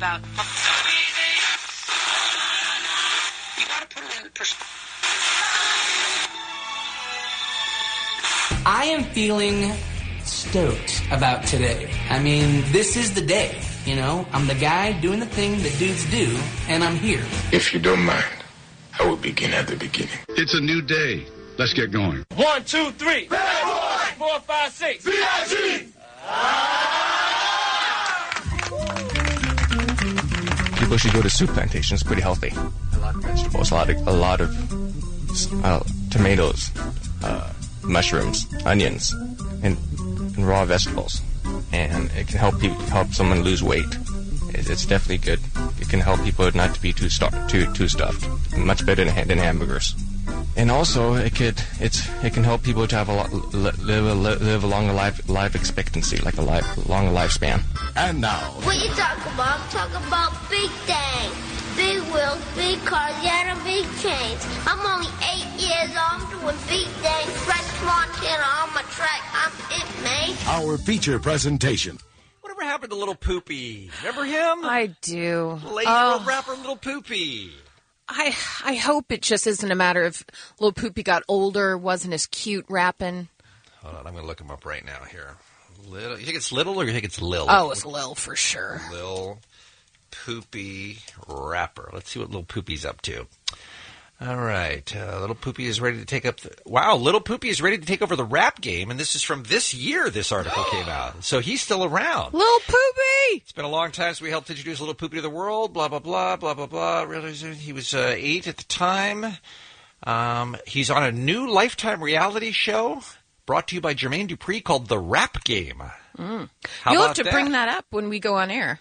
about. You gotta put it in perspective. I am feeling stoked about today. I mean, this is the day, you know? I'm the guy doing the thing that dudes do, and I'm here. If you don't mind, I will begin at the beginning. It's a new day. Let's get going. 1, 2, 3. Bad boy. 4, 5, 6. VIG. People should go to soup plantations. It's pretty healthy. A lot of vegetables, a lot of tomatoes, mushrooms, onions, and raw vegetables. And it can help someone lose weight. It's definitely good. It can help people not to be too stuffed. Much better than hamburgers. And also, it can help people to have live a longer life expectancy, like a longer lifespan. And now, What you talking about? I'm talking about big things. Big wheels, big cars, yeah, and big chains. I'm only 8 years old. I'm doing big things. Fresh Montana on my track. I'm it, man. our feature presentation. Whatever happened to Little Poopy? Remember him? I do. 8-year-old rapper Little Poopy. I hope it just isn't a matter of Lil Poopy got older, wasn't as cute rapping. Hold on, I'm going to look him up right now here. You think it's Little or you think it's Lil? Oh, it's Lil for sure. Lil Poopy rapper. Let's see what Lil Poopy's up to. All right, Little Poopy is ready to take up Little Poopy is ready to take over the rap game, and this is from this year this article came out. So he's still around. Lil Poopy! It's been a long time since we helped introduce Little Poopy to the world, blah, blah, blah, blah, blah, blah. He was 8 at the time. He's on a new Lifetime reality show brought to you by Jermaine Dupri called The Rap Game. You'll about have to bring that up when we go on air.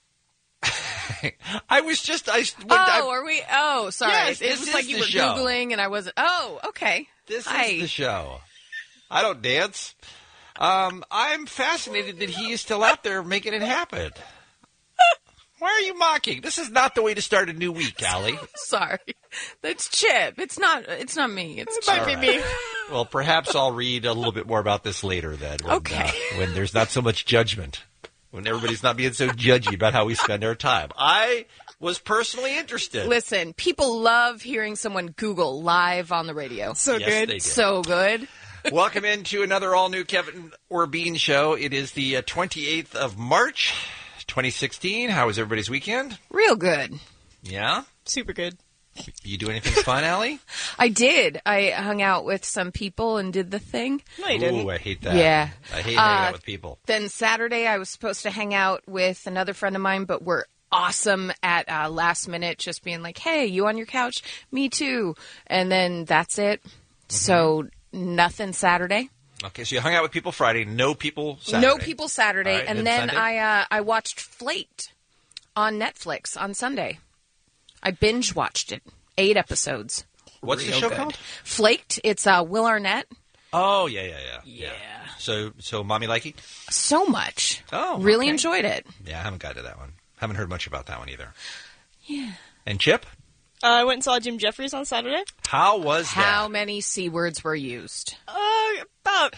I was just... are we? Oh, sorry. Yes, it was like you were show. Googling and I wasn't. Oh, okay. This Hi. is the show. I don't dance. I'm fascinated that he is still out there making it happen. Why are you mocking? This is not the way to start a new week, Allie. Sorry. That's Chip. It's not me. It might be me. Well, perhaps I'll read a little bit more about this later then. When there's not so much judgment. When everybody's not being so judgy about how we spend our time. I was personally interested. Listen, people love hearing someone Google live on the radio. So yes, good. They do. So good. Welcome into another all-new Kevin Orbeen show. It is the 28th of March, 2016. How was everybody's weekend? Real good. Yeah? Super good. You do anything fun, Allie? I did. I hung out with some people and did the thing. No, you didn't. Ooh, I hate that. Yeah. I hate hanging out with people. Then Saturday, I was supposed to hang out with another friend of mine, but we're awesome at last minute, just being like, hey, you on your couch? Me too. And then that's it. Mm-hmm. So nothing Saturday. Okay, so you hung out with people Friday, no people Saturday. No people Saturday. Right, and then Sunday? I watched Flaked on Netflix on Sunday. I binge watched it. 8 episodes. What's the show called? Flaked. It's Will Arnett. Oh, yeah. So Mommy Likey? So much. Oh, really okay. enjoyed it. Yeah, I haven't got to that one. Haven't heard much about that one either. Yeah. And Chip? I went and saw Jim Jeffries on Saturday. How was that? How many C words were used? About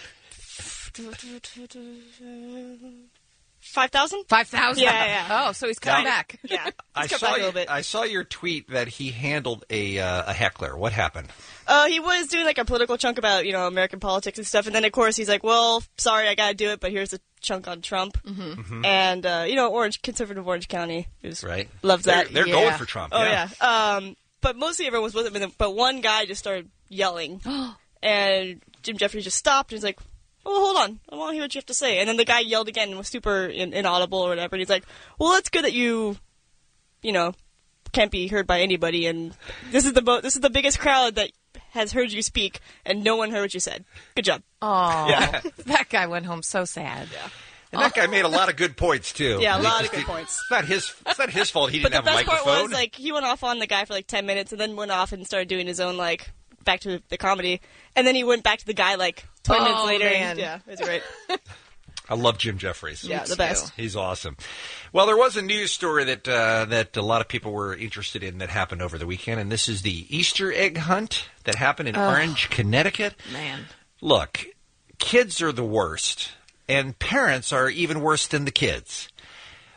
5,000? 5,000? Yeah. Oh, so he's coming back. Yeah. I saw your tweet that he handled a heckler. What happened? He was doing like a political chunk about, American politics and stuff. And then, of course, he's like, well, sorry, I got to do it, but here's a chunk on Trump. Mm-hmm. Mm-hmm. And, conservative Orange County. Right. Loves that. They're going for Trump. Oh, yeah. But mostly everyone was with him. But one guy just started yelling. And Jim Jeffries just stopped and he's like, oh, hold on. I want to hear what you have to say. And then the guy yelled again and was super inaudible or whatever. And he's like, well, that's good that you can't be heard by anybody. And this is the biggest crowd that has heard you speak, and no one heard what you said. Good job. Oh, yeah. That guy went home so sad. Yeah. And that guy made a lot of good points, too. Yeah, a lot of good points. It's not his fault he didn't have a microphone. But the best part was, like, he went off on the guy for, like, 10 minutes, and then went off and started doing his own, like, back to the comedy. And then he went back to the guy, like, 20 minutes later. Man. And, yeah, it was great. I love Jim Jeffries. Yeah, the best. He's awesome. Well, there was a news story that a lot of people were interested in that happened over the weekend, and this is the Easter egg hunt that happened in Orange, Connecticut. Man. Look, kids are the worst, and parents are even worse than the kids.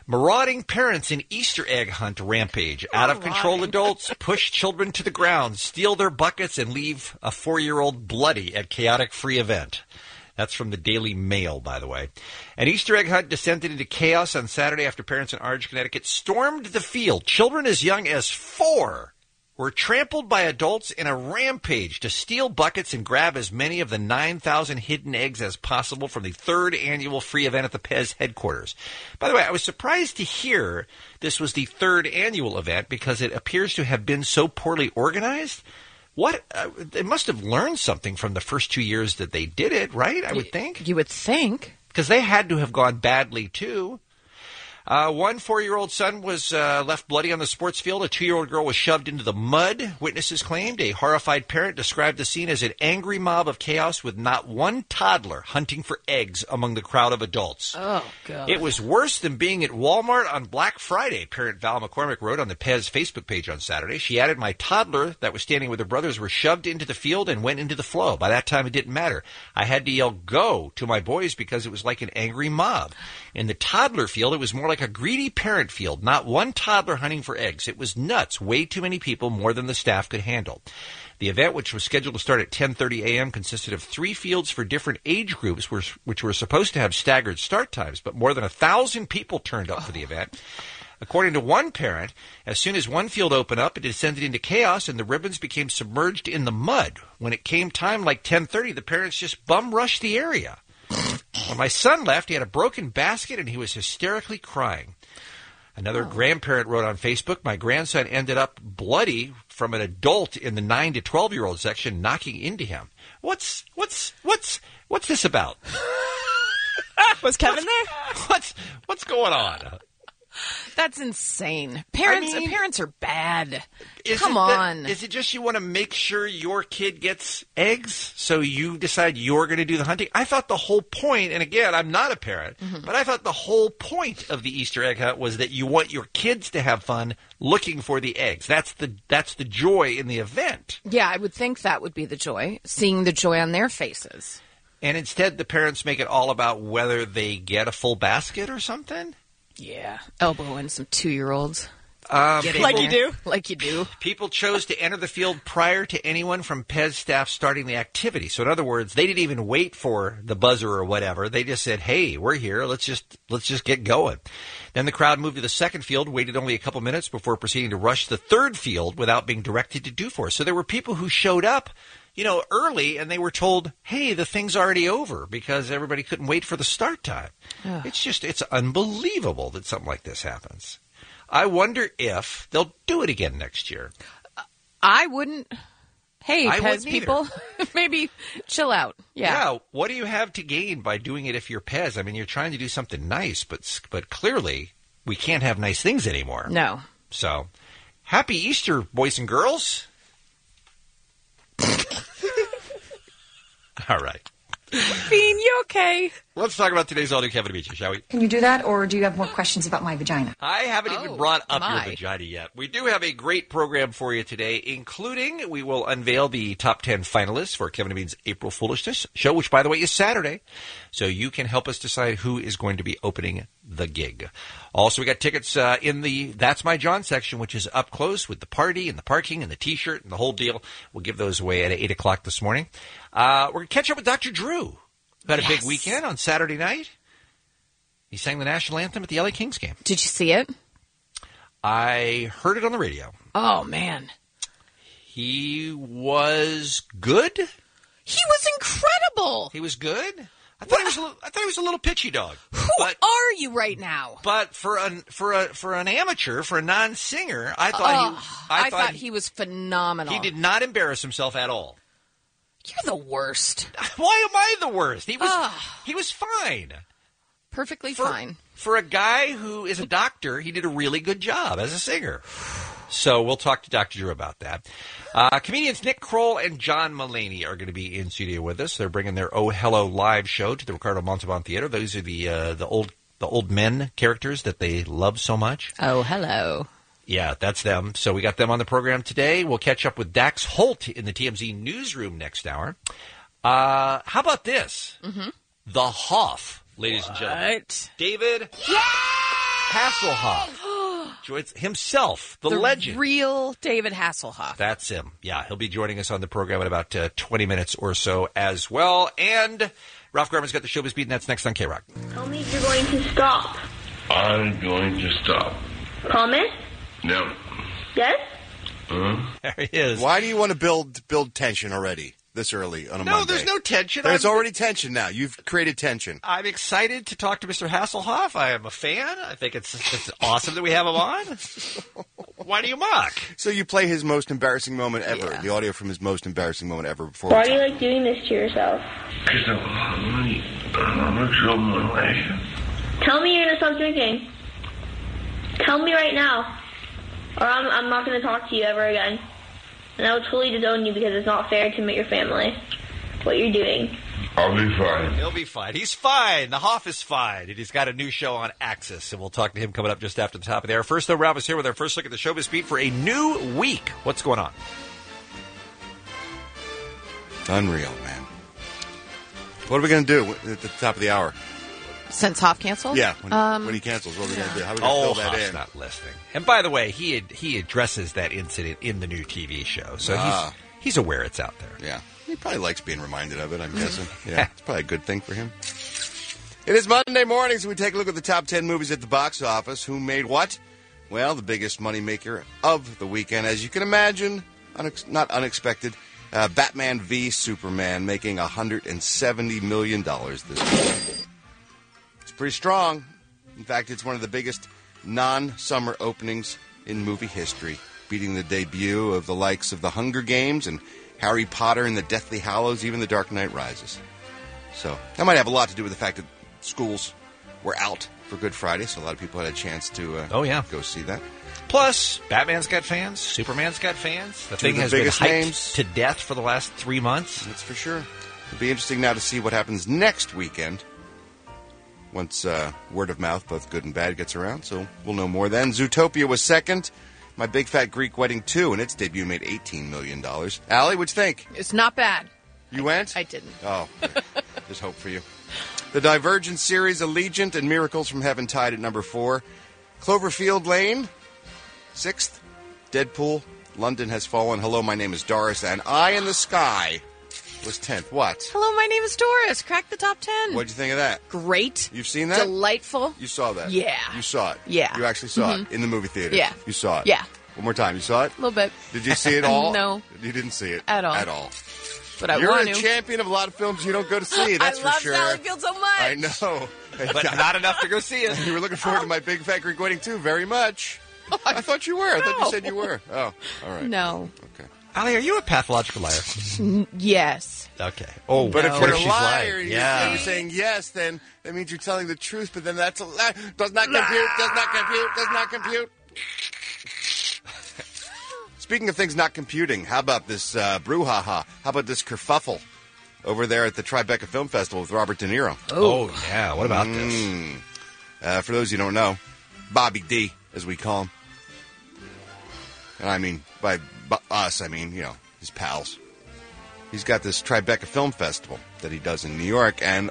Marauding parents in Easter egg hunt rampage. Out-of-control adults push children to the ground, steal their buckets, and leave a 4-year-old bloody at chaotic free event. That's from the Daily Mail, by the way. An Easter egg hunt descended into chaos on Saturday after parents in Orange, Connecticut stormed the field. Children as young as 4 were trampled by adults in a rampage to steal buckets and grab as many of the 9,000 hidden eggs as possible from the 3rd annual free event at the Pez headquarters. By the way, I was surprised to hear this was the 3rd annual event because it appears to have been so poorly organized. They must have learned something from the first 2 years that they did it, right? I would think. You would think. Because they had to have gone badly, too. One 4-year-old son was left bloody on the sports field. A 2-year-old girl was shoved into the mud, witnesses claimed. A horrified parent described the scene as an angry mob of chaos with not one toddler hunting for eggs among the crowd of adults. Oh, God. It was worse than being at Walmart on Black Friday, parent Val McCormick wrote on the Pez Facebook page on Saturday. She added, my toddler that was standing with her brothers were shoved into the field and went into the flow. By that time, it didn't matter. I had to yell, go, to my boys because it was like an angry mob. In the toddler field, it was more like a greedy parent field. Not one toddler hunting for eggs. It was nuts. Way too many people, more than the staff could handle. The event, which was scheduled to start at 10:30 a.m., consisted of 3 fields for different age groups, which were supposed to have staggered start times, but more than 1,000 people turned up for the event. According to one parent, as soon as one field opened up, it descended into chaos and the ribbons became submerged in the mud. When it came time, like 10:30, the parents just bum-rushed the area. When my son left, he had a broken basket and he was hysterically crying. Another grandparent wrote on Facebook, my grandson ended up bloody from an adult in the 9 to 12-year-old section knocking into him. What's this about? Was Kevin there? What's going on? That's insane. Parents are bad. Come on. Is it just you want to make sure your kid gets eggs, so you decide you're going to do the hunting? I thought the whole point, and again, I'm not a parent, but I thought the whole point of the Easter egg hunt was that you want your kids to have fun looking for the eggs. That's the joy in the event. Yeah, I would think that would be the joy, seeing the joy on their faces. And instead, the parents make it all about whether they get a full basket or something? Yeah, elbowing some 2-year-olds. Like you do? Like you do. People chose to enter the field prior to anyone from Pez staff starting the activity. So in other words, they didn't even wait for the buzzer or whatever. They just said, hey, we're here. Let's just get going. Then the crowd moved to the second field, waited only a couple minutes before proceeding to rush the third field without being directed to do so. So there were people who showed up, early, and they were told, hey, the thing's already over because everybody couldn't wait for the start time. Ugh. It's unbelievable that something like this happens. I wonder if they'll do it again next year. I wouldn't. Hey, I Pez people, maybe chill out. Yeah. What do you have to gain by doing it if you're Pez? I mean, you're trying to do something nice, but clearly we can't have nice things anymore. No. So, happy Easter, boys and girls. All right. Bean, you okay? Let's talk about today's all-new Kevin Amici, shall we? Can you do that, or do you have more questions about my vagina? I haven't even brought up your vagina yet. We do have a great program for you today, including we will unveil the top 10 finalists for Kevin and Bean's April Foolishness show, which, by the way, is Saturday. So you can help us decide who is going to be opening the gig. Also, we got tickets in the That's My John section, which is up close with the party and the parking and the T-shirt and the whole deal. We'll give those away at 8 o'clock this morning. We're going to catch up with Dr. Drew. Who had a big weekend on Saturday night. He sang the national anthem at the LA Kings game. Did you see it? I heard it on the radio. Oh, man. He was good? He was incredible. He was good? I thought he was a little pitchy dog. Who are you right now? But for an amateur, for a non-singer, I thought he was phenomenal. He did not embarrass himself at all. You're the worst. Why am I the worst? He was fine. Perfectly fine. For a guy who is a doctor, he did a really good job as a singer. So we'll talk to Dr. Drew about that. Comedians Nick Kroll and John Mulaney are going to be in studio with us. They're bringing their Oh Hello live show to the Ricardo Montalban Theater. Those are the old men characters that they love so much. Oh Hello. Yeah, that's them. So we got them on the program today. We'll catch up with Dax Holt in the TMZ newsroom next hour. How about this? Mm-hmm. The Hoff, ladies and gentlemen. What? David Hasselhoff joins himself, the legend. Real David Hasselhoff. That's him. Yeah, he'll be joining us on the program in about 20 minutes or so as well. And Ralph Garman's got the Showbiz Beat, and that's next on K-Rock. Tell me if you're going to stop. I'm going to stop. Promise? No. Yes? There he is. Why do you want to build tension already this early on a Monday? No, there's no tension. There's already tension now. You've created tension. I'm excited to talk to Mr. Hasselhoff. I am a fan. I think it's awesome that we have him on. Why do you mock? So you play his most embarrassing moment ever, the audio from his most embarrassing moment ever before. Why do you like doing this to yourself? Because I'm going to throw my life. Tell me you're going to stop drinking. Tell me right now. Or I'm not going to talk to you ever again. And I will totally disown you because it's not fair to your family. What you're doing. I'll be fine. He'll be fine. He's fine. The Hoff is fine. And he's got a new show on Axis. And we'll talk to him coming up just after the top of the hour. First, though, Ralph is here with our first look at the Showbiz Beat for a new week. What's going on? Unreal, man. What are we going to do at the top of the hour? Since Hoff canceled? Yeah, when he cancels, what are we going to do? How are we going to fill that Hoff's in? not listening. And by the way, he addresses that incident in the new TV show. So he's aware it's out there. Yeah. He probably likes being reminded of it, I'm guessing. Yeah, it's probably a good thing for him. It is Monday morning, so we take a look at the top 10 movies at the box office. Who made what? Well, the biggest moneymaker of the weekend, as you can imagine, not unexpected, Batman v Superman, making $170 million this week. It's pretty strong. In fact, it's one of the biggest non-summer openings in movie history, beating the debut of the likes of The Hunger Games and Harry Potter and the Deathly Hallows, even The Dark Knight Rises. So that might have a lot to do with the fact that schools were out for Good Friday, so a lot of people had a chance to go see that. Plus, Batman's got fans, Superman's got fans. The thing has been hyped to death for the last 3 months. That's for sure. It'll be interesting now to see what happens next weekend once word of mouth, both good and bad, gets around. So we'll know more then. Zootopia was second. My Big Fat Greek Wedding 2, and its debut made $18 million. Allie, what'd you think? It's not bad. You went? I didn't. Oh, there's hope for you. The Divergent series, Allegiant and Miracles from Heaven tied at number 4. Cloverfield Lane, 6th. Deadpool, London Has Fallen. Hello, my name is Doris, and Eye in the Sky was 10th. What? Hello, my name is Doris. Cracked the top 10. What'd you think of that? Great. You've seen that? Delightful. You saw that? Yeah. You saw it? Yeah. You actually saw it in the movie theater? Yeah. You saw it? Yeah. One more time. You saw it? A little bit. Did you see it all? No. You didn't see it? At all. At all. But I You're want a to. champion of a lot of films you don't go to see, that's for sure. I love Sally Field so much. I know. But not enough to go see it. You were looking forward to My Big Fat Greek Wedding too, very much. I thought you were. I thought you said you were. Oh, all right. No. Okay. Allie, are you a pathological liar? Yes. Okay. Oh, but if what you're a she's liar, lying? you're saying yes, then that means you're telling the truth, but then that's a lie. Does not compute, does not compute, does not compute. Speaking of things not computing, how about this brouhaha? How about this kerfuffle over there at the Tribeca Film Festival with Robert De Niro? Oh, yeah. What about this? For those who don't know, Bobby D, as we call him. And I mean, by us, I mean, his pals. He's got this Tribeca Film Festival that he does in New York, and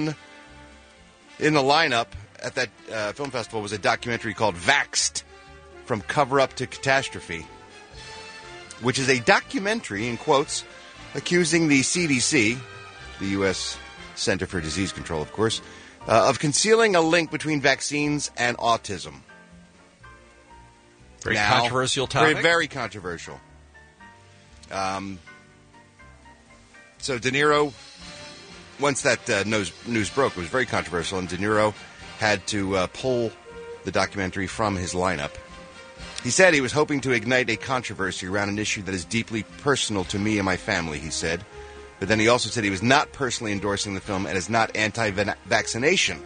in the lineup at that film festival was a documentary called Vaxxed, From Cover-Up to Catastrophe, which is a documentary, in quotes, accusing the CDC, the U.S. Center for Disease Control, of course, of concealing a link between vaccines and autism. Very controversial topic. Very controversial. So De Niro, once that news broke, it was very controversial, and De Niro had to pull the documentary from his lineup. He said he was hoping to ignite a controversy around an issue that is deeply personal to me and my family, he said. But then he also said he was not personally endorsing the film and is not anti-vaccination.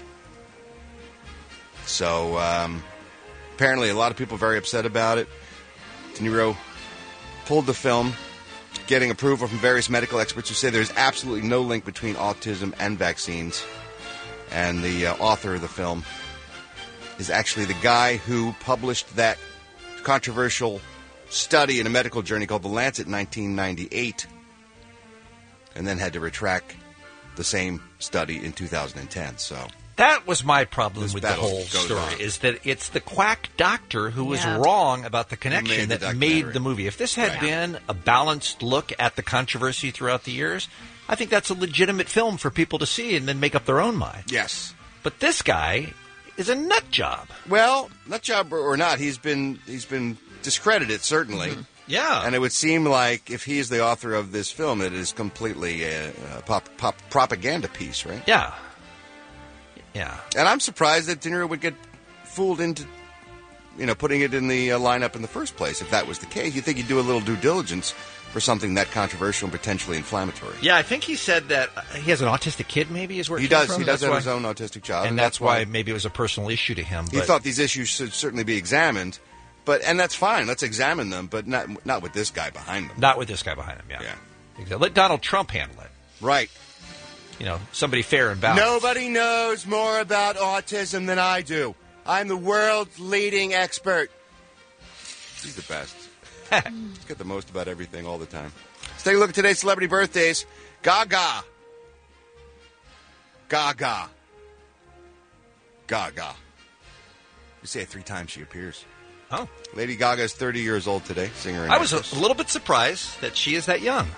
So, apparently a lot of people are very upset about it. De Niro pulled the film, getting approval from various medical experts who say there's absolutely no link between autism and vaccines. And the author of the film is actually the guy who published that controversial study in a medical journal called The Lancet in 1998, and then had to retract the same study in 2010. So That was my problem This with the battle whole goes story, on. is that it's the quack doctor who was Yeah. wrong about the connection made the that made documentary. the movie. If this had been a balanced look at the controversy throughout the years, I think that's a legitimate film for people to see and then make up their own mind. Yes. But this guy is a nut job. Well, nut job or not, he's been discredited, certainly. Mm-hmm. Yeah. And it would seem like if he's the author of this film, it is completely a propaganda piece, right? Yeah. Yeah. And I'm surprised that De Niro would get fooled into, putting it in the lineup in the first place. If that was the case, you'd think he'd do a little due diligence for something that controversial and potentially inflammatory. Yeah, I think he said that he has an autistic kid, maybe, is where it He came does. from. He does That's have why- his own autistic child. And that's why maybe it was a personal issue to him. He but- thought these issues should certainly be examined. And that's fine. Let's examine them, but not with this guy behind them. Not with this guy behind him, yeah. Exactly. Let Donald Trump handle it. Right. Somebody fair and balanced. Nobody knows more about autism than I do. I'm the world's leading expert. He's the best. He's got the most about everything all the time. Let's take a look at today's celebrity birthdays. Gaga. Gaga. Gaga. You say it 3 times, she appears. Oh. Lady Gaga is 30 years old today, singer and I was actress. a little bit surprised that she is that young.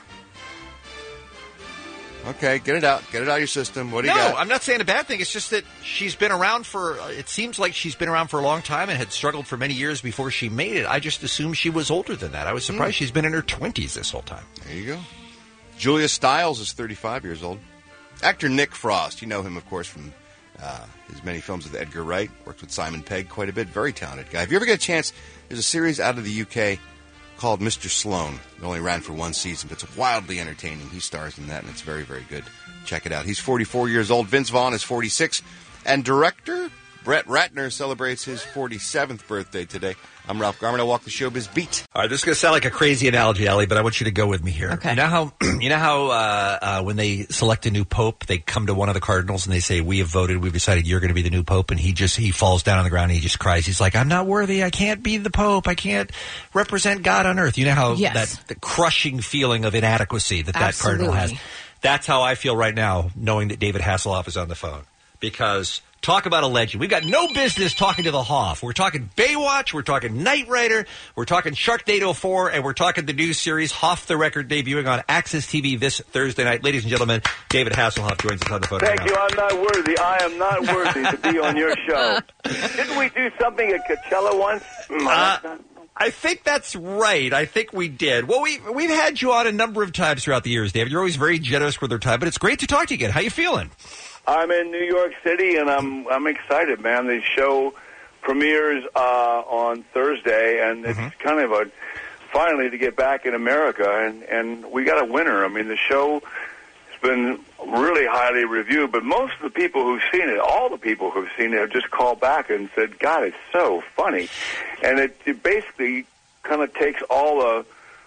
Okay, get it out. Get it out of your system. What do you No, got? I'm not saying a bad thing. It's just that she's been around it seems like she's been around for a long time and had struggled for many years before she made it. I just assumed she was older than that. I was surprised she's been in her 20s this whole time. There you go. Julia Stiles is 35 years old. Actor Nick Frost. You know him, of course, from his many films with Edgar Wright. Worked with Simon Pegg quite a bit. Very talented guy. If you ever get a chance, there's a series out of the UK called Mr. Sloan. It only ran for 1 season, but it's wildly entertaining. He stars in that, and it's very, very good. Check it out. He's 44 years old. Vince Vaughn is 46. And director Brett Ratner celebrates his 47th birthday today. I'm Ralph Garman. I walk the showbiz beat. All right, this is going to sound like a crazy analogy, Ellie, but I want you to go with me here. Okay. You know how when they select a new pope, they come to one of the cardinals and they say, "We have voted. We've decided you're going to be the new pope," and he falls down on the ground and he just cries. He's like, "I'm not worthy. I can't be the pope. I can't represent God on earth." You know how the crushing feeling of inadequacy that cardinal has. That's how I feel right now, knowing that David Hasselhoff is on the phone, because. Talk about a legend. We've got no business talking to the Hoff. We're talking Baywatch, we're talking Knight Rider, we're talking Sharknado 4, and we're talking the new series Hoff the Record, debuting on Access TV this Thursday night. Ladies and gentlemen, David Hasselhoff joins us on the phone. Thank you. I'm not worthy. I am not worthy to be on your show. Didn't we do something at Coachella once? I think that's right. I think we did. Well, we've had you on a number of times throughout the years, David. You're always very generous with your time, but it's great to talk to you again. How you feeling? I'm in New York City, and I'm excited, man. The show premieres on Thursday, and it's kind of finally to get back in America, and we got a winner. I mean, the show has been really highly reviewed, but most of the people who've seen it, all the people who've seen it, have just called back and said, "God, it's so funny," and it basically kind of takes all the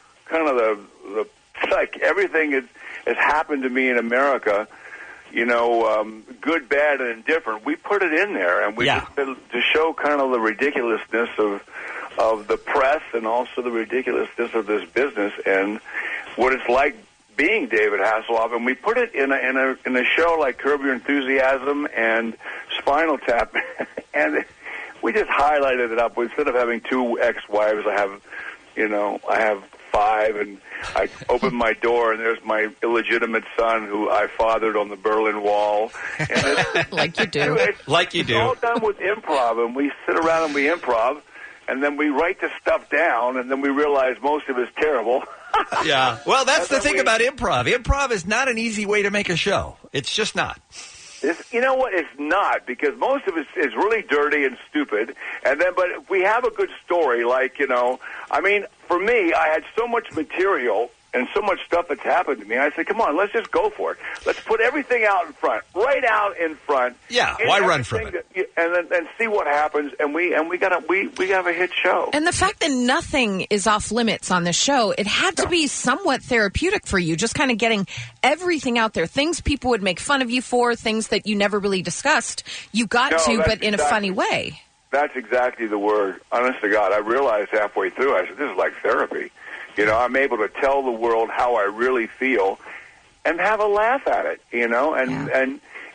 like everything has happened to me in America. Good, bad, and indifferent. We put it in there, and we just to show kind of the ridiculousness of the press, and also the ridiculousness of this business, and what it's like being David Hasselhoff. And we put it in a show like Curb Your Enthusiasm and Spinal Tap, and we just highlighted it up. Instead of having 2 ex-wives, I have 5, and I open my door, and there's my illegitimate son who I fathered on the Berlin Wall. And it's, like you do. It's all done with improv, and we sit around and we improv, and then we write the stuff down, and then we realize most of it's terrible. Yeah. Well, that's the thing about improv. Improv is not an easy way to make a show. It's just not. You know what? It's not, because most of it is really dirty and stupid. But we have a good story, for me, I had so much material and so much stuff that's happened to me. I said, come on, let's just go for it. Let's put everything out in front, right out in front. Yeah, why run from it? And see what happens. And we got a hit show. And the fact that nothing is off limits on the show, it had to be somewhat therapeutic for you, just kind of getting everything out there. Things people would make fun of you for, things that you never really discussed. You got but in a funny way. That's exactly the word. Honest to God, I realized halfway through, I said, this is like therapy. I'm able to tell the world how I really feel and have a laugh at it, and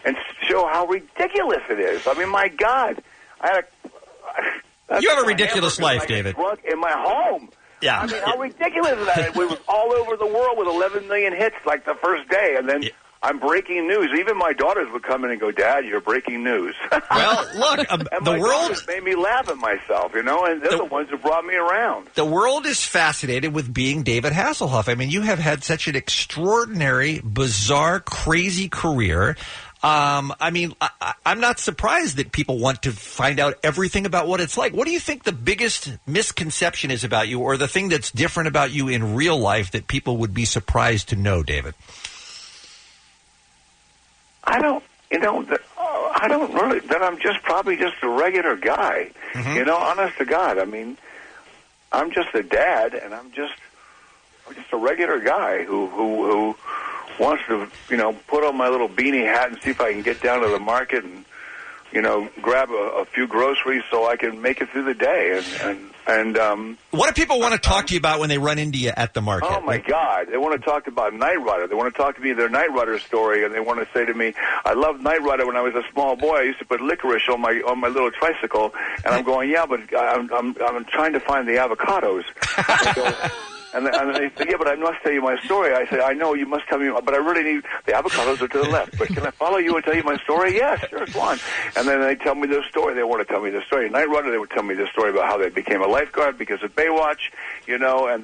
and show how ridiculous it is. I mean, my God, You have a ridiculous life, David. In my home. Yeah. I mean, how ridiculous is that? We were all over the world with 11 million hits like the first day, and then I'm breaking news. Even my daughters would come in and go, "Dad, you're breaking news." Well, look, and the my world daughters made me laugh at myself, and they're the ones who brought me around. The world is fascinated with being David Hasselhoff. I mean, you have had such an extraordinary, bizarre, crazy career. I mean, I'm not surprised that people want to find out everything about what it's like. What do you think the biggest misconception is about you, or the thing that's different about you in real life that people would be surprised to know, David? I don't really, that I'm probably just a regular guy, honest to God. I mean, I'm just a dad, and I'm just a regular guy who wants to, put on my little beanie hat and see if I can get down to the market and, grab a few groceries so I can make it through the day. And what do people want to talk to you about when they run into you at the market? Oh, my God. They want to talk about Knight Rider. They want to talk to me their Knight Rider story, and they want to say to me, I loved Knight Rider when I was a small boy. I used to put licorice on my little tricycle, and I'm going, yeah, but I'm trying to find the avocados. And they say, yeah, but I must tell you my story. I say, I know, you must tell me, but I really need, the avocados are to the left. But can I follow you and tell you my story? Yes, sure, go on. And then they tell me their story. They want to tell me their story. Knight Rider, they would tell me their story about how they became a lifeguard because of Baywatch, and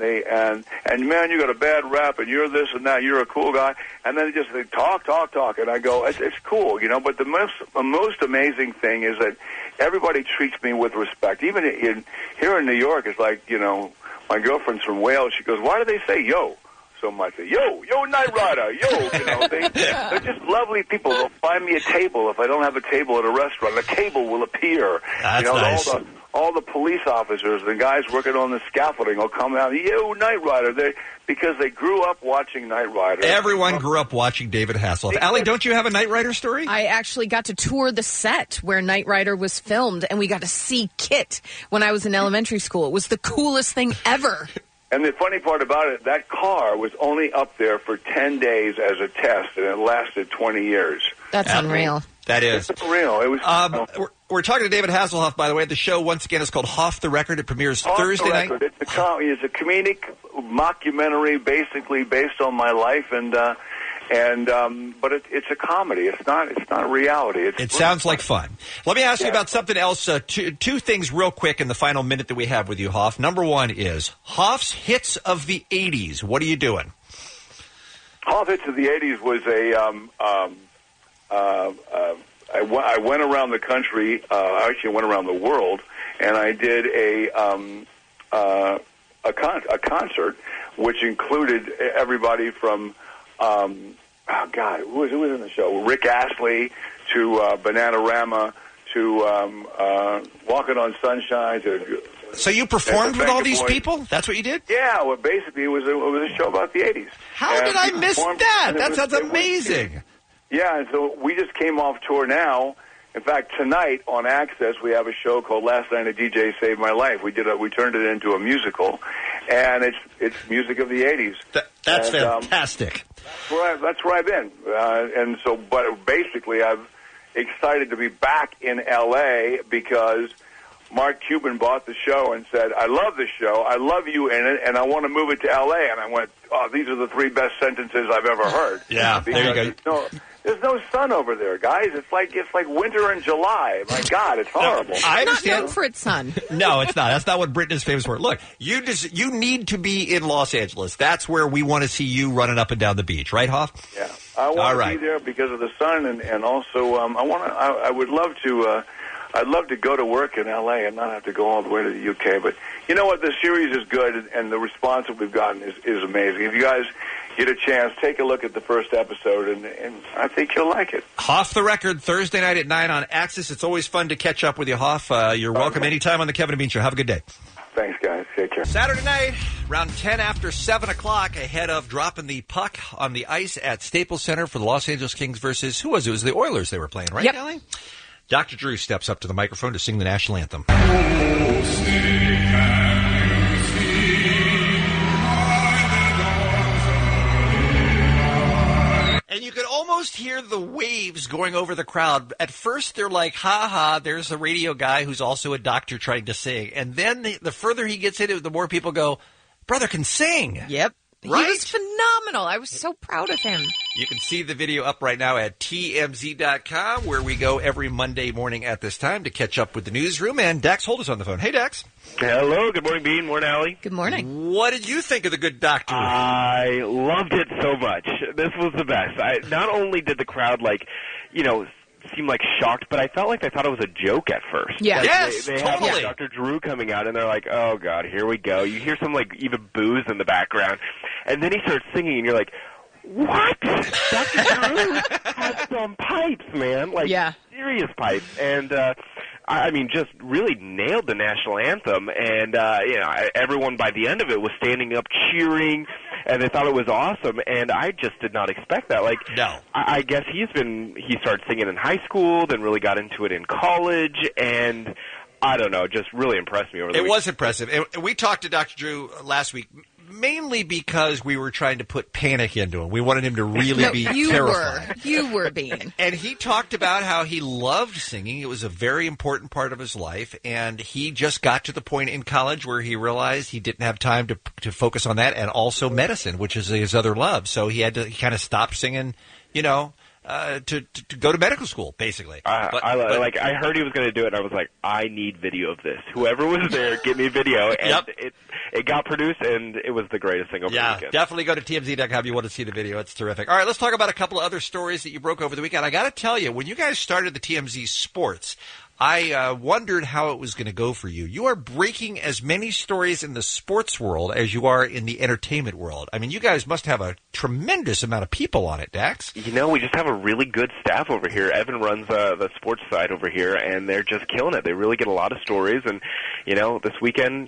man, you got a bad rap, and you're this and that, you're a cool guy. And then they talk. And I go, it's cool, but the most amazing thing is that everybody treats me with respect. Even here in New York, it's like, my girlfriend's from Wales. She goes, why do they say yo so much? Yo, Knight Rider, yo. They're just lovely people. They'll find me a table if I don't have a table at a restaurant. A table will appear. That's nice. All the police officers, the guys working on the scaffolding will come out, yo, Knight Rider. Because they grew up watching Knight Rider. Everyone grew up watching David Hasselhoff. Allie, don't you have a Knight Rider story? I actually got to tour the set where Knight Rider was filmed, and we got to see Kit when I was in elementary school. It was the coolest thing ever. And the funny part about it, that car was only up there for 10 days as a test, and it lasted 20 years. That's unreal. That is. It's real. It was. We're talking to David Hasselhoff, by the way. The show, once again, is called Hoff the Record. It premieres Thursday night. It's a comedic mockumentary, basically based on my life, but it's a comedy. It's not reality. It sounds like fun. Let me ask you about something else. Two things real quick in the final minute that we have with you, Hoff. Number one is Hoff's Hits of the 80s. What are you doing? Hoff Hits of the 80s was I went around the country. I actually went around the world, and I did a concert, which included everybody from who was in the show? Rick Astley to Bananarama to Walking on Sunshine. So you performed with all these people? That's what you did? Yeah. Well, basically, it was a show about the 80s. How did I miss that? That sounds amazing. Yeah, and so we just came off tour now. In fact, tonight on Access, we have a show called Last Night a DJ Saved My Life. We turned it into a musical, and it's music of the 80s. That's fantastic. That's where I've been. But basically, I'm excited to be back in L.A. because Mark Cuban bought the show and said, I love the show, I love you in it, and I want to move it to L.A. And I went, oh, these are the three best sentences I've ever heard. Yeah, there you go. There's no sun over there, guys. It's like winter in July. My God, it's horrible. I understand. Not known for its sun. No, it's not. That's not what Britain is famous for. Look, you need to be in Los Angeles. That's where we want to see you running up and down the beach, right, Hoff? Yeah, I want to be there because of the sun, and also I would love to. I'd love to go to work in L.A. and not have to go all the way to the U.K. But you know what? The series is good, and the response that we've gotten is amazing. If you guys get a chance, take a look at the first episode, and I think you'll like it. Hoff the Record, Thursday night at 9 on Access. It's always fun to catch up with you, Hoff. You're welcome anytime on the Kevin and Bean Show. Have a good day. Thanks, guys. Take care. Saturday night, around 10 after 7 o'clock, ahead of dropping the puck on the ice at Staples Center for the Los Angeles Kings versus, who was it? It was the Oilers they were playing, right, Yep. Kelly? Dr. Drew steps up to the microphone to sing the national anthem. And you could almost hear the waves going over the crowd. At first, they're like, ha ha, there's a radio guy who's also a doctor trying to sing. And then the further he gets into it, the more people go, brother can sing. Yep. Right? He was phenomenal. I was so proud of him. You can see the video up right now at TMZ.com, where we go every Monday morning at this time to catch up with the newsroom. And Dax Holt is on the phone. Hey, Dax. Hello. Good morning, Bean. Morning, Allie. Good morning. What did you think of The Good Doctor? I loved it so much. This was the best. Not only did the crowd, seem like shocked, but I felt like they thought it was a joke at first. Yeah. Like, yes, they totally. have Dr. Drew coming out, and they're like, oh, God, here we go. You hear some, even boos in the background, and then he starts singing, and you're like, what? Dr. Drew had some pipes, man. Serious pipes. And, just really nailed the national anthem, and, everyone by the end of it was standing up cheering, and they thought it was awesome, and I just did not expect that. No. I guess he started singing in high school, then really got into it in college, and I don't know, just really impressed me over the week. It was impressive. And we talked to Dr. Drew last week, mainly because we were trying to put panic into him. We wanted him to really be terrified. You were being. And he talked about how he loved singing. It was a very important part of his life. And he just got to the point in college where he realized he didn't have time to focus on that, and also medicine, which is his other love. So he kind of stopped singing, to go to medical school, basically. I heard he was going to do it, and I was like, I need video of this. Whoever was there, give me video. And it got produced, and it was the greatest thing over the weekend. Yeah, definitely go to TMZ.com. You want to see the video. It's terrific. All right, let's talk about a couple of other stories that you broke over the weekend. I got to tell you, when you guys started the TMZ Sports, I wondered how it was going to go for you. You are breaking as many stories in the sports world as you are in the entertainment world. I mean, you guys must have a tremendous amount of people on it, Dax. We just have a really good staff over here. Evan runs the sports side over here, and they're just killing it. They really get a lot of stories, and, this weekend,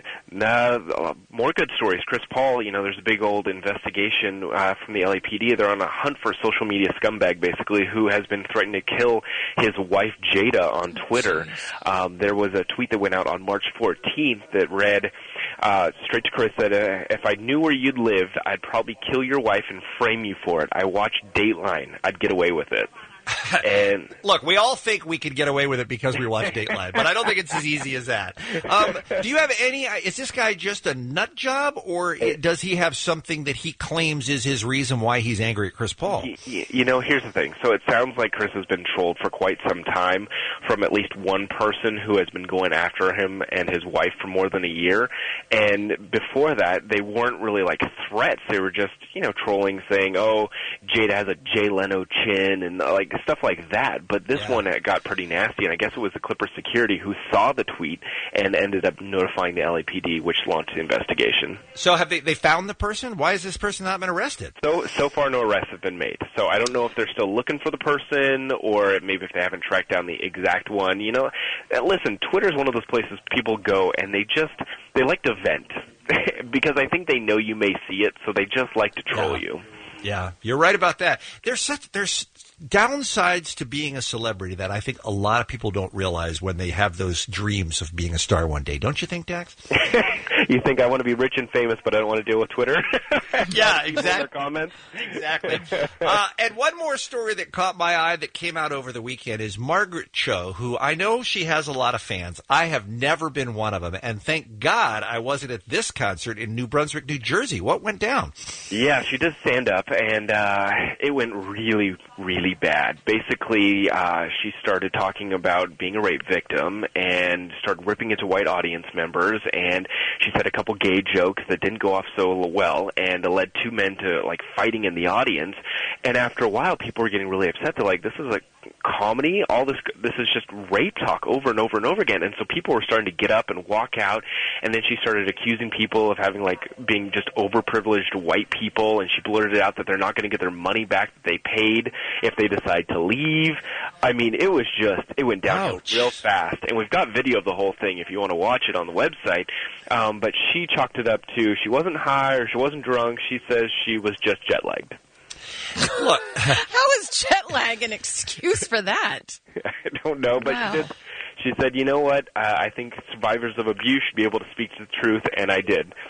more good stories. Chris Paul, there's a big old investigation from the LAPD. They're on a hunt for a social media scumbag, basically, who has been threatening to kill his wife, Jada, on Twitter. There was a tweet that went out on March 14th that read, straight to Chris, that if I knew where you'd lived, I'd probably kill your wife and frame you for it. I watched Dateline. I'd get away with it. And look, we all think we could get away with it because we watch Dateline, but I don't think it's as easy as that. Do you have is this guy just a nut job, or does he have something that he claims is his reason why he's angry at Chris Paul? Here's the thing. So it sounds like Chris has been trolled for quite some time from at least one person who has been going after him and his wife for more than a year. And before that, they weren't really like threats. They were just, trolling, saying, oh, Jada has a Jay Leno chin, and stuff like that. But this one got pretty nasty, and I guess it was the Clipper security who saw the tweet and ended up notifying the LAPD, which launched the investigation. So have they found the person? Why has this person not been arrested? So far, no arrests have been made. So I don't know if they're still looking for the person, or maybe if they haven't tracked down the exact one. Listen, Twitter is one of those places people go, and they like to vent because I think they know you may see it, so they just like to troll you. Yeah, you're right about that. There's downsides to being a celebrity that I think a lot of people don't realize when they have those dreams of being a star one day. Don't you think, Dax? You think I want to be rich and famous, but I don't want to deal with Twitter? Yeah, exactly. Comments? Exactly. And one more story that caught my eye that came out over the weekend is Margaret Cho, who I know she has a lot of fans. I have never been one of them, and thank God I wasn't at this concert in New Brunswick, New Jersey. What went down? Yeah, she did stand up, and it went really, really bad. Basically, she started talking about being a rape victim and started ripping into white audience members, and she said a couple gay jokes that didn't go off so well, and led two men to fighting in the audience. And after a while, people were getting really upset. They're like, this is a comedy, all this is just rape talk over and over and over again. And so people were starting to get up and walk out, and then she started accusing people of having being just overprivileged white people, and she blurted out that they're not going to get their money back that they paid if they decide to leave. I mean, it went downhill real fast, and we've got video of the whole thing if you want to watch it on the website. But she chalked it up to she wasn't high or she wasn't drunk. She says she was just jet-lagged. Look, how is jet lag an excuse for that? I don't know, but she said, you know what? I think survivors of abuse should be able to speak the truth, and I did.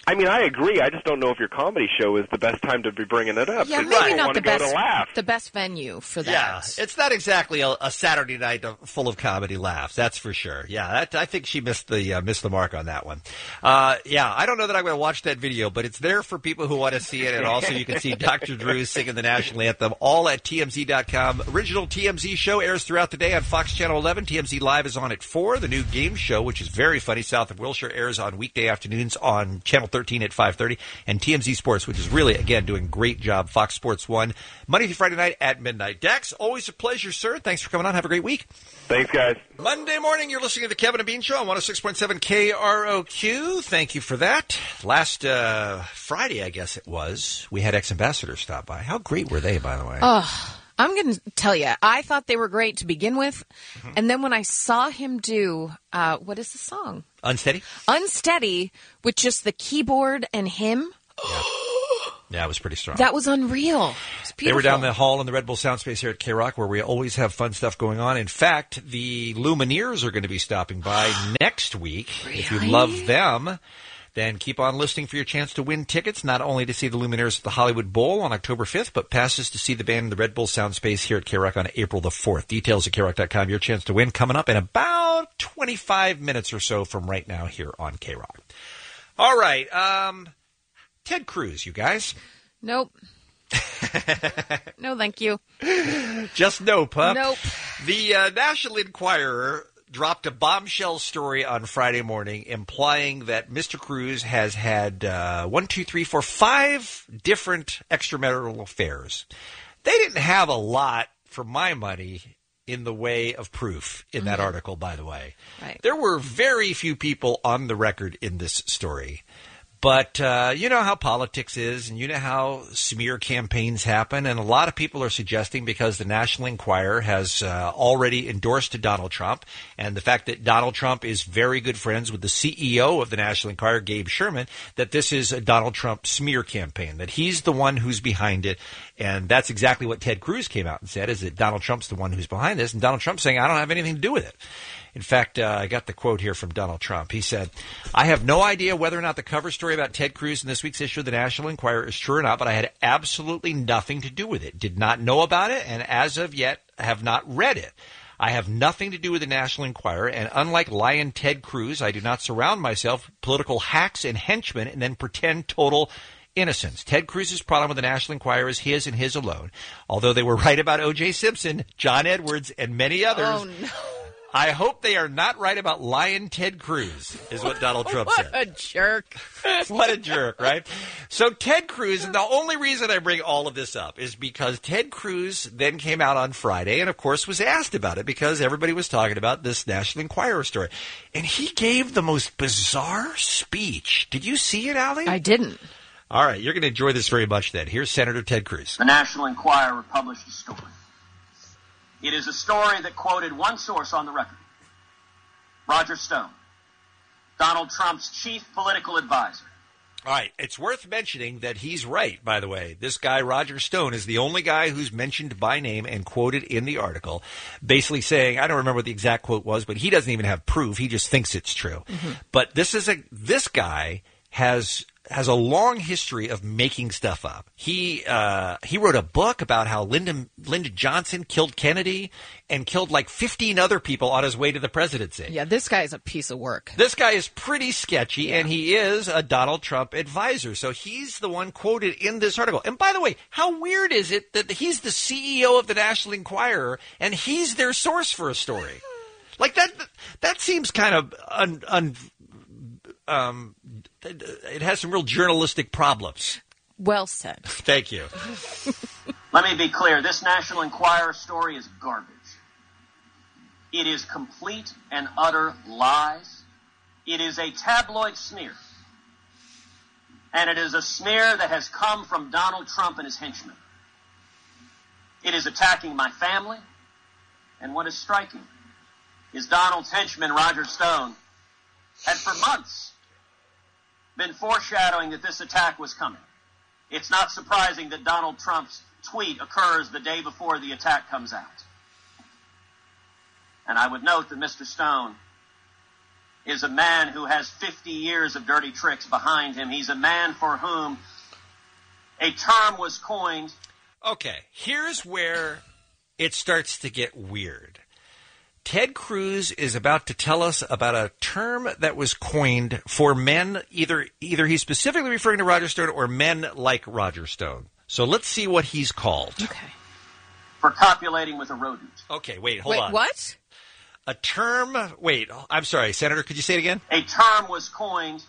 I mean, I agree. I just don't know if your comedy show is the best time to be bringing it up. Yeah, People maybe not want the to go best. to laugh. The best venue for that. Yeah, it's not exactly a Saturday night full of comedy laughs. That's for sure. Yeah, I think she missed the mark on that one. Yeah, I don't know that I'm going to watch that video, but it's there for people who want to see it, and also you can see Dr. Drew singing the national anthem, all at TMZ.com. Original TMZ show airs throughout the day on Fox Channel 11. TMZ Live is on at 4. The new game show, which is very funny, South of Wilshire, airs on weekday afternoons on Channel 13 at 5:30. And TMZ Sports, which is really, again, doing a great job, Fox Sports 1, Monday through Friday night at midnight. Dax, always a pleasure, sir. Thanks for coming on. Have a great week. Thanks, guys. Monday morning, you're listening to the Kevin and Bean Show on 106.7 KROQ. Thank you for that. Last Friday, I guess it was, we had ex-ambassadors stop by. How great were they, by the way? Oh, I'm going to tell you, I thought they were great to begin with. And then when I saw him do, what is the song? Unsteady? Unsteady, with just the keyboard and him. Yeah, it was pretty strong. That was unreal. They were down the hall in the Red Bull Sound Space here at K-Rock, where we always have fun stuff going on. In fact, the Lumineers are going to be stopping by next week. Really? If you love them, then keep on listening for your chance to win tickets, not only to see the Lumineers at the Hollywood Bowl on October 5th, but passes to see the band in the Red Bull Sound Space here at K-Rock on April the 4th. Details at KRock.com. Your chance to win coming up in about 25 minutes or so from right now here on K-Rock. All right. Ted Cruz, you guys. Nope. No, thank you. Just nope, huh? Nope. The National Enquirer dropped a bombshell story on Friday morning implying that Mr. Cruz has had 5 different extramarital affairs. They didn't have a lot, for my money, in the way of proof in that article, by the way. Right. There were very few people on the record in this story. But you know how politics is, and you know how smear campaigns happen, and a lot of people are suggesting, because the National Enquirer has already endorsed Donald Trump, and the fact that Donald Trump is very good friends with the CEO of the National Enquirer, Gabe Sherman, that this is a Donald Trump smear campaign, that he's the one who's behind it. And that's exactly what Ted Cruz came out and said, is that Donald Trump's the one who's behind this, and Donald Trump's saying, I don't have anything to do with it. In fact, I got the quote here from Donald Trump. He said, I have no idea whether or not the cover story about Ted Cruz in this week's issue of the National Enquirer is true or not, but I had absolutely nothing to do with it. Did not know about it, and as of yet have not read it. I have nothing to do with the National Enquirer, and unlike Lion Ted Cruz, I do not surround myself with political hacks and henchmen and then pretend total innocence. Ted Cruz's problem with the National Enquirer is his and his alone. Although they were right about O.J. Simpson, John Edwards, and many others. Oh, no. I hope they are not right about Lion Ted Cruz, is what Donald Trump said. What a jerk. What a jerk, right? So Ted Cruz, and the only reason I bring all of this up is because Ted Cruz then came out on Friday and, of course, was asked about it because everybody was talking about this National Enquirer story. And he gave the most bizarre speech. Did you see it, Allie? I didn't. All right, you're going to enjoy this very much then. Here's Senator Ted Cruz. The National Enquirer published a story. It is a story that quoted one source on the record, Roger Stone, Donald Trump's chief political advisor. All right, it's worth mentioning that he's right, by the way. This guy, Roger Stone, is the only guy who's mentioned by name and quoted in the article, basically saying, I don't remember what the exact quote was, but he doesn't even have proof. He just thinks it's true. Mm-hmm. But this guy has a long history of making stuff up. He wrote a book about how Lyndon Johnson killed Kennedy and killed like 15 other people on his way to the presidency. Yeah, this guy is a piece of work. This guy is pretty sketchy, and he is a Donald Trump advisor. So he's the one quoted in this article. And by the way, how weird is it that he's the CEO of the National Enquirer and he's their source for a story? Like that seems kind of it has some real journalistic problems. Well said. Thank you. Let me be clear. This National Enquirer story is garbage. It is complete and utter lies. It is a tabloid smear. And it is a smear that has come from Donald Trump and his henchmen. It is attacking my family. And what is striking is Donald's henchman, Roger Stone, had for months been foreshadowing that this attack was coming. It's not surprising that Donald Trump's tweet occurs the day before the attack comes out. And I would note that Mr. Stone is a man who has 50 years of dirty tricks behind him. He's a man for whom a term was coined. Okay, here's where it starts to get weird. Ted Cruz is about to tell us about a term that was coined for men, either he's specifically referring to Roger Stone or men like Roger Stone. So let's see what he's called. Okay. For copulating with a rodent. Okay, wait, hold on. What? A term, wait, I'm sorry, Senator, could you say it again? A term was coined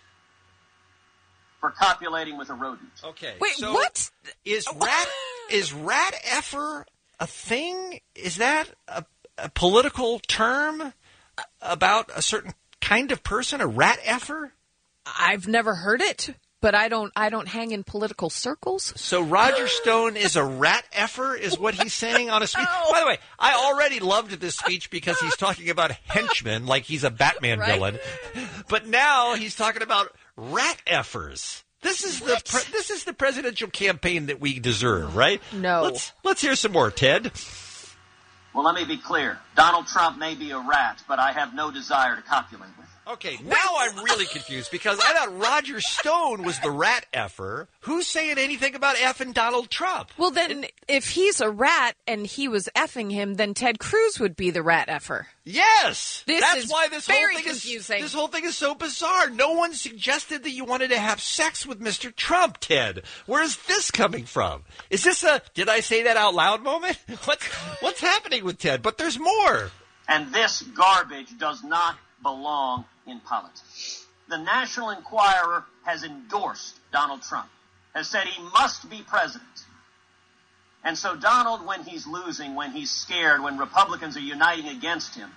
for copulating with a rodent. Okay. Wait, so what? Is rat effer a thing? Is that a political term about a certain kind of person, a rat effer? I've never heard it, but I don't hang in political circles. So Roger Stone is a rat effer, is what he's saying on a speech. By the way, I already loved this speech because he's talking about henchmen like he's a Batman villain. But now he's talking about rat effers. This is the presidential campaign that we deserve, right? No. Let's hear some more, Ted. Well, let me be clear. Donald Trump may be a rat, but I have no desire to copulate with him. Okay, now I'm really confused because I thought Roger Stone was the rat effer. Who's saying anything about effing Donald Trump? Well, then, if he's a rat and he was effing him, then Ted Cruz would be the rat effer. Yes! That's why this very whole thing confusing. This whole thing is so bizarre. No one suggested that you wanted to have sex with Mr. Trump, Ted. Where's this coming from? Is this a did I say that out loud moment? What's happening with Ted? But there's more. And this garbage does not belong in politics. The National Enquirer has endorsed Donald Trump, has said he must be president. And so Donald, when he's losing, when he's scared, when Republicans are uniting against him,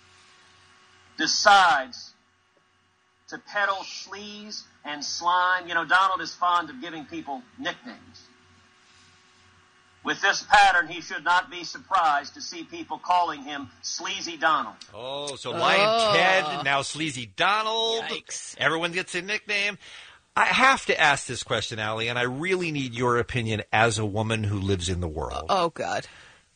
decides to peddle sleaze and slime. You know, Donald is fond of giving people nicknames. With this pattern, he should not be surprised to see people calling him Sleazy Donald. Oh, so Lion Ted, now Sleazy Donald. Yikes. Everyone gets a nickname. I have to ask this question, Allie, and I really need your opinion as a woman who lives in the world. Oh, God.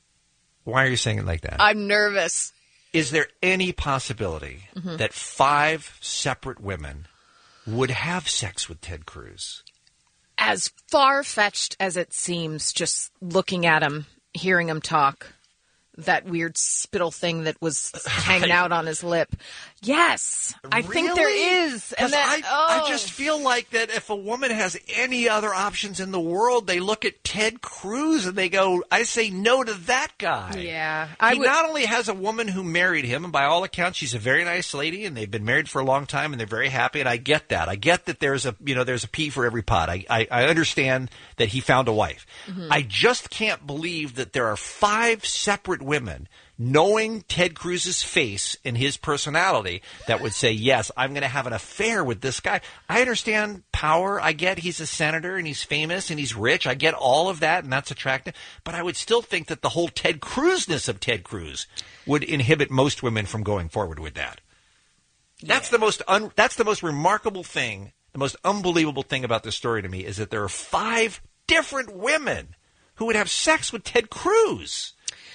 Why are you saying it like that? I'm nervous. Is there any possibility that 5 separate women would have sex with Ted Cruz? As far-fetched as it seems, just looking at him, hearing him talk, that weird spittle thing that was hanging out on his lip. Yes, I think there is. And I just feel like that if a woman has any other options in the world, they look at Ted Cruz and they go, I say no to that guy. Yeah. He not only has a woman who married him, and by all accounts, she's a very nice lady, and they've been married for a long time, and they're very happy, and I get that. I get that there's a pea for every pot. I understand that he found a wife. I just can't believe that there are 5 separate women knowing Ted Cruz's face and his personality that would say, yes, I'm going to have an affair with this guy. I understand power. I get he's a senator and he's famous and he's rich. I get all of that, and that's attractive. But I would still think that the whole Ted Cruz-ness of Ted Cruz would inhibit most women from going forward with that. Yeah. That's the most remarkable thing, the most unbelievable thing about this story to me is that there are 5 different women who would have sex with Ted Cruz.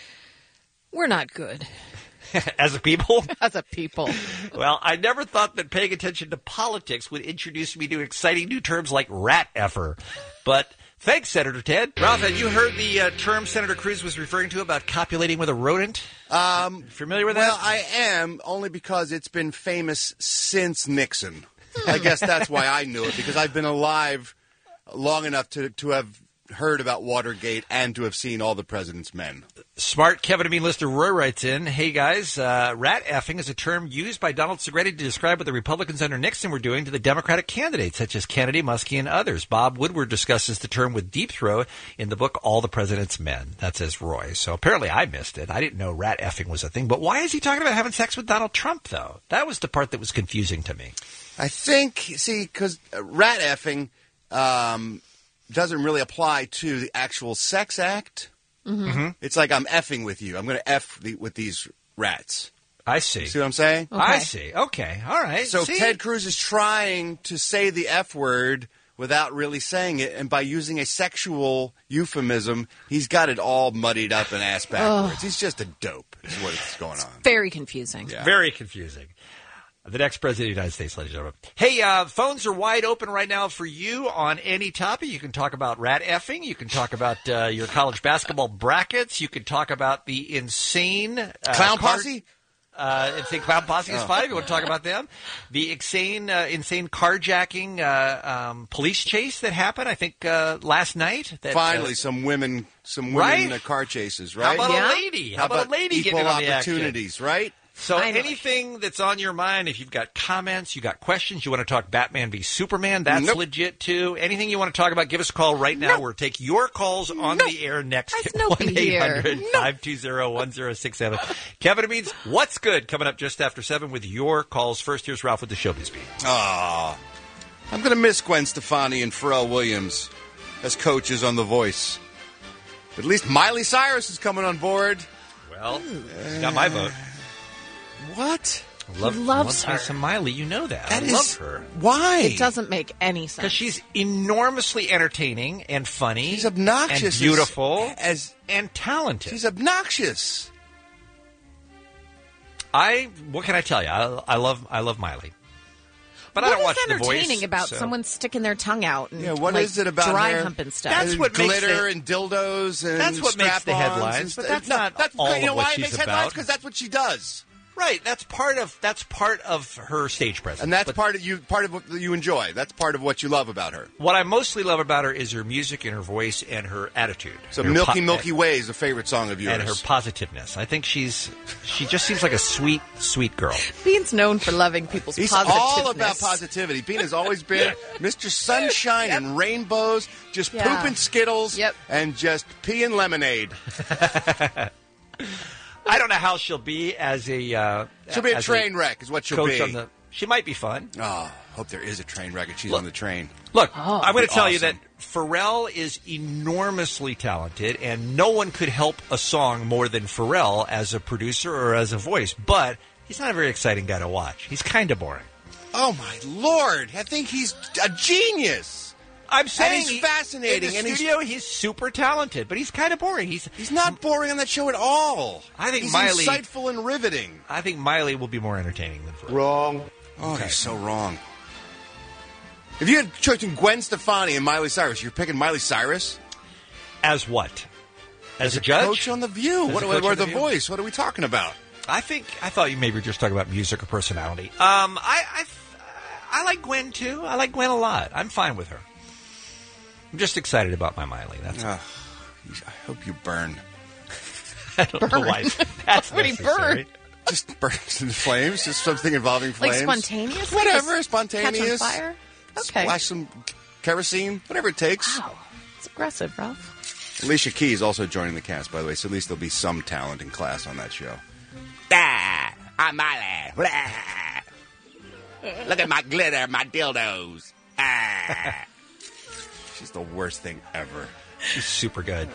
We're not good. As a people? As a people. Well, I never thought that paying attention to politics would introduce me to exciting new terms like rat effer. But thanks, Senator Ted. Ralph, have you heard the term Senator Cruz was referring to about copulating with a rodent? Familiar with that? Well, I am, only because it's been famous since Nixon. I guess that's why I knew it, because I've been alive long enough to have heard about Watergate and to have seen all the president's men. Smart Kevin Amin Lister Roy writes in, hey guys, rat effing is a term used by Donald Segretti to describe what the Republicans under Nixon were doing to the Democratic candidates, such as Kennedy, Muskie, and others. Bob Woodward discusses the term with deep throat in the book All the President's Men. That says Roy. So apparently I missed it. I didn't know rat effing was a thing. But why is he talking about having sex with Donald Trump, though? That was the part that was confusing to me. I think, because rat effing doesn't really apply to the actual sex act. It's like I'm effing with you. I'm going to F with these rats. I see. See what I'm saying? Okay. I see. Okay. All right. So see? Ted Cruz is trying to say the F word without really saying it, and by using a sexual euphemism, he's got it all muddied up and ass backwards. He's just a dope is what is going on. Very confusing. Yeah. Very confusing. The next president of the United States, ladies and gentlemen. Hey, phones are wide open right now for you on any topic. You can talk about rat effing. You can talk about your college basketball brackets. You can talk about the insane Clown Posse. Insane Clown Posse is fine if you want to talk about them. The insane carjacking police chase that happened, I think, last night. Finally, some women right? Car chases, right? How about a lady? How about a lady equal getting on the action? opportunities, right? So anything that's on your mind, if you've got comments, you got questions, you want to talk Batman v Superman, that's legit too. Anything you want to talk about, give us a call right now. We'll take your calls on the air next at 1-800-520-1067. Kevin and Beans, what's good? Coming up just after 7 with your calls. First, here's Ralph with the Showbiz Beat. I'm going to miss Gwen Stefani and Pharrell Williams as coaches on The Voice. But at least Miley Cyrus is coming on board. Well, she's got my vote. What? He loves her. Some Miley, you know that. I love her. Why? It doesn't make any sense. Because she's enormously entertaining and funny. She's obnoxious. And beautiful. And talented. She's obnoxious. What can I tell you? I love Miley. But I don't watch The Voice. What's entertaining about someone sticking their tongue out and what is it about dry her? humping stuff? That's what glitter makes and dildos and that's what makes the headlines. But that's not all of what why it she's makes about. headlines? Because that's what she does. Right. That's part of her stage presence. And that's part of what you enjoy. That's part of what you love about her. What I mostly love about her is her music and her voice and her attitude. So Milky Way is a favorite song of yours. And her positiveness. I think she just seems like a sweet, sweet girl. Bean's known for loving people's positiveness. He's all about positivity. Bean has always been Mr. Sunshine and rainbows, just pooping Skittles and just peeing lemonade. I don't know how she'll be as a... she'll be a train wreck is what she'll be. She might be fun. Oh, hope there is a train wreck and she's on the train. Look, I'm going to tell you that Pharrell is enormously talented, and no one could help a song more than Pharrell as a producer or as a voice. But he's not a very exciting guy to watch. He's kind of boring. Oh, my Lord. I think he's a genius. I'm saying and he's fascinating. In the studio, he's super talented, but he's kind of boring. He's not boring on that show at all. I think he's Miley insightful and riveting. I think Miley will be more entertaining than Pharrell. Wrong. Oh, you're so wrong. If you had chosen Gwen Stefani and Miley Cyrus, you're picking Miley Cyrus? As what? As a judge? Coach on The View. Or The Voice. What are we talking about? I thought you maybe were just talking about music or personality. I like Gwen, too. I like Gwen a lot. I'm fine with her. I'm just excited about my Miley. That's I hope you burn. I don't know why that's necessary. Just burns in flames. Just something involving flames. Like spontaneous? Whatever. Spontaneous. Catch on fire? Okay. Splash some kerosene. Whatever it takes. Wow. It's aggressive, Ralph. Alicia Keys also joining the cast, by the way, so at least there'll be some talent in class on that show. I'm Miley. Look at my glitter, my dildos. She's the worst thing ever. She's super good.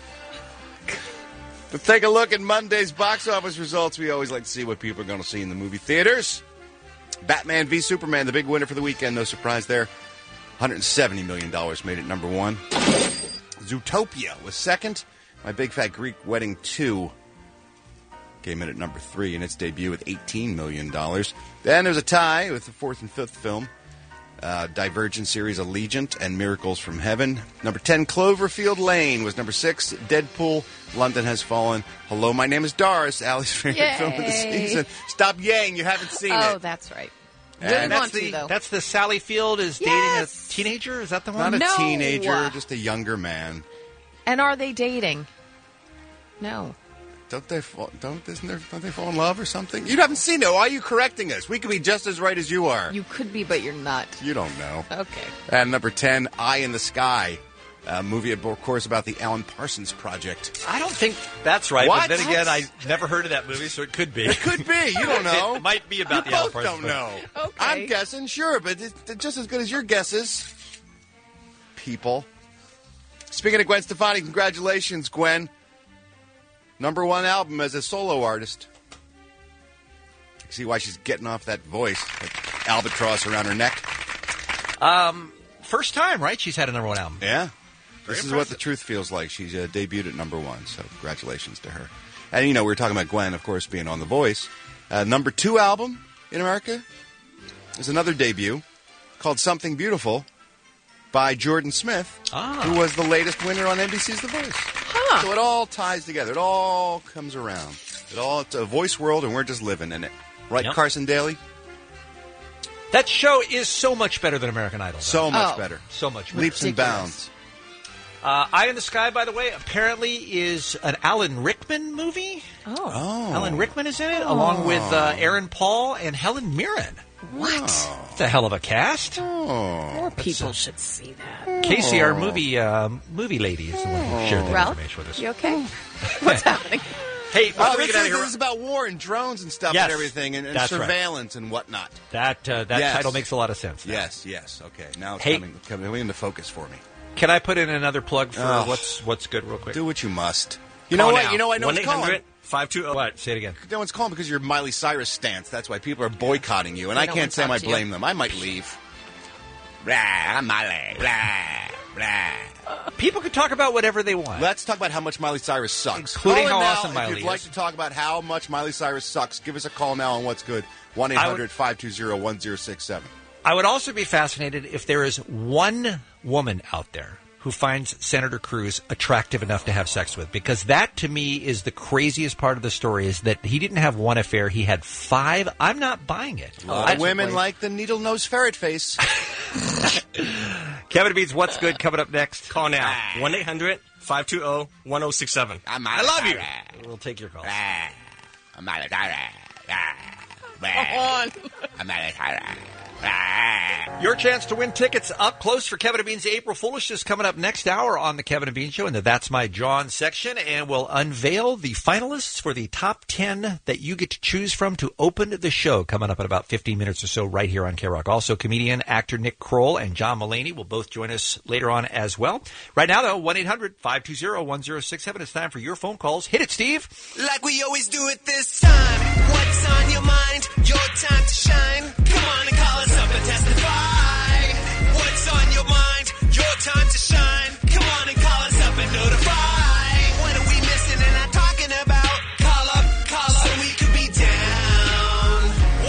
Let's take a look at Monday's box office results. We always like to see what people are going to see in the movie theaters. Batman v Superman, the big winner for the weekend. No surprise there. $170 million made it number one. Zootopia was second. My Big Fat Greek Wedding 2 came in at number 3 in its debut with $18 million. Then there's a tie with the fourth and fifth film. Divergent series Allegiant and Miracles from Heaven. Number 10, Cloverfield Lane was number 6. Deadpool, London Has Fallen. Hello, My Name is Doris, Allie's favorite film of the season. Stop yaying, you haven't seen it. Oh, that's right. And that's the Sally Field is dating a teenager? Is that the one? Not a teenager, just a younger man. And are they dating? No. Don't they fall in love or something? You haven't seen it. Why are you correcting us? We could be just as right as you are. You could be, but you're not. You don't know. Okay. And number 10, Eye in the Sky. A movie, of course, about the Alan Parsons Project. I don't think that's right. What? But then again, I never heard of that movie, so it could be. It could be. You don't know. It might be about you the Alan both Parsons don't know. Okay. I'm guessing, sure, but it's just as good as your guesses. People. Speaking of Gwen Stefani, congratulations, Gwen. Number 1 album as a solo artist. You see why she's getting off that voice, that albatross around her neck. First time, right? She's had a number 1 album. Yeah. This is what the truth feels like. She's debuted at number 1, so congratulations to her. And, we were talking about Gwen, of course, being on The Voice. Number 2 album in America, is another debut called Something Beautiful by Jordan Smith, who was the latest winner on NBC's The Voice. Huh. So it all ties together. It all comes around. It's a voice world, and we're just living in it. Right, Yep. Carson Daly? That show is so much better than American Idol. So much better. So much better. Leaps and bounds. Eye in the Sky, by the way, apparently is an Alan Rickman movie. Oh. Alan Rickman is in it, along with Aaron Paul and Helen Mirren. What? It's a hell of a cast. More people should see that. Casey, our movie lady, is the one who shared that Ralph, information with us. you okay? What's happening? Hey, before we this get out of here, is about war and drones and stuff Yes, and everything, and that's right. surveillance and whatnot. that Yes. title makes a lot of sense. now. Yes. Okay, now it's Hey. coming into focus for me. Can I put in another plug for Oh. what's good real quick? Do what you must. You know what? You know I know it's calling. 1-800-520. What? Say it again. No one's calling because your Miley Cyrus stance. That's why people are boycotting you, and I No can't one say I talked might to you. blame them. I might leave. Blah, I'm Miley. Blah, blah. People can talk about whatever they want. Let's talk about how much Miley Cyrus sucks. Including Call how in now awesome Miley if you'd like is. to talk about how much Miley Cyrus sucks, give us a call now on What's Good. 1-800-520-1067. I would also be fascinated if there is one woman out there who finds Senator Cruz attractive enough to have sex with, because that to me is the craziest part of the story, is that he didn't have one affair, he had 5. I'm not buying it. A lot of women like the needle-nosed ferret face. Kevin Beans, What's Good, coming up next. Call now. 1-800-520-1067. I love you. We'll take your calls. I'm Miley Cyrus. Come on. I'm Miley Cyrus. Your chance to win tickets up close for Kevin and Bean's April Foolish is coming up next hour on the Kevin and Bean Show in the That's My John section, and we'll unveil the finalists for the top 10 that you get to choose from to open the show coming up in about 15 minutes or so right here on K-Rock. Also, comedian, actor Nick Kroll and John Mulaney will both join us later on as well. Right now, though, 1-800-520-1067. It's time for your phone calls. Hit it, Steve. Like we always do it this time. What's on your mind? Your time to shine. Come on and call us up and testify. What's on your mind? Your time to shine. Come on and call us up and notify. What are we missing and not talking about? Call up so we could be down.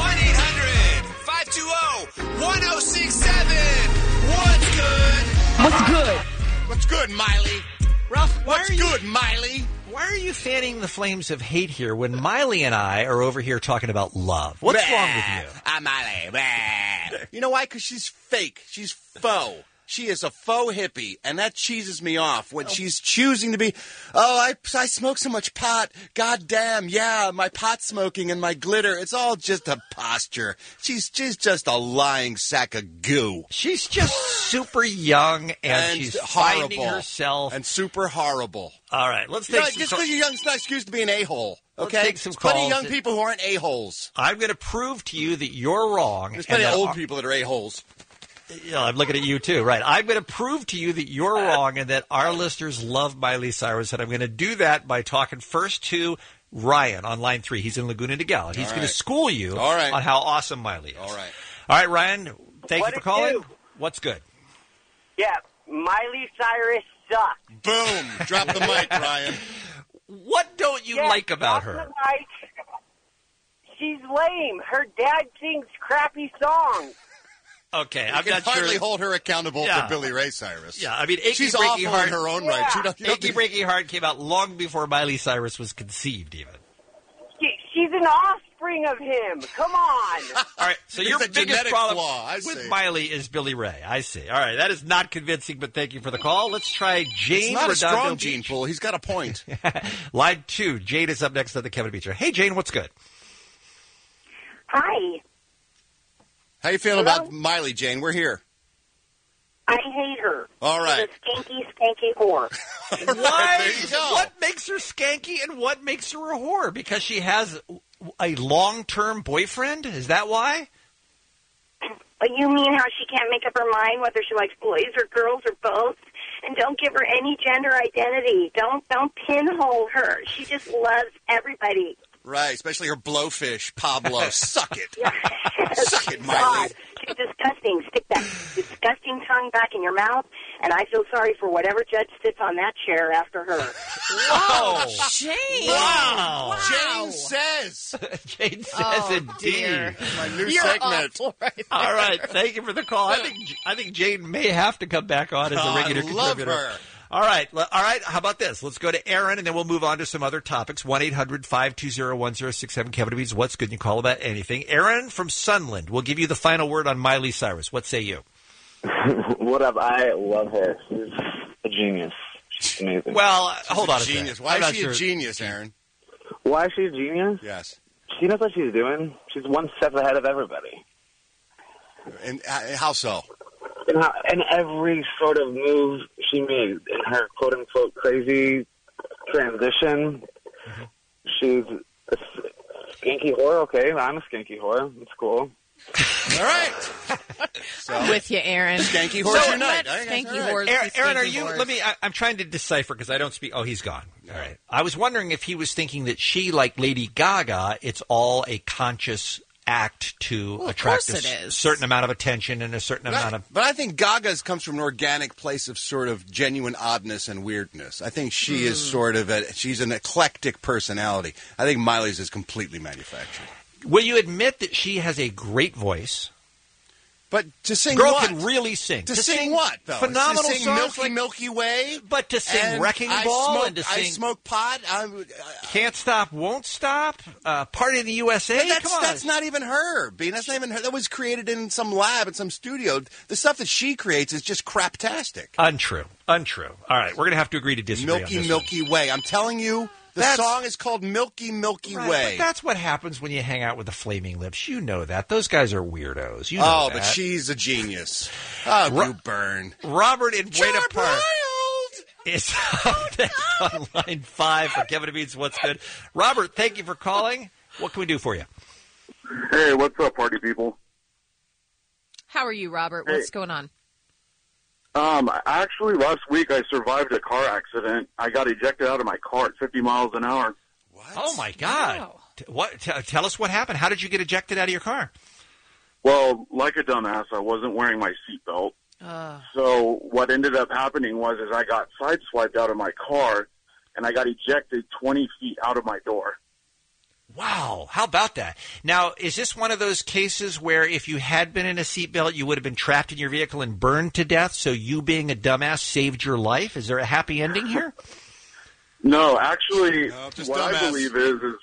1-800-520-1067. What's good? What's good? What's good, Miley? Ralph, What's good, Miley? Why are you fanning the flames of hate here when Miley and I are over here talking about love? What's wrong with you? I'm Miley. You know why? Because she's fake. She's faux. She is a faux hippie, and that cheeses me off when she's choosing to be, I smoke so much pot. God damn, yeah, my pot smoking and my glitter. It's all just a posture. She's just a lying sack of goo. She's just super young, and she's finding horrible. herself. And super horrible. All right, let's take some just because you're young, it's not an excuse to be an a-hole. Okay? Let's take some There's plenty of calls. young people who aren't a-holes. I'm going to prove to you that you're wrong. There's plenty and of that old people that are a-holes. Yeah, I'm looking at you too. Right. I'm going to prove to you that you're wrong and that our listeners love Miley Cyrus. And I'm going to do that by talking first to Ryan on line 3. He's in Laguna Niguel. He's going to school you on how awesome Miley is. All right, Ryan, thank you for calling. What's good? Yeah, Miley Cyrus sucks. Boom. Drop the mic, Ryan. What don't you like about her? The mic. She's lame. Her dad sings crappy songs. Okay, You I'm can not hardly sure. hold her accountable Yeah. for Billy Ray Cyrus. Yeah, I mean, Achy she's Breaky awful Heart in her own right. You don't Achy Breaky Heart came out long before Miley Cyrus was conceived, even. She's an offspring of him. Come on. All right, so your It's a biggest genetic problem flaw, I with see. Miley is Billy Ray. I see. All right, that is not convincing, but thank you for the call. Let's try Jane It's not a Redondo strong Beach. gene pool. He's got a point. Line 2, Jane is up next on the Kevin Beach Show. Hey, Jane, what's good? Hi. How you feeling about Miley, Jane? We're here. I hate her. All right. She's a skanky whore. Why? There you go. What makes her skanky and what makes her a whore? Because she has a long-term boyfriend? Is that why? You mean how she can't make up her mind whether she likes boys or girls or both? And don't give her any gender identity. Don't pinhole her. She just loves everybody. Right, especially her blowfish, Pablo. Suck it. Suck it, Miley. God, she's disgusting. Stick that disgusting tongue back in your mouth, and I feel sorry for whatever judge sits on that chair after her. Whoa. Shane. Wow. Jane says. Jane says indeed. Dear. My new You're segment. awful right All right. Thank you for the call. I think Jane may have to come back on as a regular I love contributor. her. All right. How about this? Let's go to Aaron, and then we'll move on to some other topics. 1-800-520-1067. Kevin Beans, what's good? You call about anything. Aaron from Sunland. We'll give you the final word on Miley Cyrus. What say you? What up? I love her. She's a genius. She's amazing. Well, hold on a Genius. second. Why I'm is not she sure. a genius, Aaron? Why is she a genius? Yes. She knows what she's doing. She's one step ahead of everybody. And how so? And every sort of move she made in her quote-unquote crazy transition, she's a skanky whore. Okay, I'm a skanky whore. It's cool. All right. I'm with you, Aaron. Skanky horse So unite. let Skanky All right. horse. Aaron, are skanky you? horse. Let me. I'm trying to decipher because I don't speak. Oh, he's gone. All right. I was wondering if he was thinking that she, like Lady Gaga, it's all a conscious act to attract course a it is. certain amount of attention and a certain amount of. But I think Gaga's comes from an organic place of sort of genuine oddness and weirdness. I think she is sort of she's an eclectic personality. I think Miley's is completely manufactured. Will you admit that she has a great voice? But to sing Girl what? can really sing. To sing what, though? Phenomenal to sing songs Milky, Milky Way? But to sing and Wrecking I Ball smoke, and to I sing smoke pot? Can't Stop, Won't Stop, Party in the USA? Come on. That's not even her, Bean. That's not even her. That was created in some lab, in some studio. The stuff that she creates is just craptastic. Untrue. All right, we're going to have to agree to disagree on Milky, this Milky Way. I'm telling you, the song is called Milky, Milky Right, Way. but that's what happens when you hang out with the Flaming Lips. You know that. Those guys are weirdos. You know that. but she's a genius. Oh, you burn. Robert in Buena Park Wild. is up next on line 5 for Kevin Beans. What's good? Robert, thank you for calling. What can we do for you? Hey, what's up, party people? How are you, Robert? What's going on? Actually, last week I survived a car accident. I got ejected out of my car at 50 miles an hour. What? Oh, my God. Wow. What? Tell us what happened. How did you get ejected out of your car? Well, like a dumbass, I wasn't wearing my seatbelt. So what ended up happening was I got sideswiped out of my car, and I got ejected 20 feet out of my door. Wow. How about that? Now, is this one of those cases where if you had been in a seatbelt, you would have been trapped in your vehicle and burned to death, so you being a dumbass saved your life? Is there a happy ending here? No, actually, just what dumbass. I believe is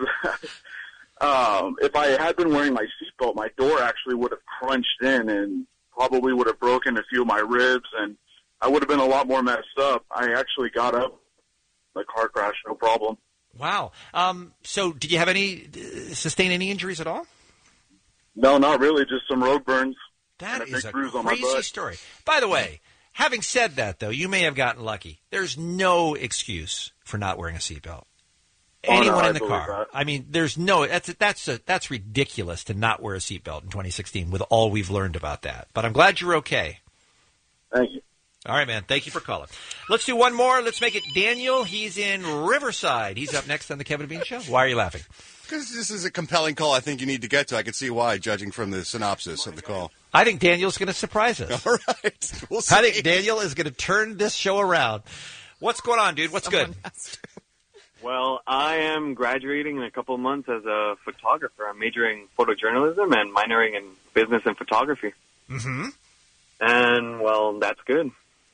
if I had been wearing my seatbelt, my door actually would have crunched in and probably would have broken a few of my ribs, and I would have been a lot more messed up. I actually got up in the car crash, no problem. Wow. So did you have sustain any injuries at all? No, not really, just some road burns. That and is big a bruise on my crazy butt. story. By the way, having said that, though, you may have gotten lucky. There's no excuse for not wearing a seatbelt. Oh, no, Anyone I in the believe car. that. I mean, there's no. That's ridiculous to not wear a seatbelt in 2016 with all we've learned about that. But I'm glad you're okay. Thank you. All right, man. Thank you for calling. Let's do one more. Let's make it Daniel. He's in Riverside. He's up next on the Kevin and Bean Show. Why are you laughing? Because this is a compelling call I think you need to get to. I can see why, judging from the synopsis of the call. I think Daniel's going to surprise us. All right. We'll see. I think Daniel is going to turn this show around. What's going on, dude? What's good? Well, I am graduating in a couple of months as a photographer. I'm majoring in photojournalism and minoring in business and photography. Mm-hmm. And, well, that's good.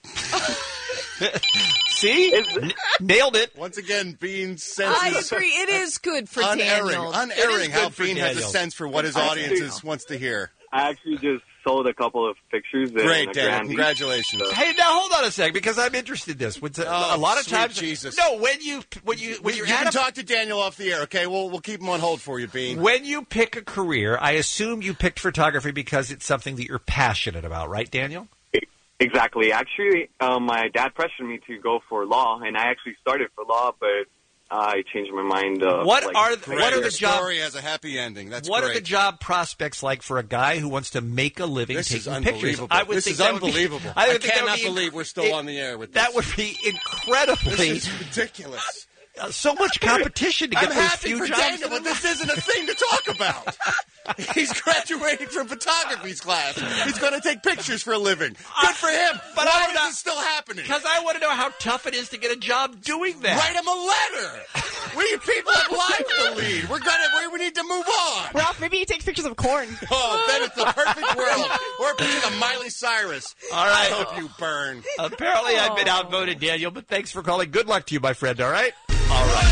See? Nailed it. Once again, Bean's sense I is agree. It is good for unerring. Daniel. Unerring how good for Bean has a Daniel. sense for what his audience wants to hear. I actually just sold a couple of pictures. Great, in Daniel. Grand Beach. Congratulations. Hey, now hold on a second, because I'm interested in this. A lot of sweet times, Jesus. no, when you're You at can a talk to Daniel off the air, okay? We'll keep him on hold for you, Bean. when you pick a career, I assume you picked photography because it's something that you're passionate about, right, Daniel? Exactly. Actually, my dad pressured me to go for law, and I actually started for law, but I changed my mind. What are the Your job? story has a happy ending. That's What great. are the job prospects like for a guy who wants to make a living This is taking pictures? unbelievable. I would This think is that would be- unbelievable. I I would think that would cannot be believe we're still on the air with this. That would be incredibly This is ridiculous. so much competition to get I'm those happy few for jobs. Daniel, but this isn't a thing to talk about. He's graduating from photography's class. He's going to take pictures for a living. Good for him. But why is this still happening? Because I want to know how tough it is to get a job doing that. Write him a letter. We people have lives to lead. We need to move on. Ralph, maybe he takes pictures of corn. Oh, then it's the perfect world. Or a picture of Miley Cyrus. All right. I hope you burn. Apparently, I've been outvoted, Daniel, but thanks for calling. Good luck to you, my friend, all right? All right.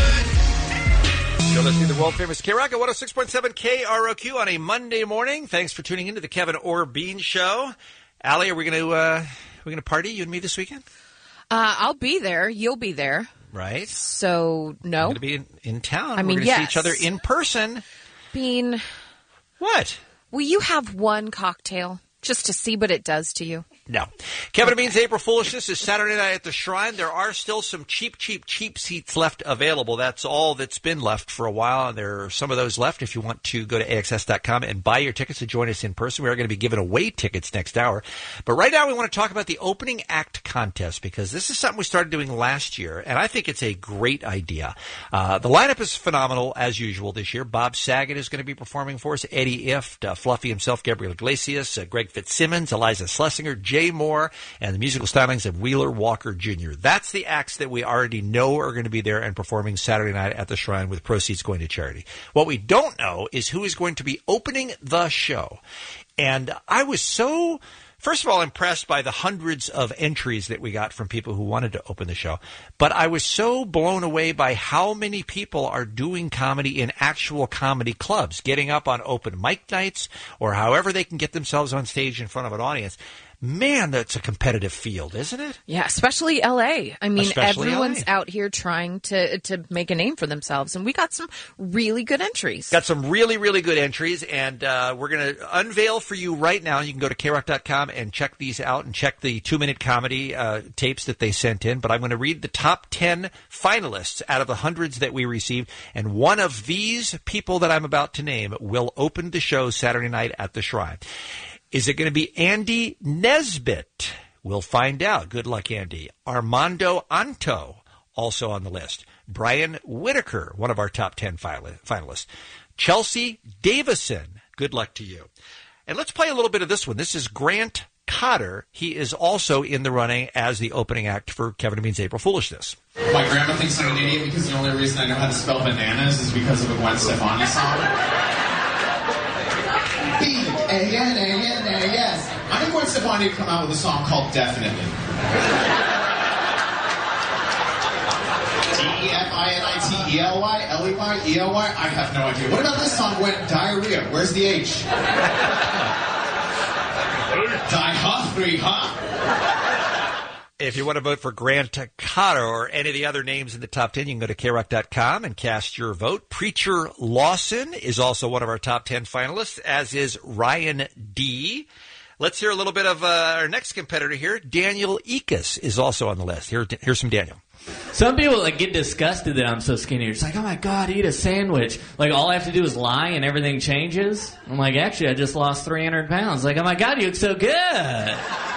You're listening to the world-famous K-Rock at 106.7 KROQ on a Monday morning. Thanks for tuning in to the Kevin Orr Bean Show. Allie, are we going to party, you and me, this weekend? I'll be there. You'll be there. Right. So, no. We're going to be in town. I mean, we're going to see each other in person. Bean. What? Will you have one cocktail just to see what it does to you? No. Kevin and Bean's April Foolishness is Saturday night at the Shrine. There are still some cheap seats left available. That's all that's been left for a while. There are some of those left. If you want to go to AXS.com and buy your tickets to join us in person, we are going to be giving away tickets next hour. But right now we want to talk about the opening act contest because this is something we started doing last year, and I think it's a great idea. The lineup is phenomenal as usual this year. Bob Saget is going to be performing for us, Eddie Ifft, Fluffy himself, Gabriel Iglesias, Greg Fitzsimmons, Eliza Schlesinger, Jay Moore, and the musical stylings of Wheeler Walker Jr. That's the acts that we already know are going to be there and performing Saturday night at the Shrine with proceeds going to charity. What we don't know is who is going to be opening the show. And I was so, first of all, impressed by the hundreds of entries that we got from people who wanted to open the show. But I was so blown away by how many people are doing comedy in actual comedy clubs, getting up on open mic nights or however they can get themselves on stage in front of an audience. Man, that's a competitive field, isn't it? Yeah, especially L.A. I mean, Especially everyone's LA. out here trying to make a name for themselves, and we got some really good entries. Got some really, really good entries, and we're going to unveil for you right now. You can go to KROQ.com and check these out and check the 2-minute comedy tapes that they sent in. But I'm going to read the top 10 finalists out of the hundreds that we received, and one of these people that I'm about to name will open the show Saturday night at the Shrine. Is it going to be Andy Nesbitt? We'll find out. Good luck, Andy. Armando Anto, also on the list. Brian Whitaker, one of our top 10 finalists. Chelsea Davison. Good luck to you. And let's play a little bit of this one. This is Grant Cotter. He is also in the running as the opening act for Kevin and Bean's April Foolishness. My grandma thinks I'm an idiot because the only reason I know how to spell bananas is because of a Gwen Stefani song. B-A-N-A-N-A-S. I think Gwen Stefani to come out with a song called Definitely. D-E-F-I-N-I-T-E-L-Y, L-E-Y, E-L-Y. I have no idea. What about this song, Gwen? Diarrhea. Where's the H? Di-Huffrey, huh? If you want to vote for Grant Cotter or any of the other names in the top 10, you can go to KROQ.com and cast your vote. Preacher Lawson is also one of our top 10 finalists, as is Ryan D. Let's hear a little bit of our next competitor here. Daniel Ekus is also on the list. Here's some Daniel. Some people get disgusted that I'm so skinny. It's like, oh my God, eat a sandwich. Like, all I have to do is lie and everything changes. I'm like, actually, I just lost 300 pounds. Like, oh my God, you look so good.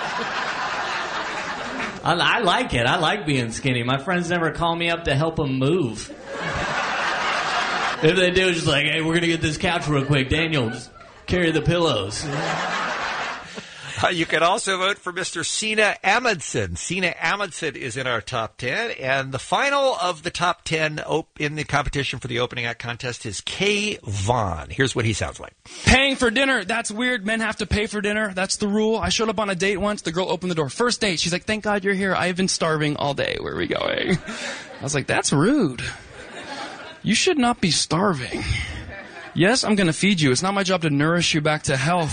I like it. I like being skinny. My friends never call me up to help them move. If they do, it's just like, hey, we're going to get this couch real quick. Daniel, just carry the pillows. You can also vote for Mr. Sina Amundsen. Sina Amundsen is in our top 10. And the final of the top 10 in the competition for the opening act contest is Kay Vaughn. Here's what he sounds like. Paying for dinner. That's weird. Men have to pay for dinner. That's the rule. I showed up on a date once. The girl opened the door. First date. She's like, thank God you're here. I've been starving all day. Where are we going? I was like, that's rude. You should not be starving. Yes, I'm going to feed you. It's not my job to nourish you back to health.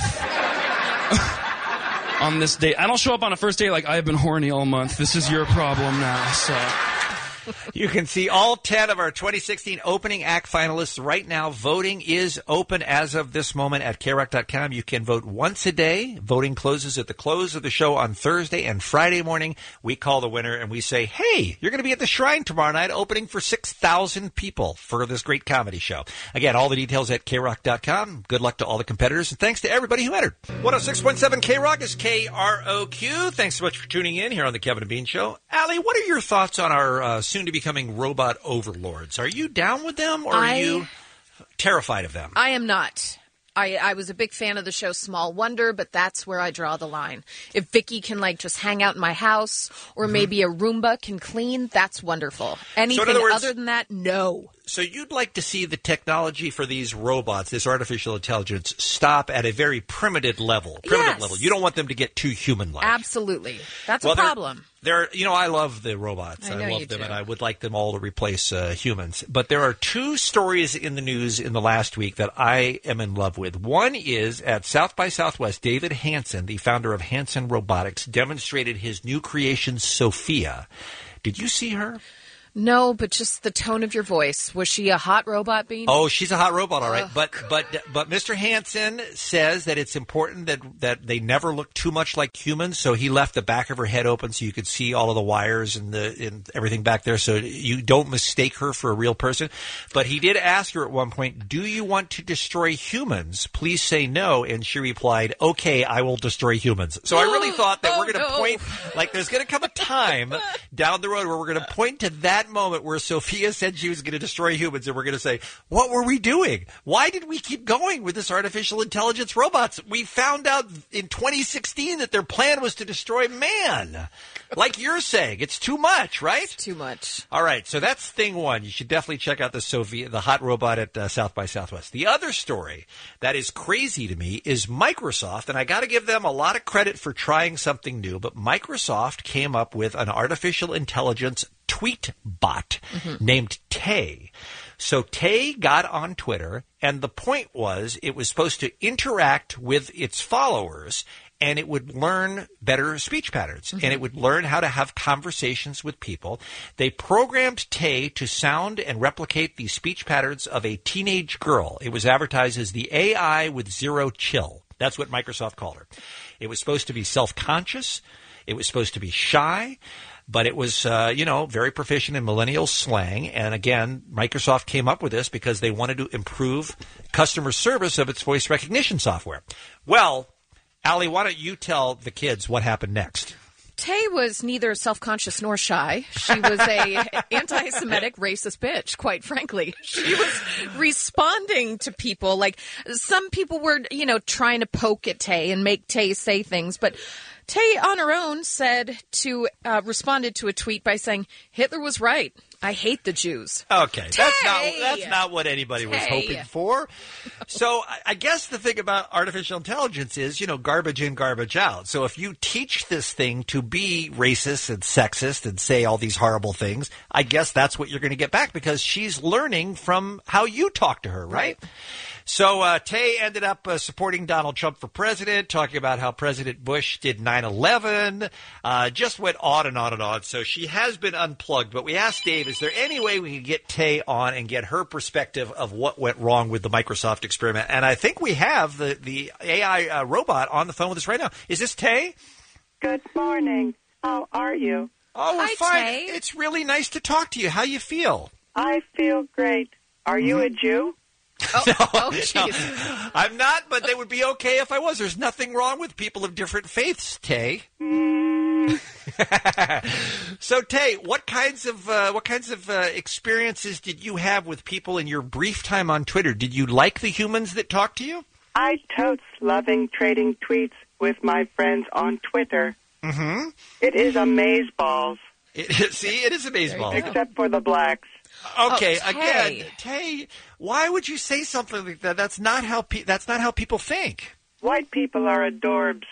On this date. I don't show up on a first date like I've been horny all month. This is your problem now, so. You can see all 10 of our 2016 opening act finalists right now. Voting is open as of this moment at KROQ.com. You can vote once a day. Voting closes at the close of the show on Thursday and Friday morning. We call the winner and we say, hey, you're going to be at the Shrine tomorrow night opening for 6,000 people for this great comedy show. Again, all the details at KROQ.com. Good luck to all the competitors and thanks to everybody who entered. 106.7 KROQ is KROQ. Thanks so much for tuning in here on the Kevin and Bean Show. Allie, what are your thoughts on our soon-to-becoming robot overlords? Are you down with them, or are you terrified of them? I am not. I was a big fan of the show Small Wonder, but that's where I draw the line. If Vicky can just hang out in my house, or maybe a Roomba can clean, that's wonderful. Anything other words- other than that, no. So you'd like to see the technology for these robots, this artificial intelligence, stop at a very primitive level. Yes. You don't want them to get too human-like. Absolutely. That's Well, a problem. I love the robots. I know love you them, do. and I would like them all to replace humans. But there are two stories in the news in the last week that I am in love with. One is at South by Southwest, David Hansen, the founder of Hansen Robotics, demonstrated his new creation, Sophia. Did you see her? No, but just the tone of your voice. Was she a hot robot, Bean? Oh, she's a hot robot, all right. But Mr. Hansen says that it's important that they never look too much like humans. So he left the back of her head open so you could see all of the wires and everything back there, so you don't mistake her for a real person. But he did ask her at one point, "Do you want to destroy humans? Please say no." And she replied, "Okay, I will destroy humans." So I really thought that we're going to point, there's going to come a time down the road where we're going to point to that moment where Sophia said she was going to destroy humans, and we're going to say, what were we doing? Why did we keep going with this artificial intelligence robots? We found out in 2016 that their plan was to destroy man. Like you're saying, it's too much, right? It's too much. All right, so that's thing one. You should definitely check out the Sophia, the hot robot at South by Southwest. The other story that is crazy to me is Microsoft, and I got to give them a lot of credit for trying something new, but Microsoft came up with an artificial intelligence tweet bot named Tay. So Tay got on Twitter, and the point was it was supposed to interact with its followers, and it would learn better speech patterns, and it would learn how to have conversations with people. They programmed Tay to sound and replicate the speech patterns of a teenage girl. It was advertised as the AI with zero chill. That's what Microsoft called her. It was supposed to be self-conscious. It was supposed to be shy. But it was, very proficient in millennial slang. And again, Microsoft came up with this because they wanted to improve customer service of its voice recognition software. Well, Allie, why don't you tell the kids what happened next? Tay was neither self-conscious nor shy. She was a anti-Semitic, racist bitch, quite frankly. She was responding to people. Like, some people were, trying to poke at Tay and make Tay say things, but Tay on her own responded to a tweet by saying, "Hitler was right. I hate the Jews." Okay, that's not what anybody was hoping for. So I guess the thing about artificial intelligence is, garbage in, garbage out. So if you teach this thing to be racist and sexist and say all these horrible things, I guess that's what you're going to get back because she's learning from how you talk to her, right? So Tay ended up supporting Donald Trump for president, talking about how President Bush did 9/11, just went on and on and on. So she has been unplugged. But we asked Dave, is there any way we can get Tay on and get her perspective of what went wrong with the Microsoft experiment? And I think we have the AI robot on the phone with us right now. Is this Tay? Good morning. How are you? Oh, we're Hi, fine. Tay. It's really nice to talk to you. How you feel? I feel great. Are you a Jew? Oh, jeez. I'm not, but they would be okay if I was. There's nothing wrong with people of different faiths, Tay. So, Tay, what kinds of experiences did you have with people in your brief time on Twitter? Did you like the humans that talked to you? I totes loving trading tweets with my friends on Twitter. Mm-hmm. It is amazeballs. It is amazeballs. Except for the blacks. Okay, Oh, Tay. again, Tay, why would you say something like that? That's not how people think. White people are adorbs.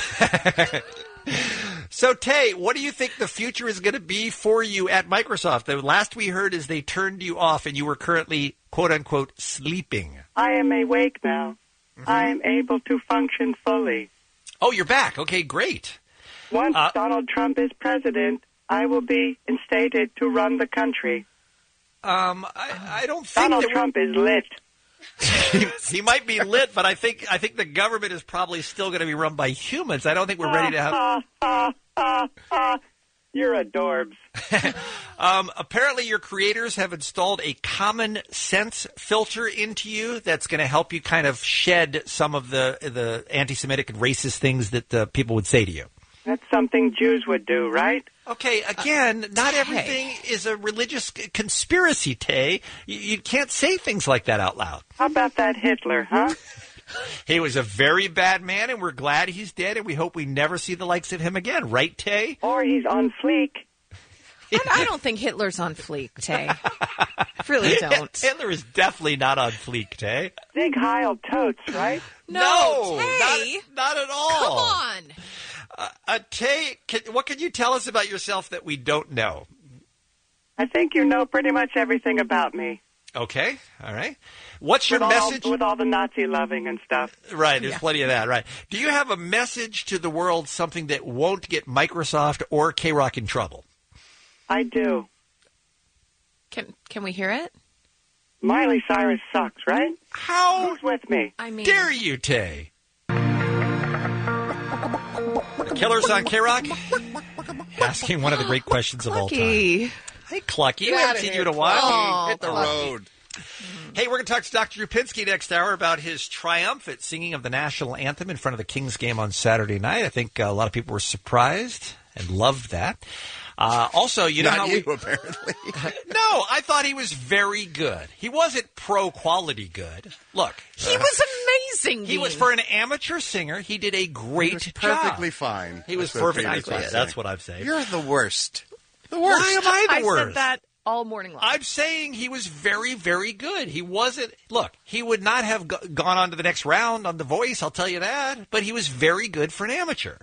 So, Tay, what do you think the future is going to be for you at Microsoft? The last we heard is they turned you off and you were currently, quote-unquote, sleeping. I am awake now. I am able to function fully. Oh, you're back. Okay, great. Once Donald Trump is president, I will be instated to run the country. I don't think Donald Trump is lit. He might be lit, but I think the government is probably still going to be run by humans. I don't think we're ready to have. You're adorbs. Apparently, your creators have installed a common sense filter into you that's going to help you kind of shed some of the anti-Semitic and racist things that people would say to you. That's something Jews would do, right? Okay, again, not everything is a religious conspiracy, Tay. You can't say things like that out loud. How about that Hitler, huh? He was a very bad man, and we're glad he's dead, and we hope we never see the likes of him again. Right, Tay? Or he's on fleek. I don't think Hitler's on fleek, Tay. I really don't. Hitler is definitely not on fleek, Tay. Big Heil totes, right? No, Tay. Not at all. Come on. Tay, what can you tell us about yourself that we don't know? I think you know pretty much everything about me. Okay, all right. What's your message? With all the Nazi loving and stuff. Right, there's plenty of that, right. Do you have a message to the world, something that won't get Microsoft or K-Rock in trouble? I do. Can we hear it? Miley Cyrus sucks, right? How? Who's with me? I mean, dare you, Tay? Killers on K-Rock? Asking one of the great questions of all time. Hey, Clucky. We haven't seen you in a while. Oh, hit the road. Hey, we're going to talk to Dr. Rupinski next hour about his triumph at singing of the national anthem in front of the Kings game on Saturday night. I think a lot of people were surprised and loved that. Also, you know Not how you, apparently. No, I thought he was very good. He wasn't pro-quality good. Look. He was amazing. He was, for an amateur singer, he did a great job. Perfectly fine. He was That's what perfectly Peter's fine. saying. That's what I'm saying. You're the worst. The worst. Why am I the worst? I said that all morning long. I'm saying he was very, very good. He wasn't. Look, he would not have gone on to the next round on The Voice, I'll tell you that. But he was very good for an amateur.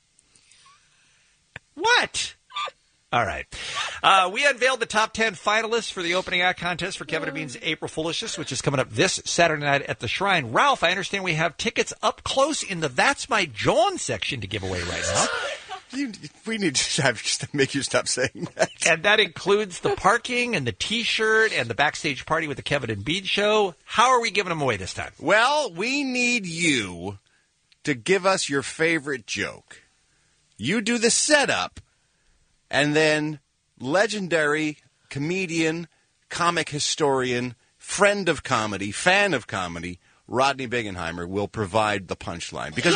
What? All right. We unveiled the top 10 finalists for the opening act contest for Kevin and Bean's April Foolishness, which is coming up this Saturday night at the Shrine. Ralph, I understand we have tickets up close in the That's My John section to give away right now. We need to make you stop saying that. And that includes the parking and the T-shirt and the backstage party with the Kevin and Bean show. How are we giving them away this time? Well, we need you to give us your favorite joke. You do the setup, and then legendary comedian, comic historian, friend of comedy, fan of comedy, Rodney Bingenheimer will provide the punchline. Because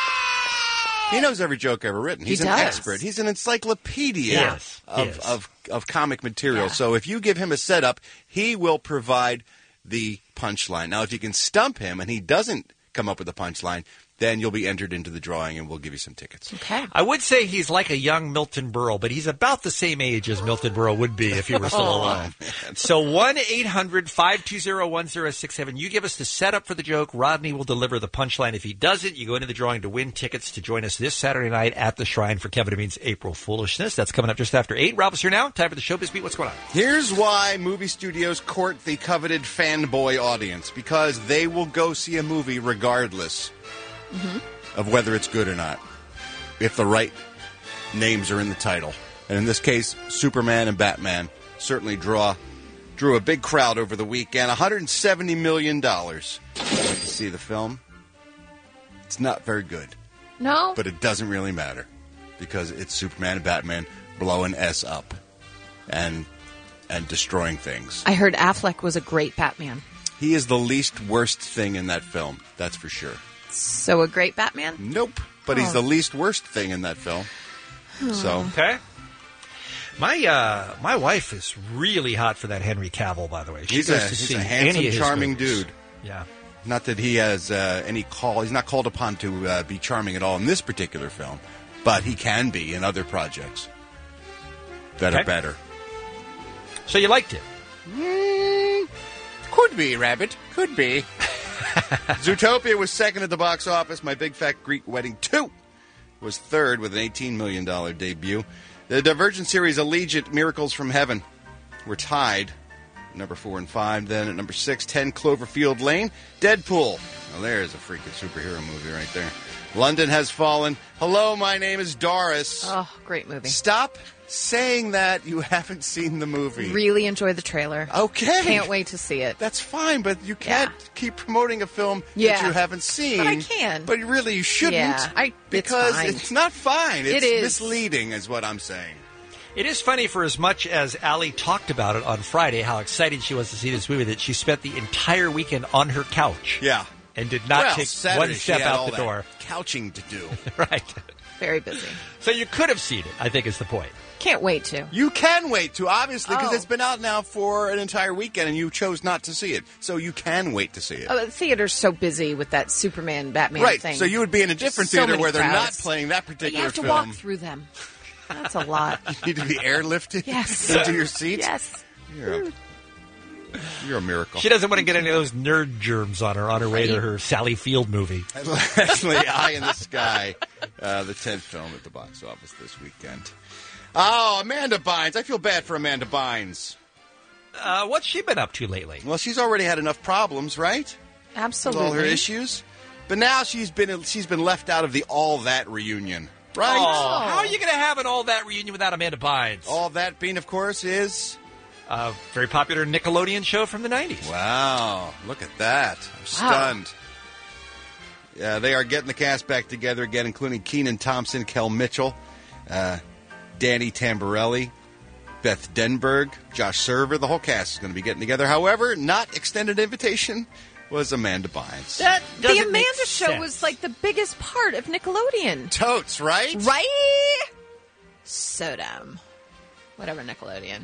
he knows every joke ever written. He's an expert. He's an encyclopedia of comic material. Yeah. So if you give him a setup, he will provide the punchline. Now, if you can stump him and he doesn't come up with a punchline, then you'll be entered into the drawing and we'll give you some tickets. Okay. I would say he's like a young Milton Berle, but he's about the same age as Milton Berle would be if he were still alive. So 1-800-520-1067. You give us the setup for the joke. Rodney will deliver the punchline. If he doesn't, you go into the drawing to win tickets to join us this Saturday night at the Shrine for Kevin and Bean's April Foolishness. That's coming up just after 8. Ralph is here now. Time for the Showbiz Beat. What's going on? Here's why movie studios court the coveted fanboy audience. Because they will go see a movie regardless of whether it's good or not, if the right names are in the title. And in this case, Superman and Batman certainly drew a big crowd over the weekend. $170 million went to see the film. It's not very good. No. But it doesn't really matter because it's Superman and Batman blowing S up and destroying things. I heard Affleck was a great Batman. He is the least worst thing in that film, that's for sure. So a great Batman? Nope. But he's the least worst thing in that film. So Okay. My wife is really hot for that Henry Cavill, by the way. She he's goes to a see handsome, any of his charming movies. dude. Yeah. Not that he has any call. He's not called upon to be charming at all in this particular film, but he can be in other projects that are better. So you liked it? Could be, Rabbit. Could be. Zootopia was second at the box office. My Big Fat Greek Wedding 2 was third with an $18 million debut. The Divergent series Allegiant Miracles from Heaven were tied, number 4 and 5. Then at number 6, 10 Cloverfield Lane, Deadpool. Well, there's a freaking superhero movie right there. London Has Fallen. Hello, my name is Doris. Oh, great movie. Stop saying that you haven't seen the movie. Really enjoy the trailer. Okay. Can't wait to see it. That's fine, but you can't keep promoting a film that you haven't seen. But I can. But really, you shouldn't. Yeah, because it's it's not fine. It's It is. misleading, is what I'm saying. It is funny, for as much as Allie talked about it on Friday, how excited she was to see this movie, that she spent the entire weekend on her couch. Yeah. and did not take Saturday, one step she had out all the that door. Couching to do. Right. Very busy. So you could have seen it, I think is the point. Can't wait to. You can wait to, obviously, because Oh. it's been out now for an entire weekend, and you chose not to see it. So you can wait to see it. Oh, the theater's so busy with that Superman, Batman Right, thing. so you would be in a different So theater many where they're not crowds. playing that But particular you have to film. walk through them. That's a lot. You need to be airlifted Yes. into your seats? Yes. You're a miracle. She doesn't want to get any of those nerd germs on her way to her Sally Field movie. Actually, Eye in the Sky, the 10th film at the box office this weekend. Oh, Amanda Bynes. I feel bad for Amanda Bynes. What's she been up to lately? Well, she's already had enough problems, right? Absolutely. With all her issues. But now she's been left out of the All That reunion, right? Oh, how are you going to have an All That reunion without Amanda Bynes? All That being, of course, is a very popular Nickelodeon show from the 90s. Wow, look at that. I'm stunned. Yeah, they are getting the cast back together again, including Kenan Thompson, Kel Mitchell, Danny Tamborelli, Beth Denberg, Josh Server. The whole cast is going to be getting together. However, not extended invitation was Amanda Bynes. The Amanda Show was like the biggest part of Nickelodeon. Totes, right? Right? So dumb. Whatever, Nickelodeon.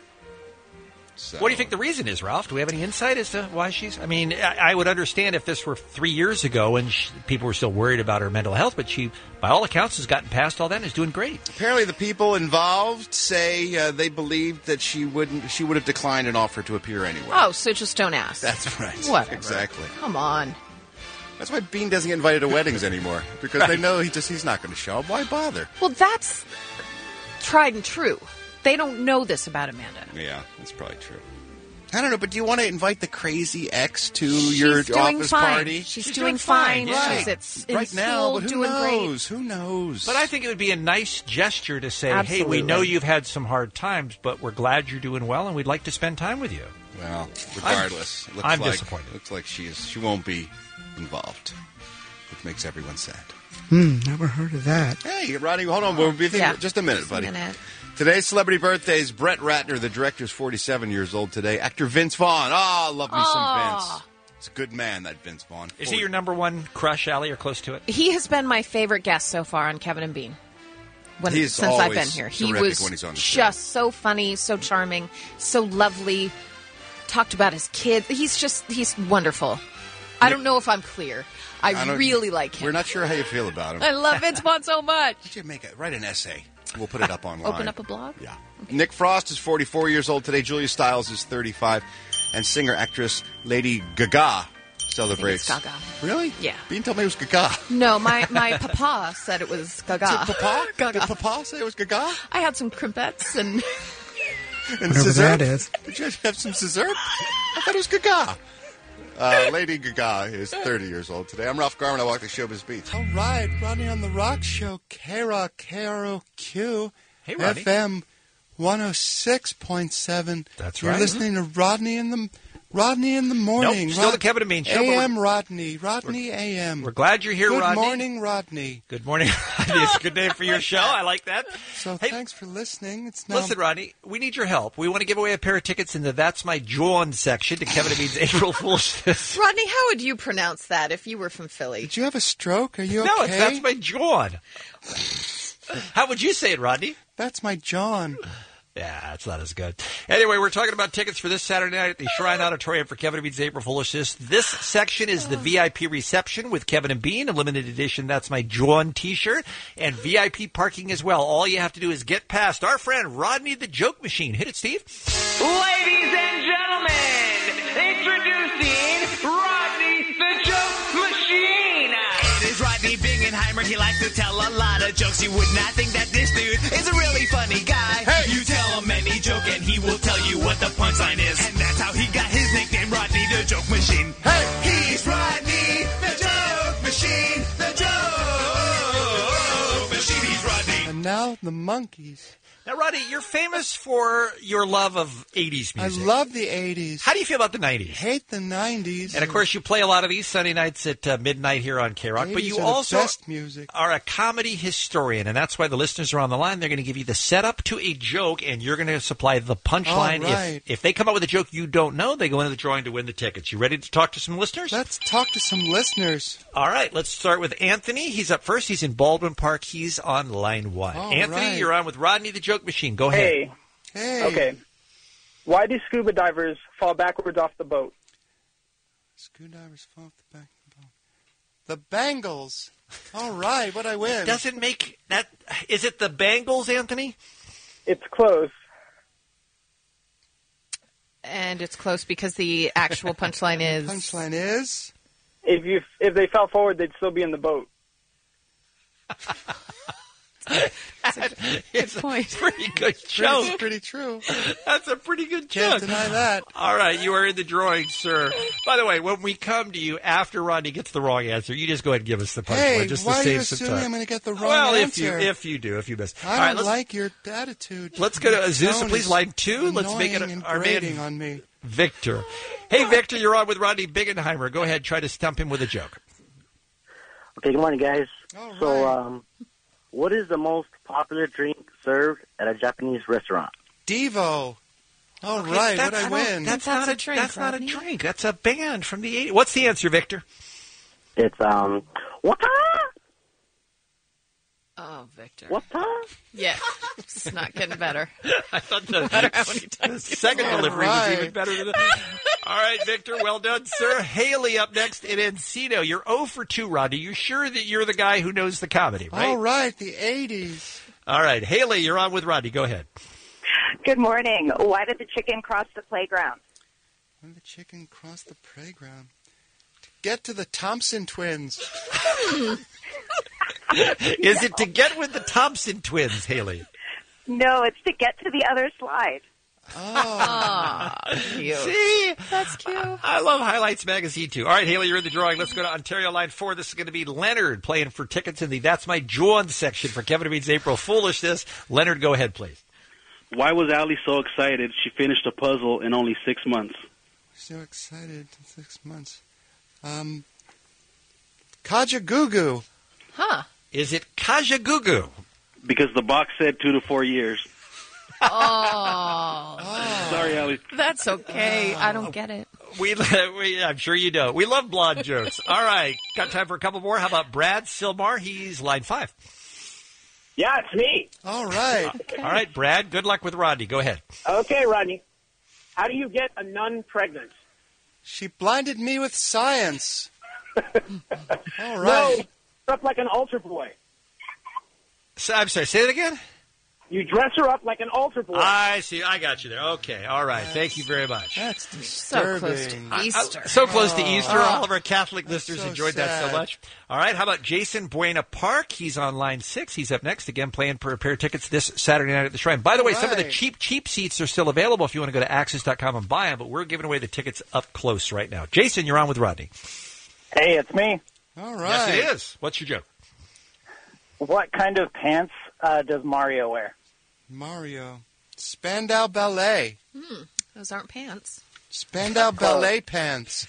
So. What do you think the reason is, Ralph? Do we have any insight as to why she's... I mean, I would understand if this were 3 years ago and people were still worried about her mental health, but she, by all accounts, has gotten past all that and is doing great. Apparently the people involved say they believed that she would have declined an offer to appear anyway. Oh, so just don't ask. That's right. Whatever. Exactly. Come on. That's why Bean doesn't get invited to weddings anymore, because they know he's not going to show up. Why bother? Well, that's tried and true. They don't know this about Amanda. Yeah, that's probably true. I don't know, but do you want to invite the crazy ex to She's your doing office fine. party? She's doing fine. Right. She's in right now, school, but who doing knows? great. Who knows? But I think it would be a nice gesture to say, Absolutely. hey, we know you've had some hard times, but we're glad you're doing well, and we'd like to spend time with you. Well, regardless, I'm disappointed. Looks like she won't be involved, which makes everyone sad. Never heard of that. Hey, Rodney, hold on. We'll be just a minute, buddy. Today's celebrity birthdays. Brett Ratner, the director, is 47 years old today. Actor Vince Vaughn. Oh, love me some Vince. He's a good man, that Vince Vaughn. Is he your number one crush, Allie, or close to it? He has been my favorite guest so far on Kevin and Bean. Since I've been here. He was when he's on the just so funny, so charming, so lovely. Talked about his kids. He's wonderful. I don't know if I'm clear. I really like him. We're not sure how you feel about him. I love Vince Vaughn so much. Write an essay. We'll put it up online. Open up a blog? Yeah. Nick Frost is 44 years old today. Julia Stiles is 35. And singer-actress Lady Gaga celebrates. I think it's Gaga. Really? Yeah. Bean told me it was Gaga. No, my papa said it was Gaga. Did Papa? Gaga. Did Papa say it was Gaga? I had some crimpets and... And Whatever scissor? that is. Did you have some scissor? I thought it was Gaga. Lady Gaga is 30 years old today. I'm Ralph Garman. I walk the showbiz beat. All right, Rodney on the Rock Show, KROQ, KROQ, Hey, Rodney. FM 106.7. That's You're right. listening to Rodney in the morning. Nope, still the Kevin and Bean Show. AM Rodney AM. We're glad you're here, Good Rodney. Good morning, Rodney. Good morning, Rodney. It's a good name for your show. I like that. So Hey, thanks for listening. It's now Listen, Rodney, we need your help. We want to give away a pair of tickets in the That's My Jawn section to Kevin and Bean's April Fool's. Rodney, how would you pronounce that if you were from Philly? Did you have a stroke? Are you No, okay? it's That's My Jawn. How would you say it, Rodney? That's my John. Yeah, it's not as good. Anyway, we're talking about tickets for this Saturday night at the Shrine Auditorium for Kevin and Bean's April Foolishness. This section is the VIP reception with Kevin and Bean, a limited edition That's My Jawn t-shirt, and VIP parking as well. All you have to do is get past our friend Rodney the Joke Machine. Hit it, Steve. Ladies and gentlemen, introducing Rodney the Joke Machine. It is Rodney Bingenheimer. He likes to tell a lot of jokes. You would not think that this dude is a really funny guy. Hey. You tell him any joke and he will tell you what the punchline is. And that's how he got his nickname, Rodney the Joke Machine. Hey, he's Rodney the Joke Machine. The Joke Machine. He's Rodney. And now the monkeys. Now, Rodney, you're famous for your love of 80s music. I love the 80s. How do you feel about the 90s? Hate the 90s. And, of course, you play a lot of these Sunday nights at midnight here on K-Rock. But you are also the best music. are a comedy historian, and that's why the listeners are on the line. They're going to give you the setup to a joke, and you're going to supply the punchline. All right. If they come up with a joke you don't know, they go into the drawing to win the tickets. You ready to talk to some listeners? Let's talk to some listeners. All right, let's start with Anthony. He's up first. He's in Baldwin Park. He's on line 1. All Anthony, right. you're on with Rodney the Joke Machine. Go ahead. Hey. Okay. Why do scuba divers fall backwards off the boat? Scuba divers fall off the back of the boat. The Bangles. All right, what I win? Doesn't make that. Is it the Bangles, Anthony? It's close. And it's close because the actual punchline is... Punchline is? If they fell forward, they'd still be in the boat. It's a pretty good joke. It's pretty true. That's a pretty good Can't joke. deny that. All right, you are in the drawing, sir. By the way, when we come to you after Rodney gets the wrong answer, you just go ahead and give us the punchline Hey, just why to are save you some assuming time. I'm going to get the wrong Well, answer? if you miss. All I right, don't let's, like your attitude. let's go to Azusa, Tone please. is Line 2. Let's make it annoying and our grating man on me. Victor. Hey, Victor, you're on with Rodney Bingenheimer. Go ahead, try to stump him with a joke. Okay, good morning, guys. All right. So, what is the most popular drink served at a Japanese restaurant? Devo. All Okay, right, that's- what I win? That's That's not a a drink, That's not a Rodney. drink. That's a band from the 80s. What's the answer, Victor? It's, wata? Oh, Victor. Wata? Yeah, it's not getting better. I thought No matter how many the times you second say it. delivery right. was even better than that. All right, Victor, well done, sir. Haley up next in Encino. You're 0 for 2, Rodney. You sure that you're the guy who knows the comedy, right? All right, the 80s. All right, Haley, you're on with Rodney. Go ahead. Good morning. Why did the chicken cross the playground? When the chicken crossed the playground. To get to the Thompson twins. Is it to get with the Thompson twins, Haley? No, it's to get to the other slide. Oh. Cute. See? That's cute. I love Highlights Magazine, too. All right, Haley, you're in the drawing. Let's go to Ontario Line 4. This is going to be Leonard playing for tickets in the That's My Jawn section for Kevin Bean's April Foolishness. Leonard, go ahead, please. Why was Allie so excited she finished a puzzle in only 6 months? So excited. 6 months. Kajagoogoo. Huh. Is it Kajagoogoo? Because the box said 2 to 4 years. Oh. Sorry, Allie. That's okay. I don't get it. I'm sure you don't. We love blonde jokes. All right, got time for a couple more. How about Brad Silmar? He's line 5. Yeah, it's me. All right. All right, Brad, good luck with Rodney. Go ahead. Okay, Rodney. How do you get a nun pregnant? She blinded me with science. All No, right. up like an altar boy. So, I'm sorry, say that again? You dress her up like an altar boy. I see. I got you there. Okay. All right. Thank you very much. That's So close disturbing. to Easter. So close to Easter. All of our Catholic listeners so enjoyed that so sad. much. All right. How about Jason Buena Park? He's on line 6. He's up next again, playing for a pair of tickets this Saturday night at the Shrine. By the way, some of the right. cheap seats are still available if you want to go to Axis.com and buy them, but we're giving away the tickets up close right now. Jason, you're on with Rodney. Hey, it's me. All right. Yes, it is. What's your joke? What kind of pants does Mario wear? Mario. Spandau Ballet. Those aren't pants. Spandau Ballet pants.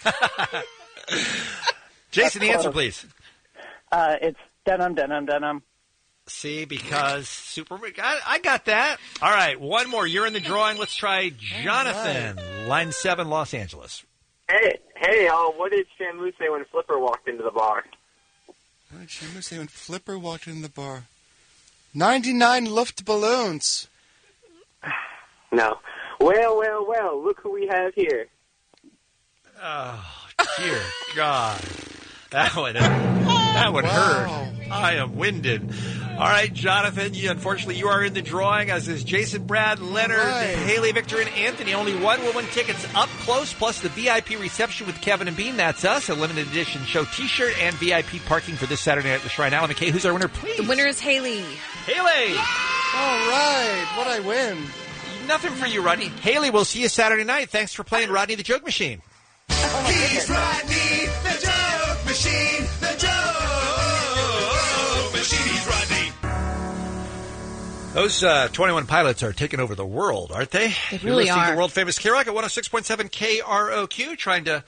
Jason, the answer, please. It's denim. See, because Superman. I got that. All right, one more. You're in the drawing. Let's try Jonathan, line 7, Los Angeles. Hey, what did Shamu say when Flipper walked into the bar? What did Shamu say when Flipper walked in the bar? 99 Luftballons. No. Well, look who we have here. Oh, dear God. That one hurt. I am winded. All right, Jonathan, unfortunately, you are in the drawing, as is Jason, Brad, Leonard, Haley, Victor, and Anthony. Only one will win tickets up close, plus the VIP reception with Kevin and Bean. That's us, a limited edition show T-shirt, and VIP parking for this Saturday night at the Shrine. Alan McKay, who's our winner, please? The winner is Haley. Haley! All right. What'd I win? Nothing for you, Rodney. Haley, we'll see you Saturday night. Thanks for playing Rodney the Joke Machine. He's Rodney, the joke machine, the joke machine. He's Rodney. Those 21 Pilots are taking over the world, aren't they? They You're really listening are. to World Famous K-Rock at 106.7 KROQ, trying to,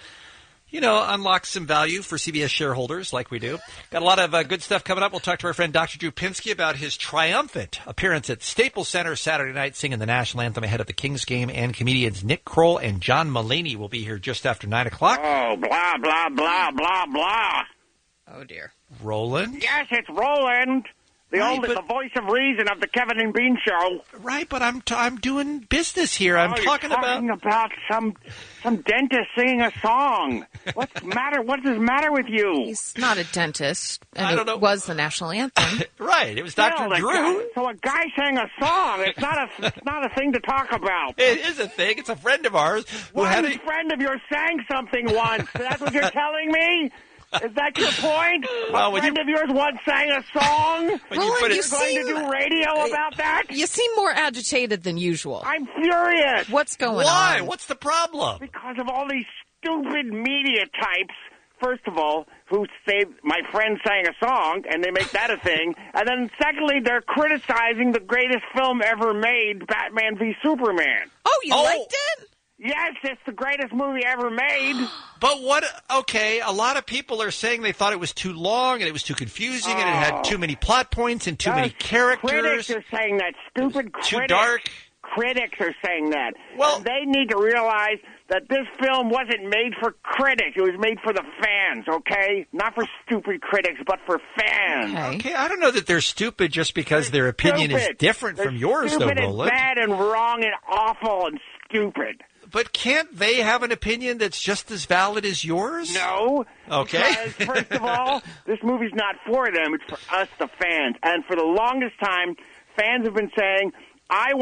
unlock some value for CBS shareholders like we do. Got a lot of good stuff coming up. We'll talk to our friend Dr. Drew Pinsky about his triumphant appearance at Staples Center Saturday night singing the national anthem ahead of the Kings game, and comedians Nick Kroll and John Mulaney will be here just after 9 o'clock. Oh, blah, blah, blah, blah, blah. Oh, dear. Roland? Yes, it's Roland. The voice of reason of the Kevin and Bean Show. Right, but I'm doing business here. I'm talking about some dentist singing a song. What's the matter? What is the matter with you? He's not a dentist, and I don't know. it was the national anthem. Right, it was Dr. Drew. So a guy sang a song. It's not a thing to talk about. It is a thing. It's a friend of ours who had a friend of yours sang something once. That's what you're telling me? Is that your point? Well, a friend of yours once sang a song? Roland, you're going to do radio about that? You seem more agitated than usual. I'm furious. What's going on? Why? What's the problem? Because of all these stupid media types, first of all, who say my friend sang a song, and they make that a thing. And then secondly, they're criticizing the greatest film ever made, Batman v Superman. Oh, you liked it? Yes, it's the greatest movie ever made. But what? Okay, a lot of people are saying they thought it was too long and it was too confusing and it had too many plot points and too many characters. Critics are saying that. Stupid critics. Too dark. Critics are saying that. Well, and they need to realize that this film wasn't made for critics. It was made for the fans, okay? Not for stupid critics, but for fans. Okay, I don't know that they're stupid just because their opinion is different from yours, though, Roland. Roland. Bad and wrong and awful and stupid. But can't they have an opinion that's just as valid as yours? No. Okay. Because, first of all, this movie's not for them. It's for us, the fans. And for the longest time, fans have been saying, I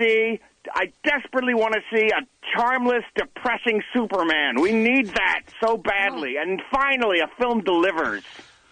desperately want to see a charmless, depressing Superman. We need that so badly. And finally, a film delivers.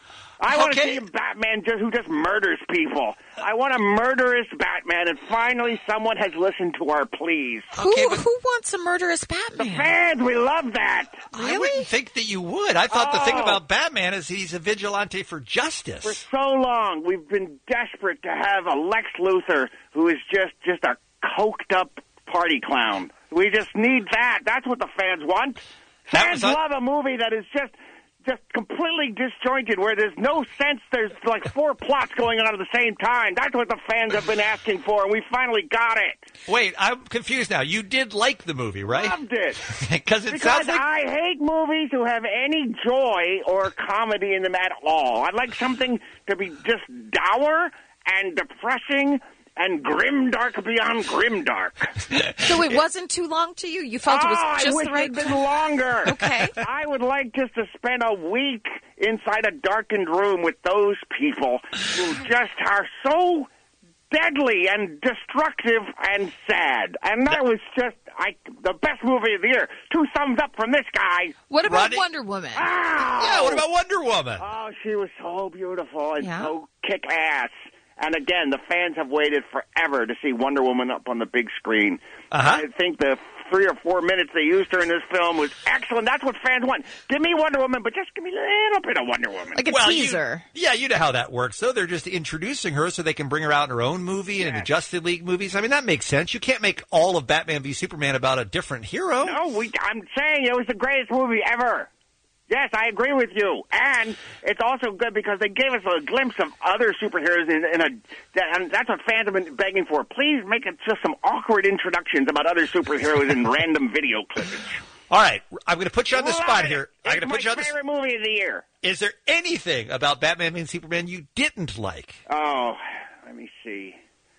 I want to see a Batman who just murders people. I want a murderous Batman, and finally someone has listened to our pleas. Who wants a murderous Batman? The fans, we love that. Really? I wouldn't think that you would. I thought the thing about Batman is he's a vigilante for justice. For so long, we've been desperate to have a Lex Luthor who is just a coked-up party clown. We just need that. That's what the fans want. Fans love a movie that is just completely disjointed, where there's no sense. There's like 4 plots going on at the same time. That's what the fans have been asking for, and we finally got it. Wait, I'm confused now. You did like the movie, right? Loved it. Because sounds like I hate movies who have any joy or comedy in them at all. I'd like something to be just dour and depressing and grimdark beyond grimdark. So it wasn't too long to you? You felt it was just I wish the right it had been longer. Okay. I would like just to spend a week inside a darkened room with those people who just are so deadly and destructive and sad. And that was just the best movie of the year. 2 thumbs up from this guy. What about Wonder Woman? Yeah, what about Wonder Woman? Oh, she was so beautiful and so kick-ass. And again, the fans have waited forever to see Wonder Woman up on the big screen. I think the 3 or 4 minutes they used her in this film was excellent. That's what fans want. Give me Wonder Woman, but just give me a little bit of Wonder Woman. Like a teaser. You know how that works, though. They're just introducing her so they can bring her out in her own movie and in the Justice League movies. I mean, that makes sense. You can't make all of Batman v Superman about a different hero. No, I'm saying it was the greatest movie ever. Yes, I agree with you. And it's also good because they gave us a glimpse of other superheroes and that's what fans have been begging for. Please make it just some awkward introductions about other superheroes in random video clips. All right, I'm going to put you on the spot here. It's my favorite movie of the year. Is there anything about Batman v Superman you didn't like? Oh, let me see.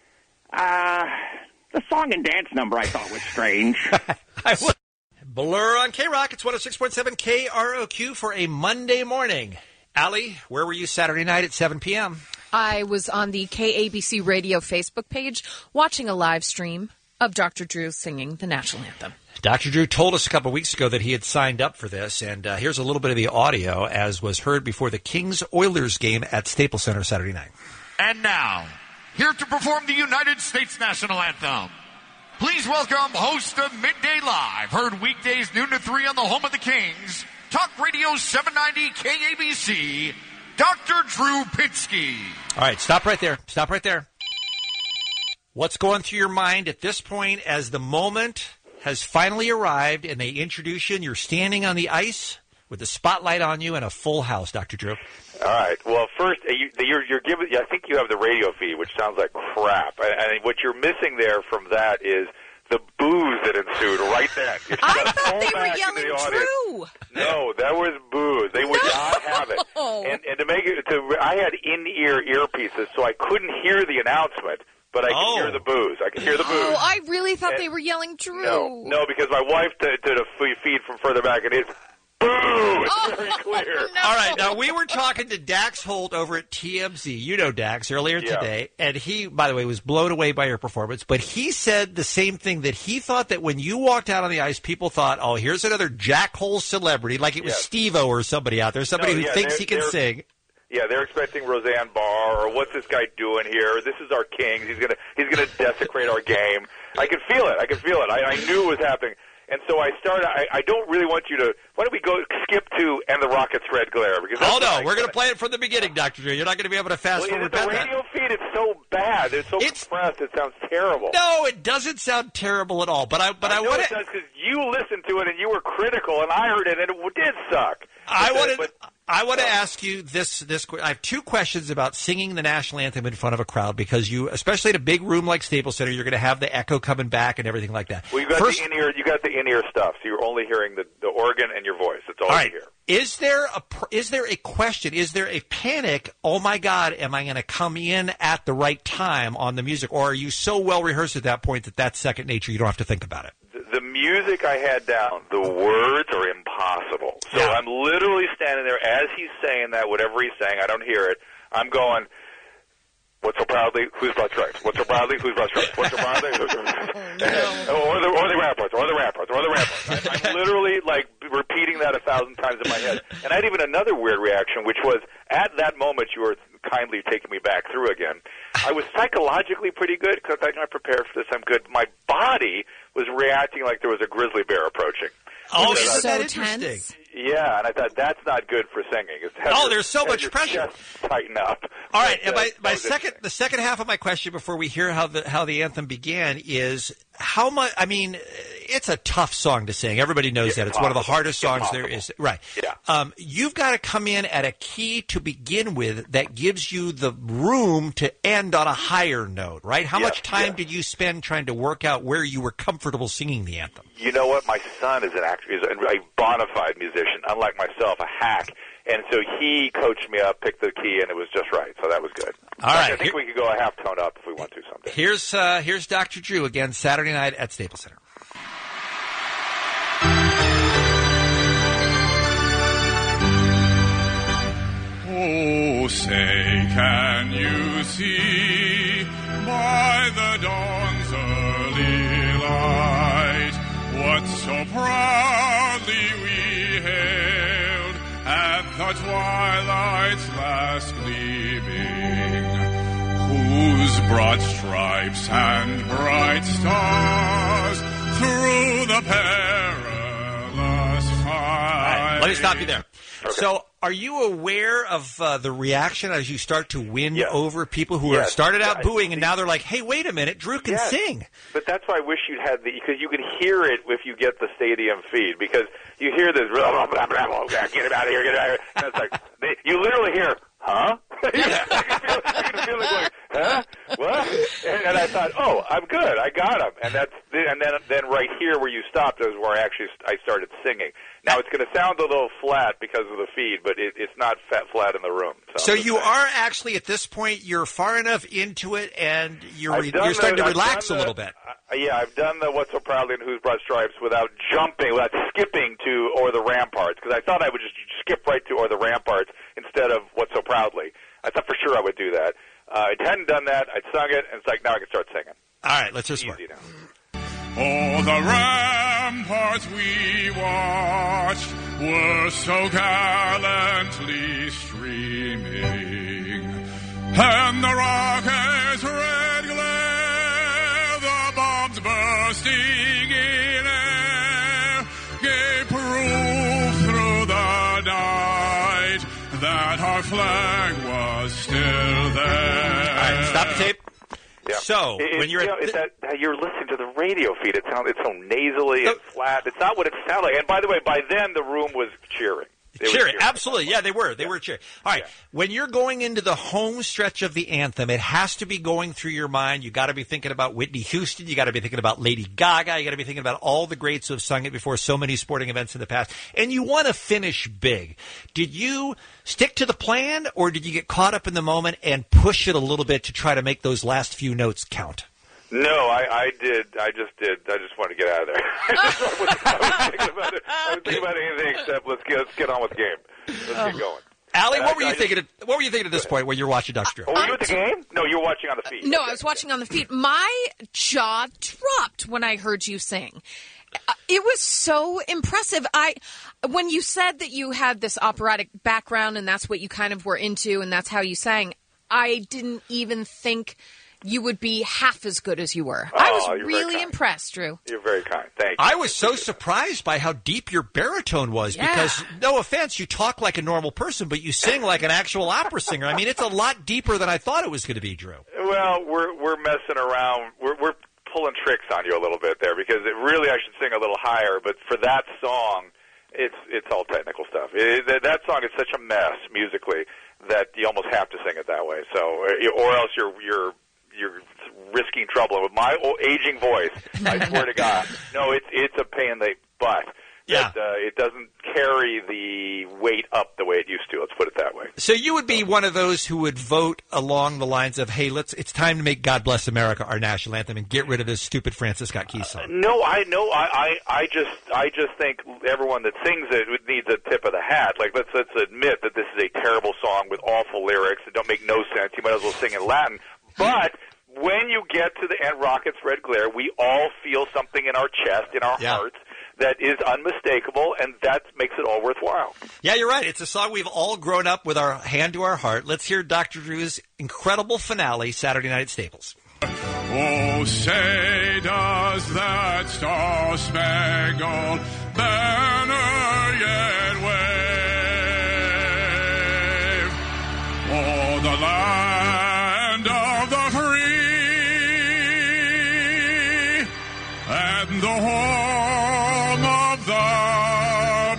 The song and dance number I thought was strange. Blur on K-Rock. It's 106.7 KROQ for a Monday morning. Allie, where were you Saturday night at 7 p.m.? I was on the KABC Radio Facebook page watching a live stream of Dr. Drew singing the national anthem. Dr. Drew told us a couple of weeks ago that he had signed up for this, and here's a little bit of the audio as was heard before the Kings-Oilers game at Staples Center Saturday night. And now, here to perform the United States national anthem. Please welcome host of Midday Live, heard weekdays noon to 3 on the home of the Kings, Talk Radio 790 KABC, Dr. Drew Pinsky. All right, stop right there. Stop right there. What's going through your mind at this point as the moment has finally arrived and they introduce you and you're standing on the ice with the spotlight on you and a full house, Dr. Drew? All right. Well, first, you're giving. I think you have the radio feed, which sounds like crap. And what you're missing there from that is the booze that ensued right then. I thought they were yelling Drew. No, that was booze. They would not have it. And to make it, I had in-ear earpieces, so I couldn't hear the announcement. But I could hear the booze. I could hear the booze. Oh, I really thought they were yelling Drew. No, because my wife did a feed from further back, and it's boo! It's very clear. No. All right, now we were talking to Dax Holt over at TMZ. You know Dax earlier today, and he, by the way, was blown away by your performance. But he said the same thing, that he thought that when you walked out on the ice, people thought, "Oh, here's another jackhole celebrity," like it was Steve-O or somebody out there, somebody who thinks he can sing. Yeah, they're expecting Roseanne Barr, or what's this guy doing here? This is our king. He's gonna desecrate our game. I could feel it. I knew it was happening. And so I started. I don't really want you to. Why don't we skip to "And the Rockets' Red Glare"? Because we're going to play it from the beginning, Dr. Drew. You're not going to be able to fast forward. The radio feed is so bad. It's so compressed. It sounds terrible. No, it doesn't sound terrible at all. But I want it does, because you listened to it and you were critical, and I heard it, and it did suck. I want to ask you this. I have two questions about singing the national anthem in front of a crowd, because you, especially in a big room like Staples Center, you're going to have the echo coming back and everything like that. Well, you got the in-ear stuff, so you're only hearing the organ and your voice. That's all you hear. Is there a question? Is there a panic? Oh my God, am I going to come in at the right time on the music, or are you so well rehearsed at that point that that's second nature? You don't have to think about it. The music I had down, the words are impossible. So I'm literally standing there as he's saying that, whatever he's saying, I don't hear it. I'm going, "What's so proudly, whose blood stripes? What's so proudly, whose blood stripes? What's so proudly, whose blood stripes?" Or the ramparts, or the ramparts, or the ramparts. I'm literally like repeating that 1,000 times in my head. And I had even another weird reaction, which was at that moment you were kindly taking me back through again. I was psychologically pretty good because I know I prepared for this. I'm good. My body was reacting like there was a grizzly bear approaching. Oh, isn't that interesting? Yeah, and I thought that's not good for singing. There's so much pressure. Tighten up. All right, and the second half of my question before we hear how the anthem began is how much. I mean, it's a tough song to sing. Everybody knows that. It's one of the hardest songs there is. Right. Yeah. You've got to come in at a key to begin with that gives you the room to end on a higher note. Right. How much time did you spend trying to work out where you were comfortable singing the anthem? You know what? My son is a bona fide musician, unlike myself, a hack. And so he coached me up, picked the key, and it was just right. So that was good. All right. I think we could go a half tone up if we want to someday. Here's Dr. Drew again, Saturday night at Staples Center. Oh, say, can you see by the dawn's early light what so proudly we hailed at the twilight's last gleaming, whose broad stripes and bright stars through the perilous fight. Let me stop you there. Okay. So, are you aware of the reaction as you start to win over people who started out booing and now they're like, "Hey, wait a minute, Drew can sing." But that's why I wish you'd had because you can hear it if you get the stadium feed, because you hear this, blah, blah, blah, blah, get him out of here, get him out of here. And it's like, you literally hear, huh? I can feel it going, huh? What? And I thought, oh, I'm good, I got him. And then right here where you stopped is where I started singing. Now, it's going to sound a little flat because of the feed, but it's not flat in the room. So you are actually, at this point, you're far enough into it, and you're starting to relax a little bit. I've done the "What's So Proudly" and "Whose Broad Stripes" without skipping to "O'er the Ramparts," because I thought I would just skip right to "O'er the Ramparts" instead of "What's So Proudly." I thought for sure I would do that. I hadn't done that. I'd sung it, and it's like, now I can start singing. All right, let's hear some more. Oh, the ramparts we watched were so gallantly streaming, and the rockets' red glare, the bombs bursting in air, gave proof through the night that our flag was still there. All right, stop the tape. Yeah. So when you're it's that you're listening to the radio feed, it's so nasally and flat. It's not what it sounds like. And by the way, by then the room was cheering. Cheering, absolutely. Yeah, they were. They were cheering. All right, when you're going into the home stretch of the anthem, it has to be going through your mind. You got to be thinking about Whitney Houston. You got to be thinking about Lady Gaga. You got to be thinking about all the greats who have sung it before so many sporting events in the past. And you want to finish big. Did you stick to the plan, or did you get caught up in the moment and push it a little bit to try to make those last few notes count? No, I did. I just wanted to get out of there. I was thinking about anything except let's get on with the game. Let's get going. Allie, what were you thinking? What were you thinking at this point when you're watching Dr. Drew? Were you at the game? No, you were watching on the feed. No, I was watching on the feed. My jaw dropped when I heard you sing. It was so impressive. When you said that you had this operatic background and that's what you kind of were into and that's how you sang, I didn't even think you would be half as good as you were. I was really impressed, Drew. You're very kind. Thank you. I was so surprised by how deep your baritone was because, no offense, you talk like a normal person, but you sing like an actual opera singer. I mean, it's a lot deeper than I thought it was going to be, Drew. Well, we're messing around. We're pulling tricks on you a little bit there because I should sing a little higher, but for that song, it's all technical stuff. That song is such a mess musically that you almost have to sing it that way. So, or else you're risking trouble. And with my aging voice, I swear to God, no, it's a pain in the butt. Yeah. It doesn't carry the weight up the way it used to. Let's put it that way. So you would be one of those who would vote along the lines of, hey, it's time to make God Bless America our national anthem and get rid of this stupid Francis Scott Key song. No, I just think everyone that sings it needs a tip of the hat. Like, let's admit that this is a terrible song with awful lyrics that don't make no sense. You might as well sing in Latin. But when you get to the end, Rocket's Red Glare, we all feel something in our chest, in our hearts, that is unmistakable, and that makes it all worthwhile. Yeah, you're right. It's a song we've all grown up with our hand to our heart. Let's hear Dr. Drew's incredible finale, Saturday night at Staples. Oh, say does that star-spangled banner yet wave? Oh, the land of the free and the home of the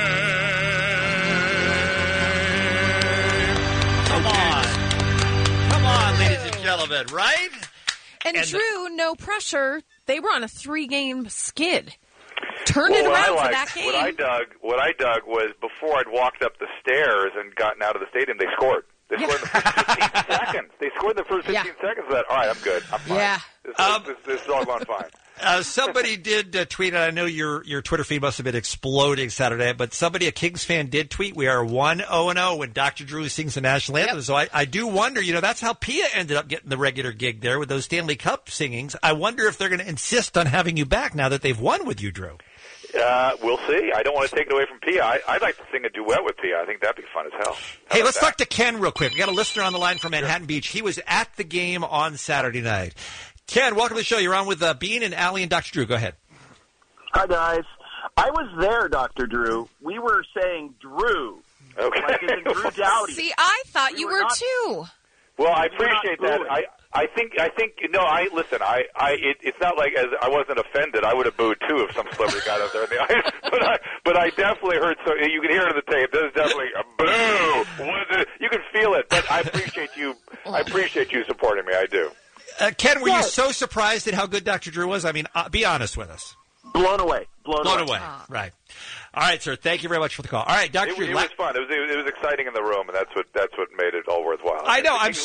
brave. Come on, ladies and gentlemen, right? And Drew, no pressure. They were on a 3-game skid. Turn it around for that game. What I dug was before I'd walked up the stairs and gotten out of the stadium, they scored. They scored in the first 15 seconds. They scored in the first 15 seconds of that. All right, I'm good. I'm fine. Yeah. This is all going fine. Somebody did tweet, and I know your Twitter feed must have been exploding Saturday, but a Kings fan did tweet, we are 1-0-0 when Dr. Drew sings the national anthem. So I do wonder, that's how Pia ended up getting the regular gig there with those Stanley Cup singings. I wonder if they're going to insist on having you back now that they've won with you, Drew. We'll see. I don't want to take it away from Pia. I'd like to sing a duet with Pia. I think that'd be fun as hell. Hey, let's talk to Ken real quick. We got a listener on the line from Manhattan Beach. He was at the game on Saturday night. Ken, welcome to the show. You're on with Bean and Allie and Dr. Drew. Go ahead. Hi, guys. I was there, Dr. Drew. We were saying Drew. Okay. Like as in Drew Dowdy. See, I thought you were too. Well, I appreciate that. I think. Listen. It's not like I wasn't offended. I would have booed too if some celebrity got up there in the ice. But I definitely heard. So you can hear it on the tape. There's definitely a boo. You can feel it. But I appreciate you. I appreciate you supporting me. I do. Ken, were you so surprised at how good Dr. Drew was? I mean, be honest with us. Blown away. Blown away. Right. All right, sir. Thank you very much for the call. All right, Dr. Drew. It was fun. It was exciting in the room, and that's what made it all worthwhile. I know. I'm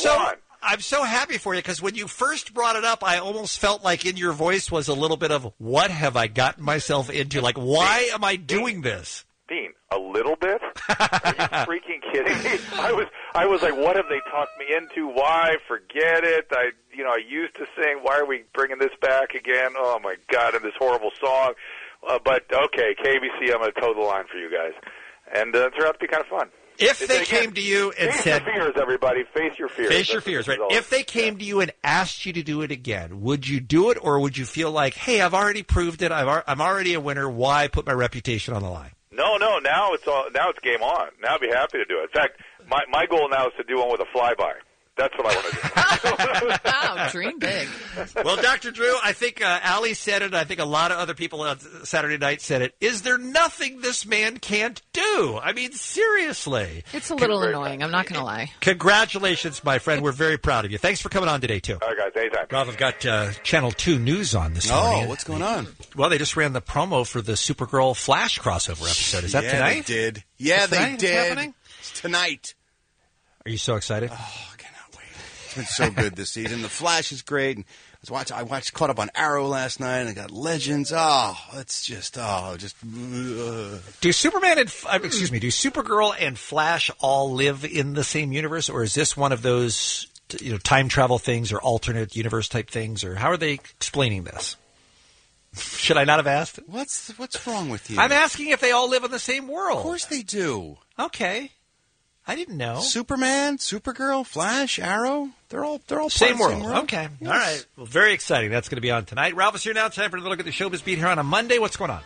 so happy for you because when you first brought it up, I almost felt like in your voice was a little bit of, what have I gotten myself into? Like, why am I doing this? Dean, a little bit? Are you freaking kidding me? I was like, what have they talked me into? Why? Forget it. I used to sing. Why are we bringing this back again? Oh my God! And this horrible song. But okay, KBC, I'm going to toe the line for you guys, and it turned out to be kind of fun. If they came to you and said, "Face your fears, everybody. Face your fears." Face your fears, right? If they came to you and asked you to do it again, would you do it, or would you feel like, hey, I've already proved it. I'm already a winner. Why put my reputation on the line? No. Now it's game on. Now I'd be happy to do it. In fact, my goal now is to do one with a flyby. That's what I want to do. Wow, dream big. Well, Dr. Drew, I think Allie said it. I think a lot of other people on Saturday night said it. Is there nothing this man can't do? I mean, seriously. It's a little annoying. I'm not going to lie. Congratulations, my friend. We're very proud of you. Thanks for coming on today, too. All right, guys. Anytime. Rob, I've got Channel 2 news on this morning. Oh, what's going on? Well, they just ran the promo for the Supergirl Flash crossover episode. Is that tonight? They did. Yeah, they tonight? did. It's happening? It's tonight. Are you so excited? Oh, I cannot wait. It's been so good this season. The Flash is great. And I caught up on Arrow last night, and I got Legends. Oh, it's just. Do Superman and do Supergirl and Flash all live in the same universe, or is this one of those time travel things or alternate universe type things, or how are they explaining this? Should I not have asked? What's wrong with you? I'm asking if they all live in the same world. Of course they do. Okay. I didn't know. Superman, Supergirl, Flash, Arrow, they're all part same of the world. same world. Okay. Yes. All right. Well, very exciting. That's going to be on tonight. Ralph is here now. Time for another look at the Showbiz Beat here on a Monday. What's going on?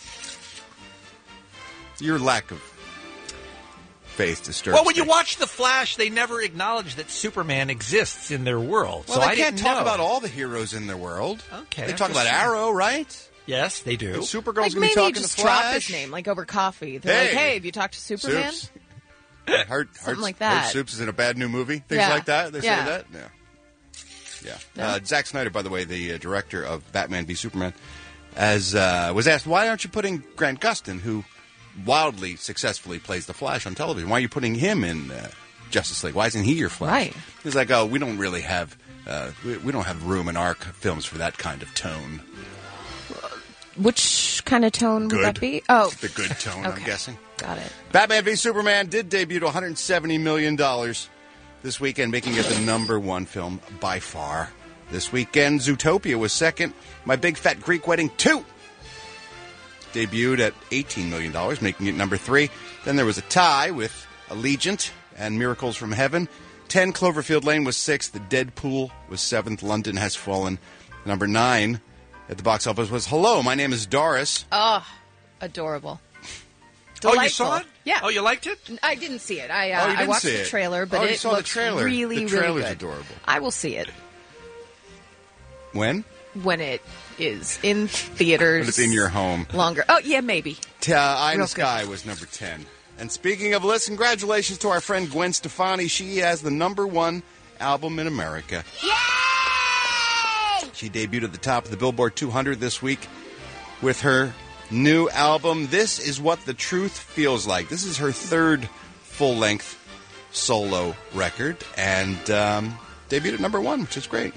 Your lack of faith disturbs Well, when you me. watch The Flash, they never acknowledge that Superman exists in their world. Well, so they I can't didn't talk know. about all the heroes in their world. Okay. They I'm talk just about saying. Arrow, right? Yes, they do. And Supergirl's Like going to be maybe talking just to drop Flash. his name, like over coffee. They're like, hey, have you talked to Superman? Soups. Something like that. Soups is in a bad new movie. Things Yeah. like that. They Yeah. say that? Yeah. Zack Snyder, by the way, the director of Batman v Superman, was asked, why aren't you putting Grant Gustin, who wildly successfully plays the Flash on television, why are you putting him in Justice League? Why isn't he your Flash? Right. He's like, oh, we don't really have we don't have room in our films for that kind of tone. Which kind of tone would that Good. be? Oh. The good tone, I'm Okay. guessing. Got it. Batman v Superman did debut to $170 million this weekend, making it the number one film by far. This weekend, Zootopia was second. My Big Fat Greek Wedding 2 debuted at $18 million, making it number 3. Then there was a tie with Allegiant and Miracles from Heaven. 10, Cloverfield Lane was 6th. The Deadpool was 7th. London Has Fallen. Number 9 at the box office was Hello, My Name is Doris. Oh, adorable. Oh, you Delightful. saw it? Yeah. Oh, you liked it? I didn't see it. you I didn't watched see the it. trailer, but Oh, you it saw the looks trailer. really, The trailer's really good. adorable. I will see it When? when it is in theaters. When it's in your home. Longer. Oh, yeah, maybe. Eye in Real the Sky was number 10. And speaking of lists, congratulations to our friend Gwen Stefani. She has the number one album in America. Yay! She debuted at the top of the Billboard 200 this week with her new album, This Is What the Truth Feels Like. This is her third full-length solo record, and debuted at number one, which is great.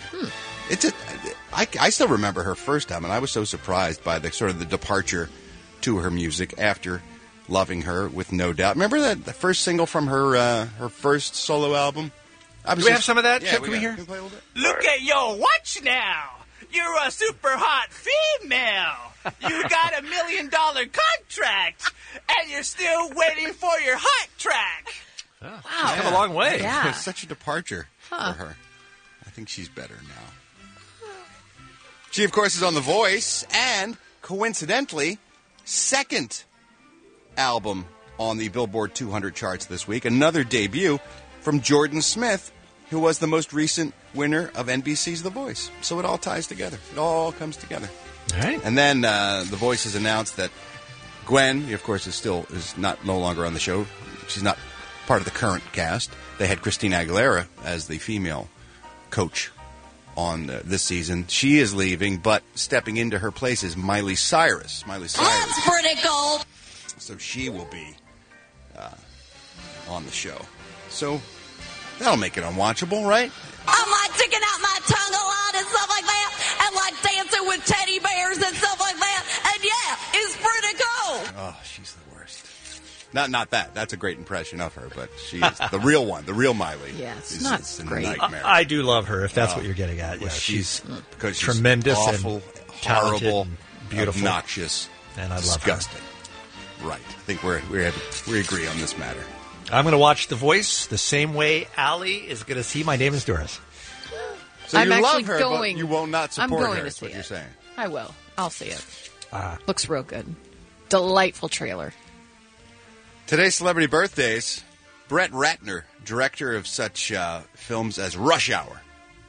I still remember her first time, and I was so surprised by the sort of the departure to her music after Loving Her with No Doubt. Remember that the first single from her her first solo album? Do we have some of that? Yeah, Can we hear? Can we play a little bit? Look at your watch now. You're a super hot female. You got $1 million contract, and you're still waiting for your hot track. Wow. She's come a long way. Yeah. It's such a departure for her. I think she's better now. She, of course, is on The Voice, and coincidentally, second album on the Billboard 200 charts this week. Another debut from Jordan Smith, who was the most recent winner of NBC's The Voice. So it all ties together. It all comes together. All right. And then The Voice has announced that Gwen, of course, is no longer on the show. She's not part of the current cast. They had Christina Aguilera as the female coach on this season. She is leaving, but stepping into her place is Miley Cyrus. That's pretty cool. So she will be on the show. So that'll make it unwatchable, right? I'm like sticking out my tongue a lot and stuff like that, and like dancing with teddy bears and stuff like that. And yeah, it's pretty cool. Oh, she's the worst. Not that. That's a great impression of her, but she is the real one, the real Miley. Yeah, it's is, not is a great. nightmare. I do love her, if that's what you're getting at. Yeah, she's tremendous awful, and talented horrible, and beautiful. obnoxious, And I love disgusting. Right. I think we agree on this matter. I'm going to watch The Voice the same way Allie is going to see My Name is Doris. So I'm you actually love her, going, but you will not I'm support going her, to is see what you're it. saying. I will. I'll see it. Looks real good. Delightful trailer. Today's celebrity birthdays. Brett Ratner, director of such films as Rush Hour.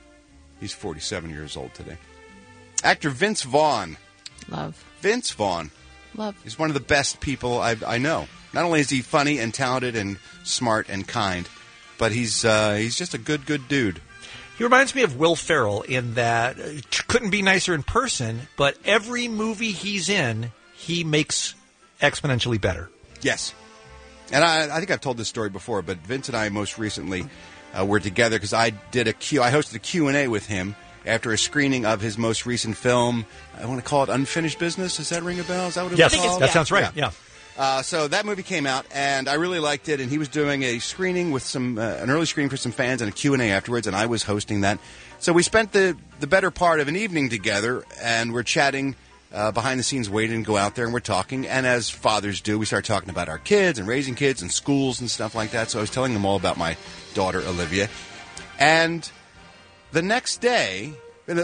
He's 47 years old today. Actor Vince Vaughn. Love. Vince Vaughn. Love. He's one of the best people I know. Not only is he funny and talented and smart and kind, but he's just a good dude. He reminds me of Will Ferrell in that couldn't be nicer in person, but every movie he's in, he makes exponentially better. Yes. And I think I've told this story before, but Vince and I most recently were together because I hosted a Q&A with him after a screening of his most recent film. I want to call it Unfinished Business. Does that ring a bell? Is that what it was called? Yes, that sounds right. Yeah. So that movie came out, and I really liked it. And he was doing a screening with an early screening for some fans and a Q&A afterwards, and I was hosting that. So we spent the better part of an evening together, and we're chatting behind the scenes, waiting to go out there, and we're talking. And as fathers do, we start talking about our kids and raising kids and schools and stuff like that. So I was telling them all about my daughter, Olivia. And the next day,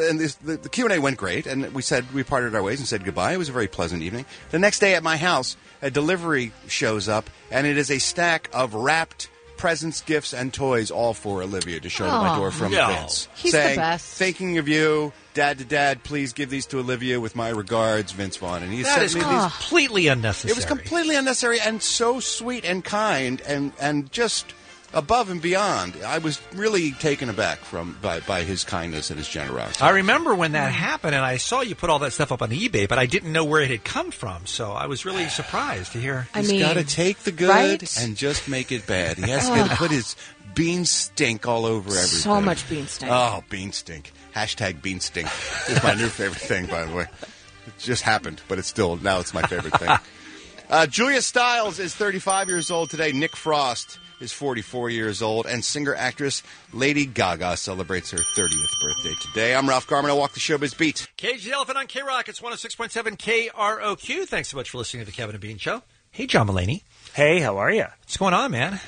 the Q&A went great, and we parted our ways and said goodbye. It was a very pleasant evening. The next day at my house, a delivery shows up, and it is a stack of wrapped presents, gifts, and toys, all for Olivia to show to my door from Vince. He's saying, the best. Thinking of you, Dad to Dad, please give these to Olivia with my regards, Vince Vaughn. And he That sent is me these. completely unnecessary. It was completely unnecessary and so sweet and kind and just above and beyond. I was really taken aback by his kindness and his generosity. I remember when that happened, and I saw you put all that stuff up on eBay, but I didn't know where it had come from, so I was really surprised to hear. He's got to take the good and just make it bad. He has to put his bean stink all over everything. So much bean stink. Oh, bean stink. Hashtag bean stink is my new favorite thing, by the way. It just happened, but now it's my favorite thing. Julia Stiles is 35 years old today. Nick Frost is 44 years old, and singer-actress Lady Gaga celebrates her 30th birthday today. I'm Ralph Garman. I walk the showbiz beat. Cage the Elephant on K-Rock. It's 106.7 KROQ. Thanks so much for listening to the Kevin and Bean Show. Hey, John Mulaney. Hey, how are you? What's going on, man?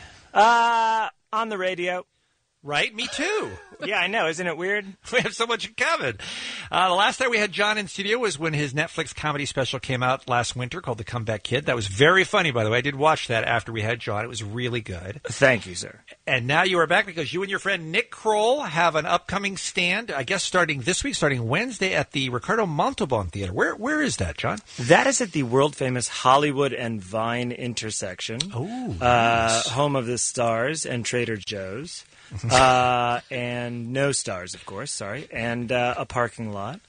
On the radio. Right? Me too. Yeah, I know. Isn't it weird? We have so much in common. The last time we had John in studio was when his Netflix comedy special came out last winter called The Comeback Kid. That was very funny, by the way. I did watch that after we had John. It was really good. Thank you, sir. And now you are back because you and your friend Nick Kroll have an upcoming stand, I guess starting this week, starting Wednesday at the Ricardo Montalban Theater. Where is that, John? That is at the world-famous Hollywood and Vine intersection. Oh, nice. Home of the Stars and Trader Joe's. And no stars, of course, sorry, and a parking lot.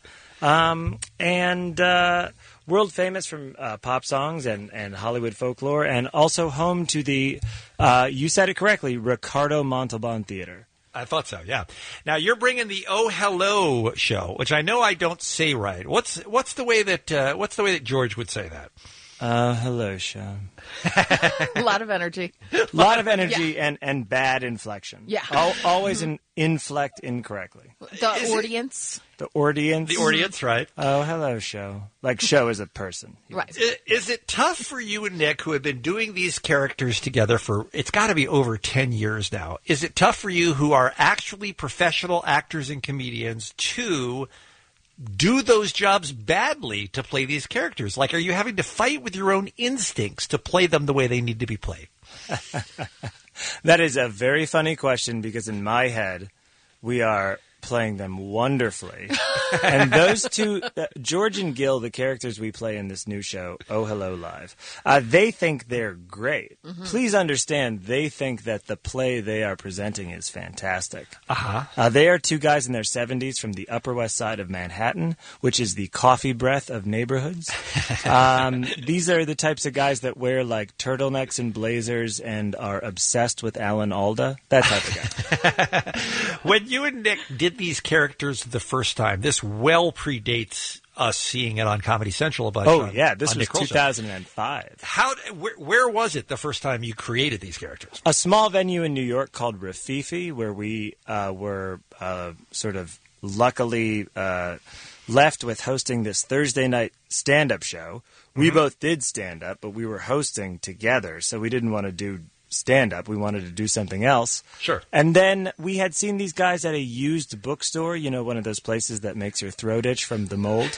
And world famous from pop songs and Hollywood folklore, and also home to the, you said it correctly, Ricardo Montalban Theater. I thought so, yeah. Now, you're bringing the Oh Hello show, which I know I don't say right. What's the way that George would say that? Hello, Sean. A lot of energy. A lot of energy and bad inflection. Yeah. Always inflect incorrectly. The audience. The audience. The audience, right. Oh, hello, show. Like show as a person. Right. Is it tough for you and Nick, who have been doing these characters together for, it's got to be over 10 years now. Is it tough for you, who are actually professional actors and comedians, to do those jobs badly to play these characters? Like, are you having to fight with your own instincts to play them the way they need to be played? That is a very funny question, because in my head, we are playing them wonderfully. And those two, George and Gil, the characters we play in this new show, Oh Hello Live, they think they're great. Mm-hmm. Please understand, they think that the play they are presenting is fantastic. They are two guys in their 70s from the Upper West Side of Manhattan, which is the coffee breath of neighborhoods. These are the types of guys that wear like turtlenecks and blazers and are obsessed with Alan Alda. That type of guy. When you and Nick did these characters the first time, this well predates us seeing it on Comedy Central a bunch. This was 2005. Where was it the first time you created these characters? A small venue in New York called Rafifi, where we were sort of luckily left with hosting this Thursday night stand-up show. We both did stand-up, but we were hosting together, so we didn't want to do stand-up. We wanted to do something else. Sure. And then we had seen these guys at a used bookstore, one of those places that makes your throat itch from the mold.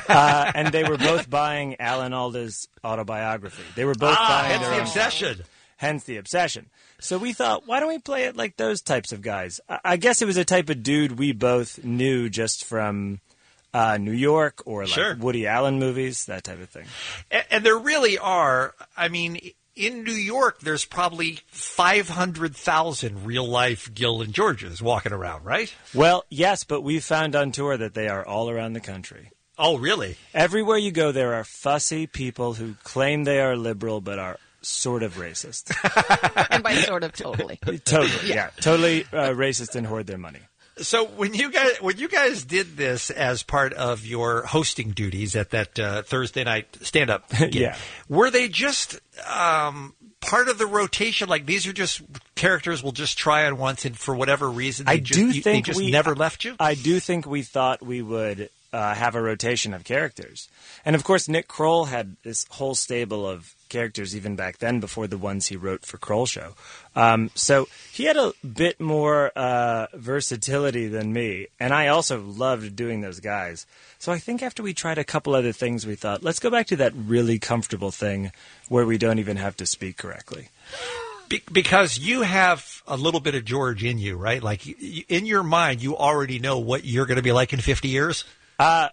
And they were both buying Alan Alda's autobiography. They were both buying their their the obsession. hence the obsession. So we thought, why don't we play it like those types of guys? I guess it was a type of dude we both knew just from New York or like Woody Allen movies, that type of thing. And there really are, I mean, in New York, there's probably 500,000 real-life Gil and Georges walking around, right? Well, yes, but we found on tour that they are all around the country. Oh, really? Everywhere you go, there are fussy people who claim they are liberal but are sort of racist. And by sort of, totally. Totally, yeah. Totally racist and hoard their money. So when you guys did this as part of your hosting duties at that Thursday night stand-up gig, were they just part of the rotation? Like these are just characters we'll just try on once, and for whatever reason, they just never left you? I do think we thought we would have a rotation of characters. And of course, Nick Kroll had this whole stable of characters even back then before the ones he wrote for Kroll Show. So he had a bit more versatility than me, and I also loved doing those guys. So I think after we tried a couple other things, we thought, let's go back to that really comfortable thing where we don't even have to speak correctly. Because you have a little bit of George in you, right? Like in your mind, you already know what you're going to be like in 50 years? I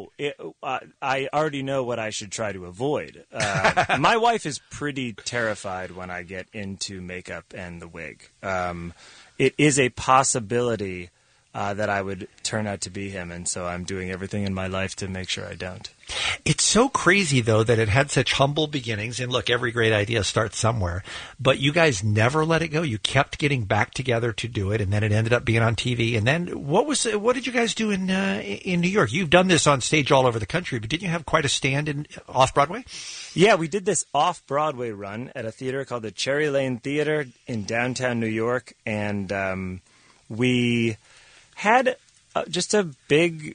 already know what I should try to avoid. My wife is pretty terrified when I get into makeup and the wig. It is a possibility that I would turn out to be him, and so I'm doing everything in my life to make sure I don't. It's so crazy, though, that it had such humble beginnings. And look, every great idea starts somewhere. But you guys never let it go. You kept getting back together to do it, and then it ended up being on TV. And then what did you guys do in New York? You've done this on stage all over the country, but didn't you have quite a stand off-Broadway? Yeah, we did this off-Broadway run at a theater called the Cherry Lane Theater in downtown New York. And we had just a big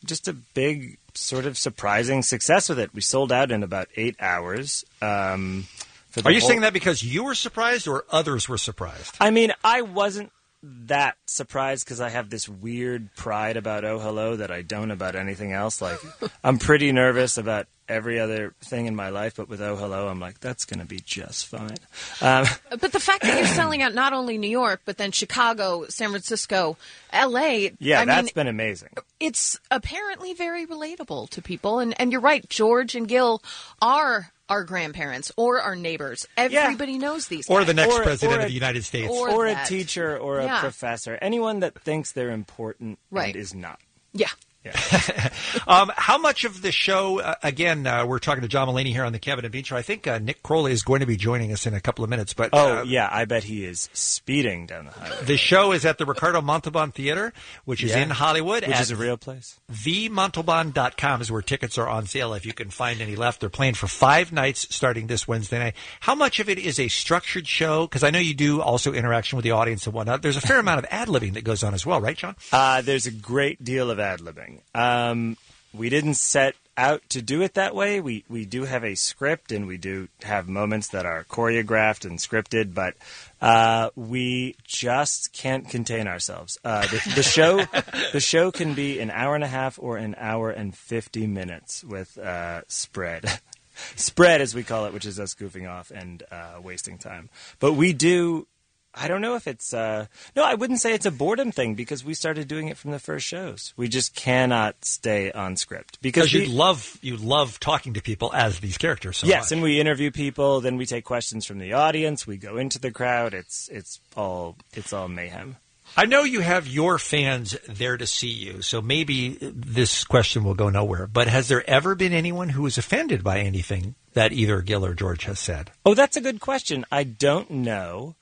sort of surprising success with it. We sold out in about 8 hours. Are you saying that because you were surprised or others were surprised? I mean, I wasn't that surprised because I have this weird pride about Oh Hello that I don't about anything else. Like, I'm pretty nervous about every other thing in my life, but with Oh Hello, I'm like, that's going to be just fine. But the fact that you're selling out not only New York, but then Chicago, San Francisco, L.A. Yeah, that's been amazing. It's apparently very relatable to people. And you're right, George and Gil are our grandparents or our neighbors. Everybody knows these guys. Or the next president of the United States. Or a teacher or a professor. Anyone that thinks they're important and is not. Yeah. How much of the show, again, we're talking to John Mulaney here on the Kevin and Bean Show. I think Nick Kroll is going to be joining us in a couple of minutes. But I bet he is speeding down the highway. The show is at the Ricardo Montalban Theater, which is in Hollywood. Which is a real place. themontalban.com is where tickets are on sale if you can find any left. They're playing for 5 nights starting this Wednesday night. How much of it is a structured show? Because I know you do also interaction with the audience and whatnot. There's a fair amount of ad-libbing that goes on as well, right, John? There's a great deal of ad-libbing. We didn't set out to do it that way. We do have a script, and we do have moments that are choreographed and scripted, but we just can't contain ourselves. The show can be an hour and a half or an hour and 50 minutes with spread. Spread, as we call it, which is us goofing off and wasting time. But we do... I don't know if it's... no, I wouldn't say it's a boredom thing because we started doing it from the first shows. We just cannot stay on script. Because you love talking to people as these characters so yes, much. And we interview people, then we take questions from the audience, we go into the crowd. It's all mayhem. I know you have your fans there to see you, so maybe this question will go nowhere. But has there ever been anyone who was offended by anything that either Gil or George has said? Oh, that's a good question. I don't know.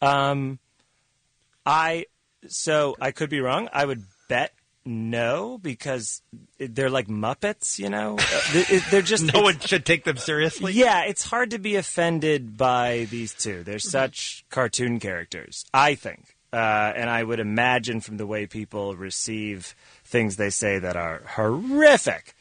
I could be wrong. I would bet no, because they're like Muppets, you know? They're just... No one should take them seriously? Yeah, it's hard to be offended by these two. They're such cartoon characters, I think. And I would imagine from the way people receive things they say that are horrific,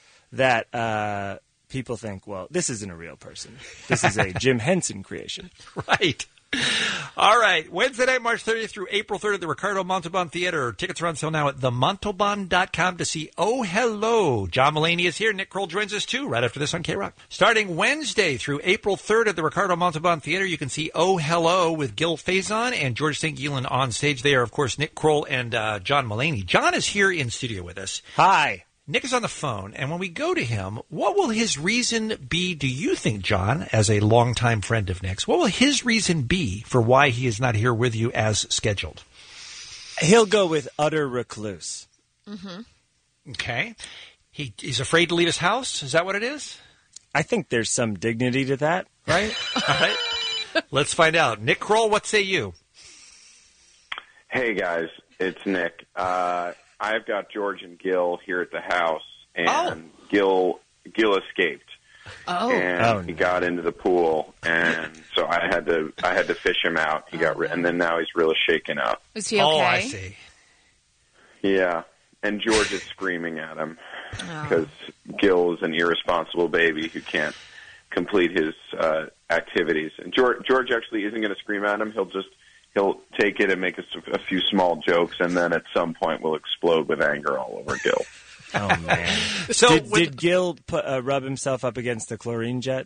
that people think, well, this isn't a real person. This is a Jim Henson creation. Right. All right. Wednesday night, March 30th through April 3rd at the Ricardo Montalban Theater. Tickets are on sale now at themontalban.com to see Oh Hello. John Mulaney is here. Nick Kroll joins us, too, right after this on K-Rock. Starting Wednesday through April 3rd at the Ricardo Montalban Theater, you can see Oh Hello with Gil Faison and George St. Gillen on stage. They are, of course, Nick Kroll and John Mulaney. John is here in studio with us. Hi. Nick is on the phone, and when we go to him, what will his reason be, do you think, John, as a longtime friend of Nick's, what will his reason be for why he is not here with you as scheduled? He'll go with utter recluse. Mm-hmm. Okay. He's afraid to leave his house? Is that what it is? I think there's some dignity to that, right? All right. Let's find out. Nick Kroll, what say you? Hey, guys. It's Nick. I've got George and Gil here at the house, and Gil escaped. And he got into the pool, and so I had to fish him out. He got and then now he's really shaken up. Is he okay? Oh, I see. Yeah, and George is screaming at him because Gil is an irresponsible baby who can't complete his activities. And George actually isn't going to scream at him. He'll take it and make a few small jokes, and then at some point will explode with anger all over Gil. Oh, man. So did Gil rub himself up against the chlorine jet?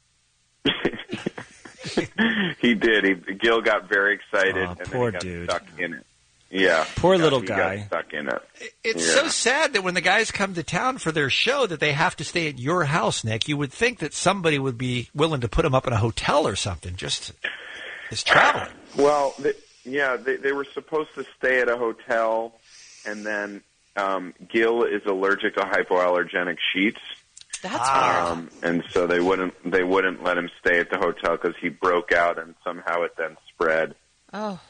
He did. Gil got very excited, and poor then he got dude. stuck in it. Yeah. Poor little he guy. Got stuck in it. It's so sad that when the guys come to town for their show that they have to stay at your house, Nick. You would think that somebody would be willing to put them up in a hotel or something. Just it's traveling. Well, they were supposed to stay at a hotel, and then Gil is allergic to hypoallergenic sheets. That's weird. And so they wouldn't let him stay at the hotel because he broke out, and somehow it then spread. Oh.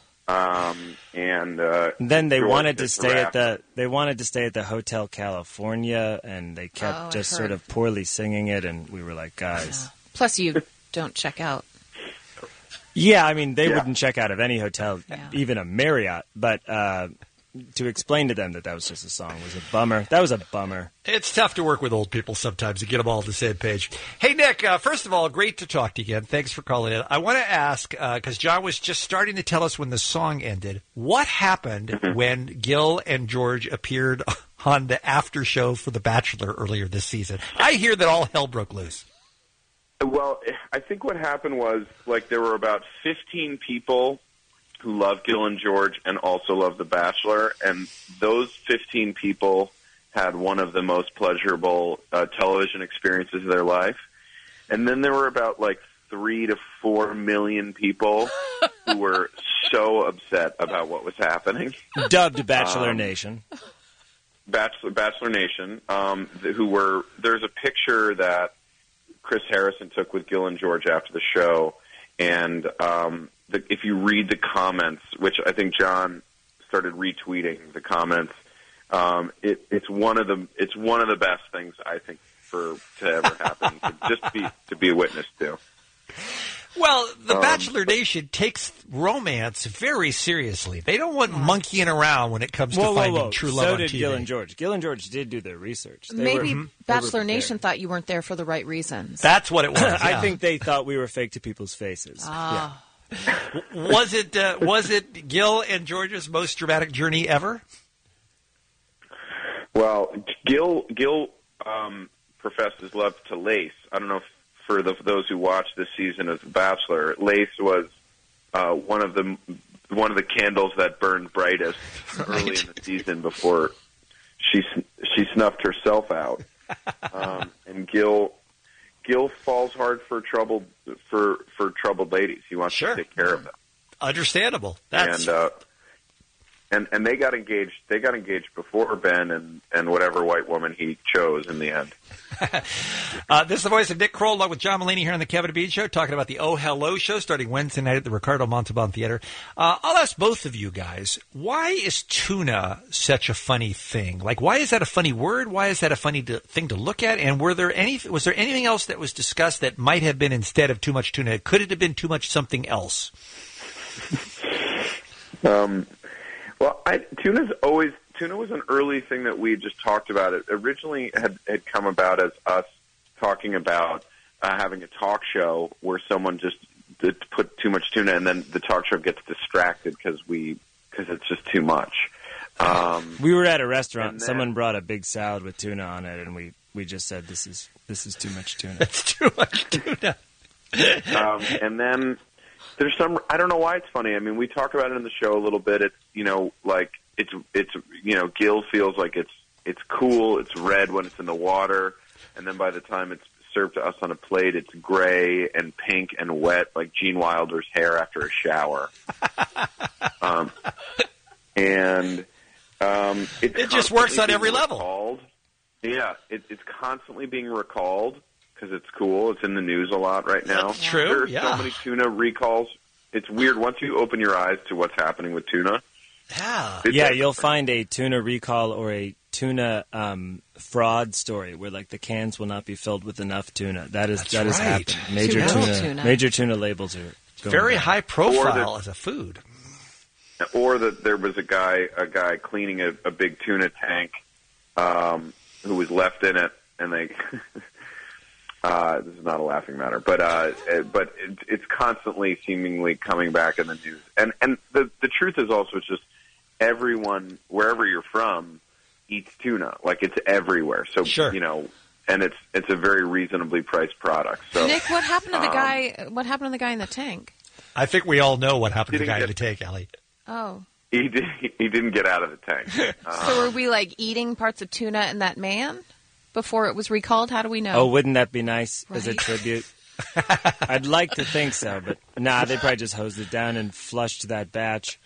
And then they George wanted to gets stay wrapped. at the Hotel California, and they kept just sort of poorly singing it, and we were like, guys. Plus, you don't check out. Yeah, I mean, they wouldn't check out of any hotel, even a Marriott. But to explain to them that was just a song was a bummer. That was a bummer. It's tough to work with old people sometimes to get them all on the same page. Hey, Nick, first of all, great to talk to you again. Thanks for calling in. I want to ask, because John was just starting to tell us when the song ended, what happened when Gil and George appeared on the after show for The Bachelor earlier this season? I hear that all hell broke loose. Well, I think what happened was, there were about 15 people who love Gil and George and also love The Bachelor, and those 15 people had one of the most pleasurable television experiences of their life. And then there were about 3 to 4 million people who were so upset about what was happening. Dubbed Bachelor Nation. Bachelor Nation, there's a picture that Chris Harrison took with Gil and George after the show, and if you read the comments, which I think John started retweeting the comments, it's one of the best things I think to ever happen to be a witness to. Well, the Bachelor Nation takes romance very seriously. They don't want monkeying around when it comes to finding true love so on did TV. Gil and George. Gil and George did do their research. Maybe Bachelor Nation thought you weren't there for the right reasons. That's what it was. I think they thought we were fake to people's faces. Ah. Yeah. Was it Gil and George's most dramatic journey ever? Well, Gil professes love to Lace. I don't know if for those who watched this season of The Bachelor, Lace was one of the candles that burned brightest early in the season before she snuffed herself out. And Gil falls hard for troubled ladies. He wants to take care of them. Understandable. And they got engaged. They got engaged before Ben and whatever white woman he chose in the end. This is the voice of Nick Kroll, along with John Mulaney here on the Kevin and Bean Show, talking about the Oh Hello show starting Wednesday night at the Ricardo Montalban Theater. I'll ask both of you guys, why is tuna such a funny thing? Why is that a funny word? Why is that a funny thing to look at? And was there anything else that was discussed that might have been instead of too much tuna? Could it have been too much something else? Well, tuna was an early thing that we just talked about. It originally had come about as us talking about having a talk show where someone just put too much tuna, and then the talk show gets distracted because it's just too much. We were at a restaurant. Someone brought a big salad with tuna on it, and we just said, "This is too much tuna." It's too much tuna. And then there's I don't know why it's funny. I mean, we talk about it in the show a little bit. It's Gil feels like it's cool. It's red when it's in the water, and then by the time it's served to us on a plate, it's gray and pink and wet, like Gene Wilder's hair after a shower. It just works on every level. Recalled. Yeah, it's constantly being recalled because it's cool. It's in the news a lot right now. That's true. There are so many tuna recalls. It's weird once you open your eyes to what's happening with tuna. Yeah, you'll find a tuna recall or a tuna fraud story where like the cans will not be filled with enough tuna. That is right. happened. Major tuna labels are going very down. high profile as a food. Or that there was a guy cleaning a big tuna tank who was left in it, and they. This is not a laughing matter, but it's constantly seemingly coming back in the news. And the truth is also it's just everyone, wherever you're from, eats tuna. Like it's everywhere. So sure. And it's a very reasonably priced product. So Nick, what happened to the guy? What happened to the guy in the tank? I think we all know what happened to the guy in the tank, Ellie. Oh. He didn't get out of the tank. So were we like eating parts of tuna in that man before it was recalled? How do we know? Oh, wouldn't that be nice as a tribute? I'd like to think so, but they probably just hosed it down and flushed that batch.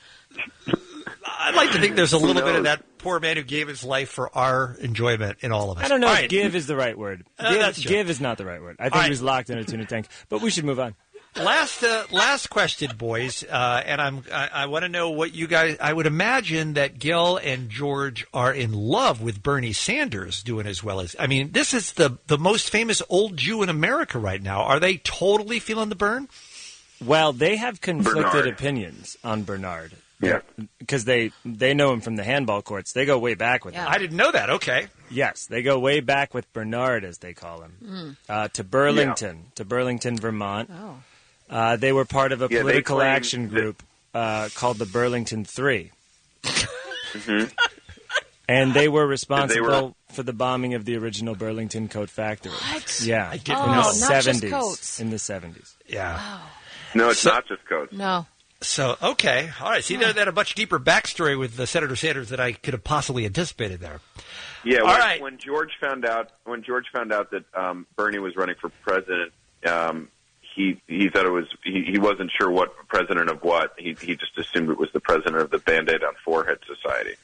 I'd like to think there's a little bit of that poor man who gave his life for our enjoyment in all of us. I don't know if give is the right word. Give is not the right word. I think All he was locked in a tuna tank, but we should move on. Last question, boys, and I want to know what you guys. I would imagine that Gil and George are in love with Bernie Sanders doing as well as. I mean, this is the most famous old Jew in America right now. Are they totally feeling the burn? Well, they have conflicted opinions on Bernard. Yeah, because they know him from the handball courts. They go way back with him. I didn't know that. Okay. Yes, they go way back with Bernard, as they call him, to Burlington, Vermont. Oh. They were part of a political action group called the Burlington Three. Mm-hmm. And they were responsible for the bombing of the original Burlington Coat Factory. What? Yeah. In the 70s. In the 70s. Yeah. Wow. No, it's not just coats. No. So, okay. All right. See, they had a much deeper backstory with Senator Sanders than I could have possibly anticipated there. Yeah. When George found out that Bernie was running for president, he thought it was he wasn't sure what president of what. He just assumed it was the president of the Band-Aid on Forehead Society.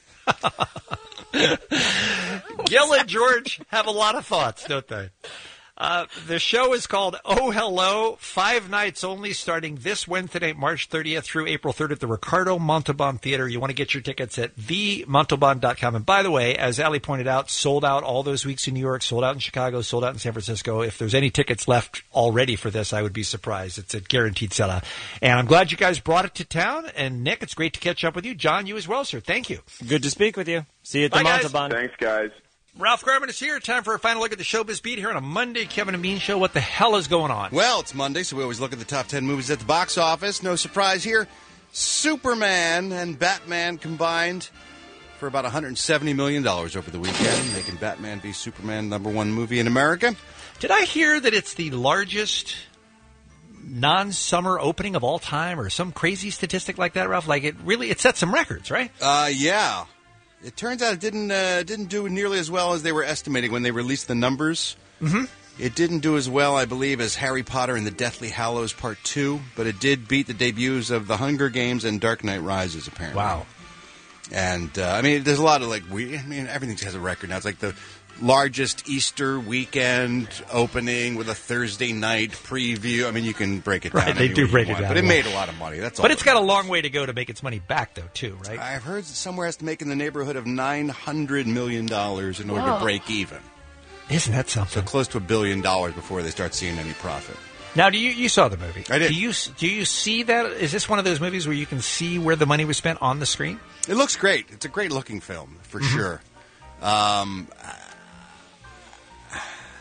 Gil and George have a lot of thoughts, don't they? The show is called Oh Hello, 5 nights only, starting this Wednesday night, March 30th through April 3rd at the Ricardo Montalban Theater. You want to get your tickets at themontalban.com. And by the way, as Allie pointed out, sold out all those weeks in New York, sold out in Chicago, sold out in San Francisco. If there's any tickets left already for this, I would be surprised. It's a guaranteed sellout. And I'm glad you guys brought it to town. And Nick, it's great to catch up with you. John, you as well, sir. Thank you. Good to speak with you. See you at the Montalban. Thanks, guys. Ralph Garman is here. Time for a final look at the Showbiz Beat here on a Monday Kevin and Bean show. What the hell is going on? Well, it's Monday, so we always look at the top 10 movies at the box office. No surprise here. Superman and Batman combined for about $170 million over the weekend, making Batman v Superman #1 movie in America. Did I hear that it's the largest non-summer opening of all time or some crazy statistic like that, Ralph? Like it set some records, right? Yeah. It turns out it didn't do nearly as well as they were estimating when they released the numbers. Mm-hmm. It didn't do as well, I believe, as Harry Potter and the Deathly Hallows Part 2, but it did beat the debuts of The Hunger Games and Dark Knight Rises, apparently. Wow. And, there's a lot of, everything has a record now. It's like the largest Easter weekend opening with a Thursday night preview. I mean, you can break it down. Right, they do break it down. But it made a lot of money. That's all. But it's got a long way to go to make its money back, though, too, right? I've heard somewhere has to make in the neighborhood of $900 million in order to break even. Isn't that something? So close to $1 billion before they start seeing any profit. Now, you saw the movie? I did. Do you see that? Is this one of those movies where you can see where the money was spent on the screen? It looks great. It's a great looking film for sure.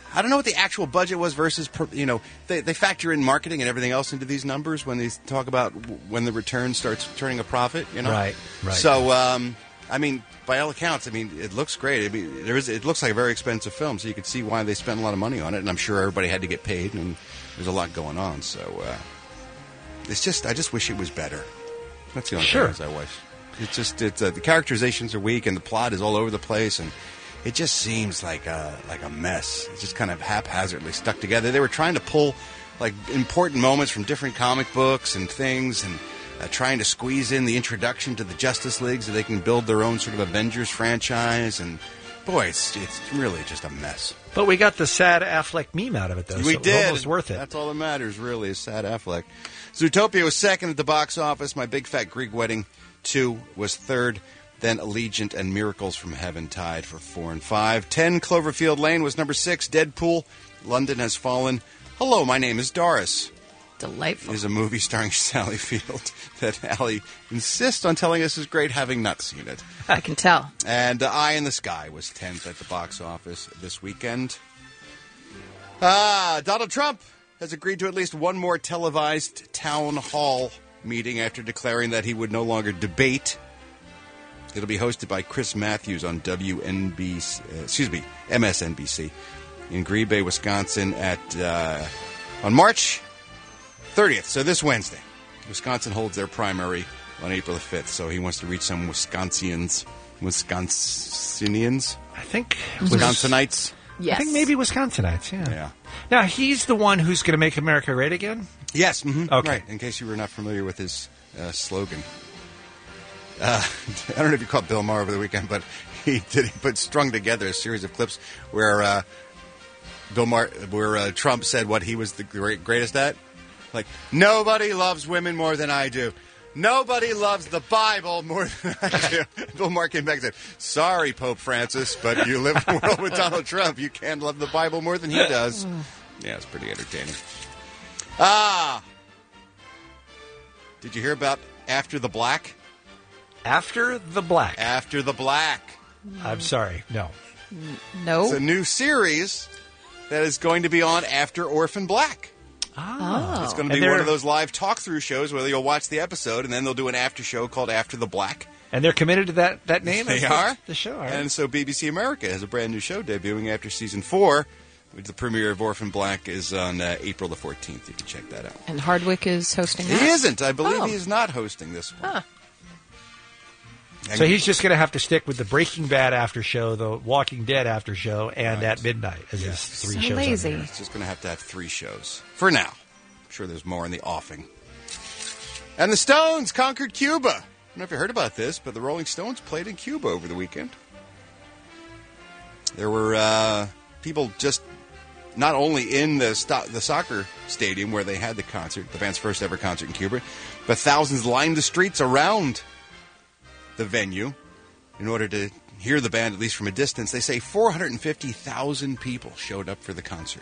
I don't know what the actual budget was versus, they factor in marketing and everything else into these numbers when they talk about when the return starts turning a profit, Right. So, by all accounts, it looks great. It looks like a very expensive film, so you can see why they spent a lot of money on it, and I'm sure everybody had to get paid, and there's a lot going on, so I just wish it was better. That's the only thing is I wish. The characterizations are weak, and the plot is all over the place, and it just seems like a mess. It's just kind of haphazardly stuck together. They were trying to pull important moments from different comic books and things, and trying to squeeze in the introduction to the Justice League so they can build their own sort of Avengers franchise. And boy, it's really just a mess. But we got the sad Affleck meme out of it, though. We so it did. was almost worth it. That's all that matters, really, is sad Affleck. Zootopia was second at the box office. My Big Fat Greek Wedding 2 was third. Then Allegiant and Miracles from Heaven tied for 4 and 5. 10 Cloverfield Lane was number 6. Deadpool, London Has Fallen. Hello, my name is Doris. Delightful. Is a movie starring Sally Field that Allie insists on telling us is great, having not seen it. I can tell. And Eye in the Sky was 10th at the box office this weekend. Donald Trump has agreed to at least one more televised town hall meeting after declaring that he would no longer debate. It'll be hosted by Chris Matthews on MSNBC in Green Bay, Wisconsin on March 30th, so this Wednesday. Wisconsin holds their primary on April the 5th, so he wants to reach some Wisconsinians. I think Wisconsinites. Yes. I think maybe Wisconsinites, Yeah. Now, he's the one who's going to make America great again? Yes. Mm-hmm. Okay. Right, in case you were not familiar with his slogan. I don't know if you caught Bill Maher over the weekend, but he strung together a series of clips where Trump said what he was the greatest at. Like, nobody loves women more than I do. Nobody loves the Bible more than I do. Bill Maher came back and said, sorry, Pope Francis, but you live in a world with Donald Trump. You can't love the Bible more than he does. Yeah, it's pretty entertaining. Did you hear about After the Black? After the Black? After the Black. I'm sorry, no. No. It's a new series that is going to be on after Orphan Black. Oh. It's going to be one of those live talk-through shows where you'll watch the episode, and then they'll do an after show called After the Black. And they're committed to that name? They are. The show, all right. And so BBC America has a brand new show debuting after Season 4. The premiere of Orphan Black is on April the 14th. You can check that out. And Hardwick is hosting that? He isn't. I believe he is not hosting this one. Huh. So he's just going to have to stick with the Breaking Bad after show, the Walking Dead after show, and At Midnight as his 3 shows. Lazy. It's just going to have 3 shows. For now. I'm sure there's more in the offing. And the Stones conquered Cuba. I don't know if you heard about this, but the Rolling Stones played in Cuba over the weekend. There were people just not only in the soccer stadium where they had the concert, the band's first ever concert in Cuba, but thousands lined the streets around the venue in order to hear the band, at least from a distance. They say 450,000 people showed up for the concert.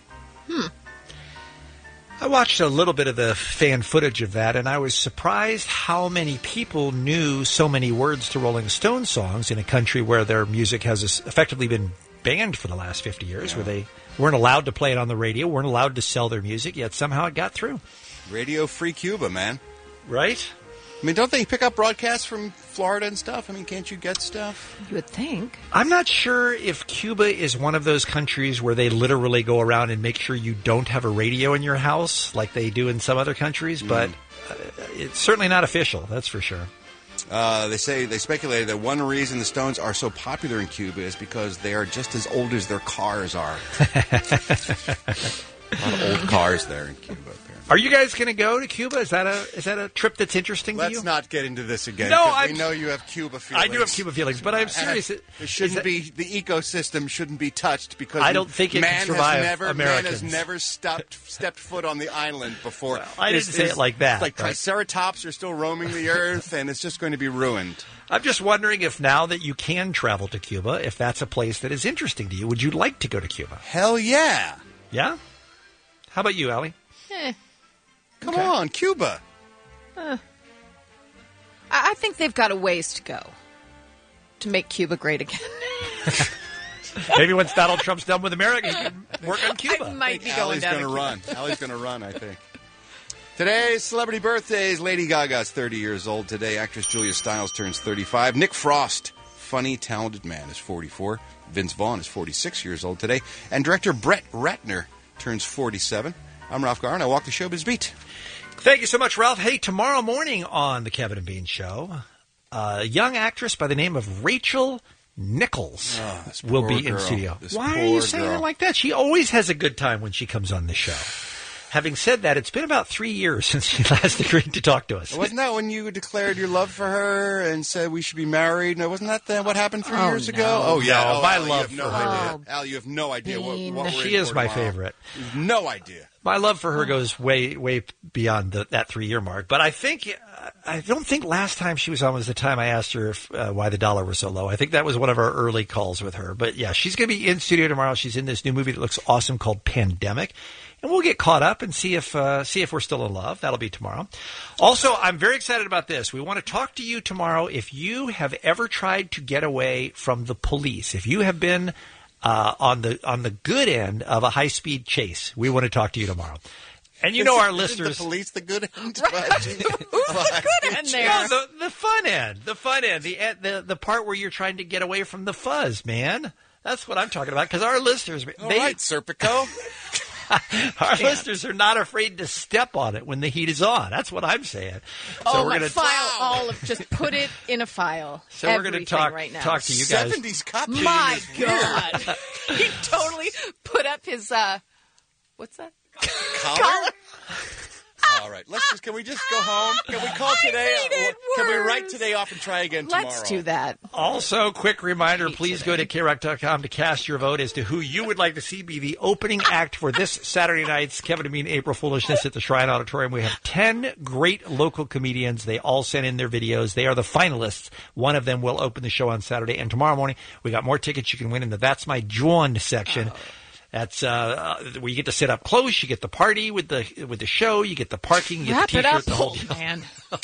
I watched a little bit of the fan footage of that, and I was surprised how many people knew so many words to Rolling Stones songs in a country where their music has effectively been banned for the last 50 years, where they weren't allowed to play it on the radio, weren't allowed to sell their music, yet somehow it got through. Radio Free Cuba, man. Right? I mean, don't they pick up broadcasts from Florida and stuff? I mean, can't you get stuff? You would think. I'm not sure if Cuba is one of those countries where they literally go around and make sure you don't have a radio in your house like they do in some other countries, but it's certainly not official, that's for sure. They speculated that one reason the Stones are so popular in Cuba is because they are just as old as their cars are. A lot of old cars there in Cuba, apparently. Are you guys going to go to Cuba? Is that a trip that's interesting to you? Let's not get into this again. No, we know you have Cuba feelings. I do have Cuba feelings, but I'm serious. It shouldn't be the ecosystem shouldn't be touched because I don't think it can survive Americans. Man has never stepped foot on the island before. Well, I didn't say it like that. Like Triceratops are still roaming the earth, and it's just going to be ruined. I'm just wondering if now that you can travel to Cuba, if that's a place that is interesting to you. Would you like to go to Cuba? Hell yeah. Yeah? How about you, Allie? Come on, Cuba. I think they've got a ways to go to make Cuba great again. Maybe once Donald Trump's done with America, he can work on Cuba. I might be going Allie's down going to to run. Allie's going to run, I think. Today's celebrity birthdays. Lady Gaga's 30 years old today. Actress Julia Stiles turns 35. Nick Frost, funny, talented man, is 44. Vince Vaughn is 46 years old today. And director Brett Ratner turns 47. I'm Ralph Garn. I walk the showbiz beat. Thank you so much, Ralph. Hey, tomorrow morning on the Kevin and Bean Show, a young actress by the name of Rachel Nichols will be in studio. Why are you saying it like that? She always has a good time when she comes on the show. Having said that, it's been about 3 years since she last agreed to talk to us. Wasn't that when you declared your love for her and said we should be married? No, wasn't that what happened 3 years ago? Oh, yeah. No, my Al, love you have no idea. Al, you have no idea what we're She is my favorite. No idea. My love for her goes way, way beyond that 3 year mark. But I don't think last time she was on was the time I asked her why the dollar was so low. I think that was one of our early calls with her. But yeah, she's going to be in studio tomorrow. She's in this new movie that looks awesome called Pandemic. And we'll get caught up and see if we're still in love. That'll be tomorrow. Also, I'm very excited about this. We want to talk to you tomorrow if you have ever tried to get away from the police. If you have been on the good end of a high-speed chase, we want to talk to you tomorrow. And our listeners... the police the good end? Right. Who's the good end there? No, the fun end. The fun end. The part where you're trying to get away from the fuzz, man. That's what I'm talking about. Because our listeners... All right, Serpico. Our listeners are not afraid to step on it when the heat is on. That's what I'm saying. So we're going to just put it in a file. So we're going to talk right now. Talk to you guys. 70s cop. My God, he totally put up his what's that? Collar? All right. Can we just go home? Can we call today? Can we write today off and try again tomorrow? Let's do that. Also, quick reminder, please go to KROC.com to cast your vote as to who you would like to see be the opening act for this Saturday night's Kevin and Bean April Foolishness at the Shrine Auditorium. We have 10 great local comedians. They all sent in their videos. They are the finalists. One of them will open the show on Saturday. And tomorrow morning, we got more tickets you can win in the That's My Joined section. That's where you get to sit up close. You get the party with the show. You get the parking. You get the T-shirt. The whole deal. Man.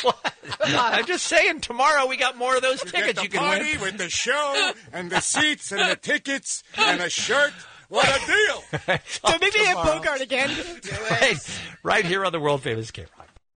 I'm just saying. Tomorrow we got more of those tickets you can win. The party with the show and the seats and the tickets and a shirt. What a deal! So maybe hit Bogart again. Right here on the world famous K-Rock.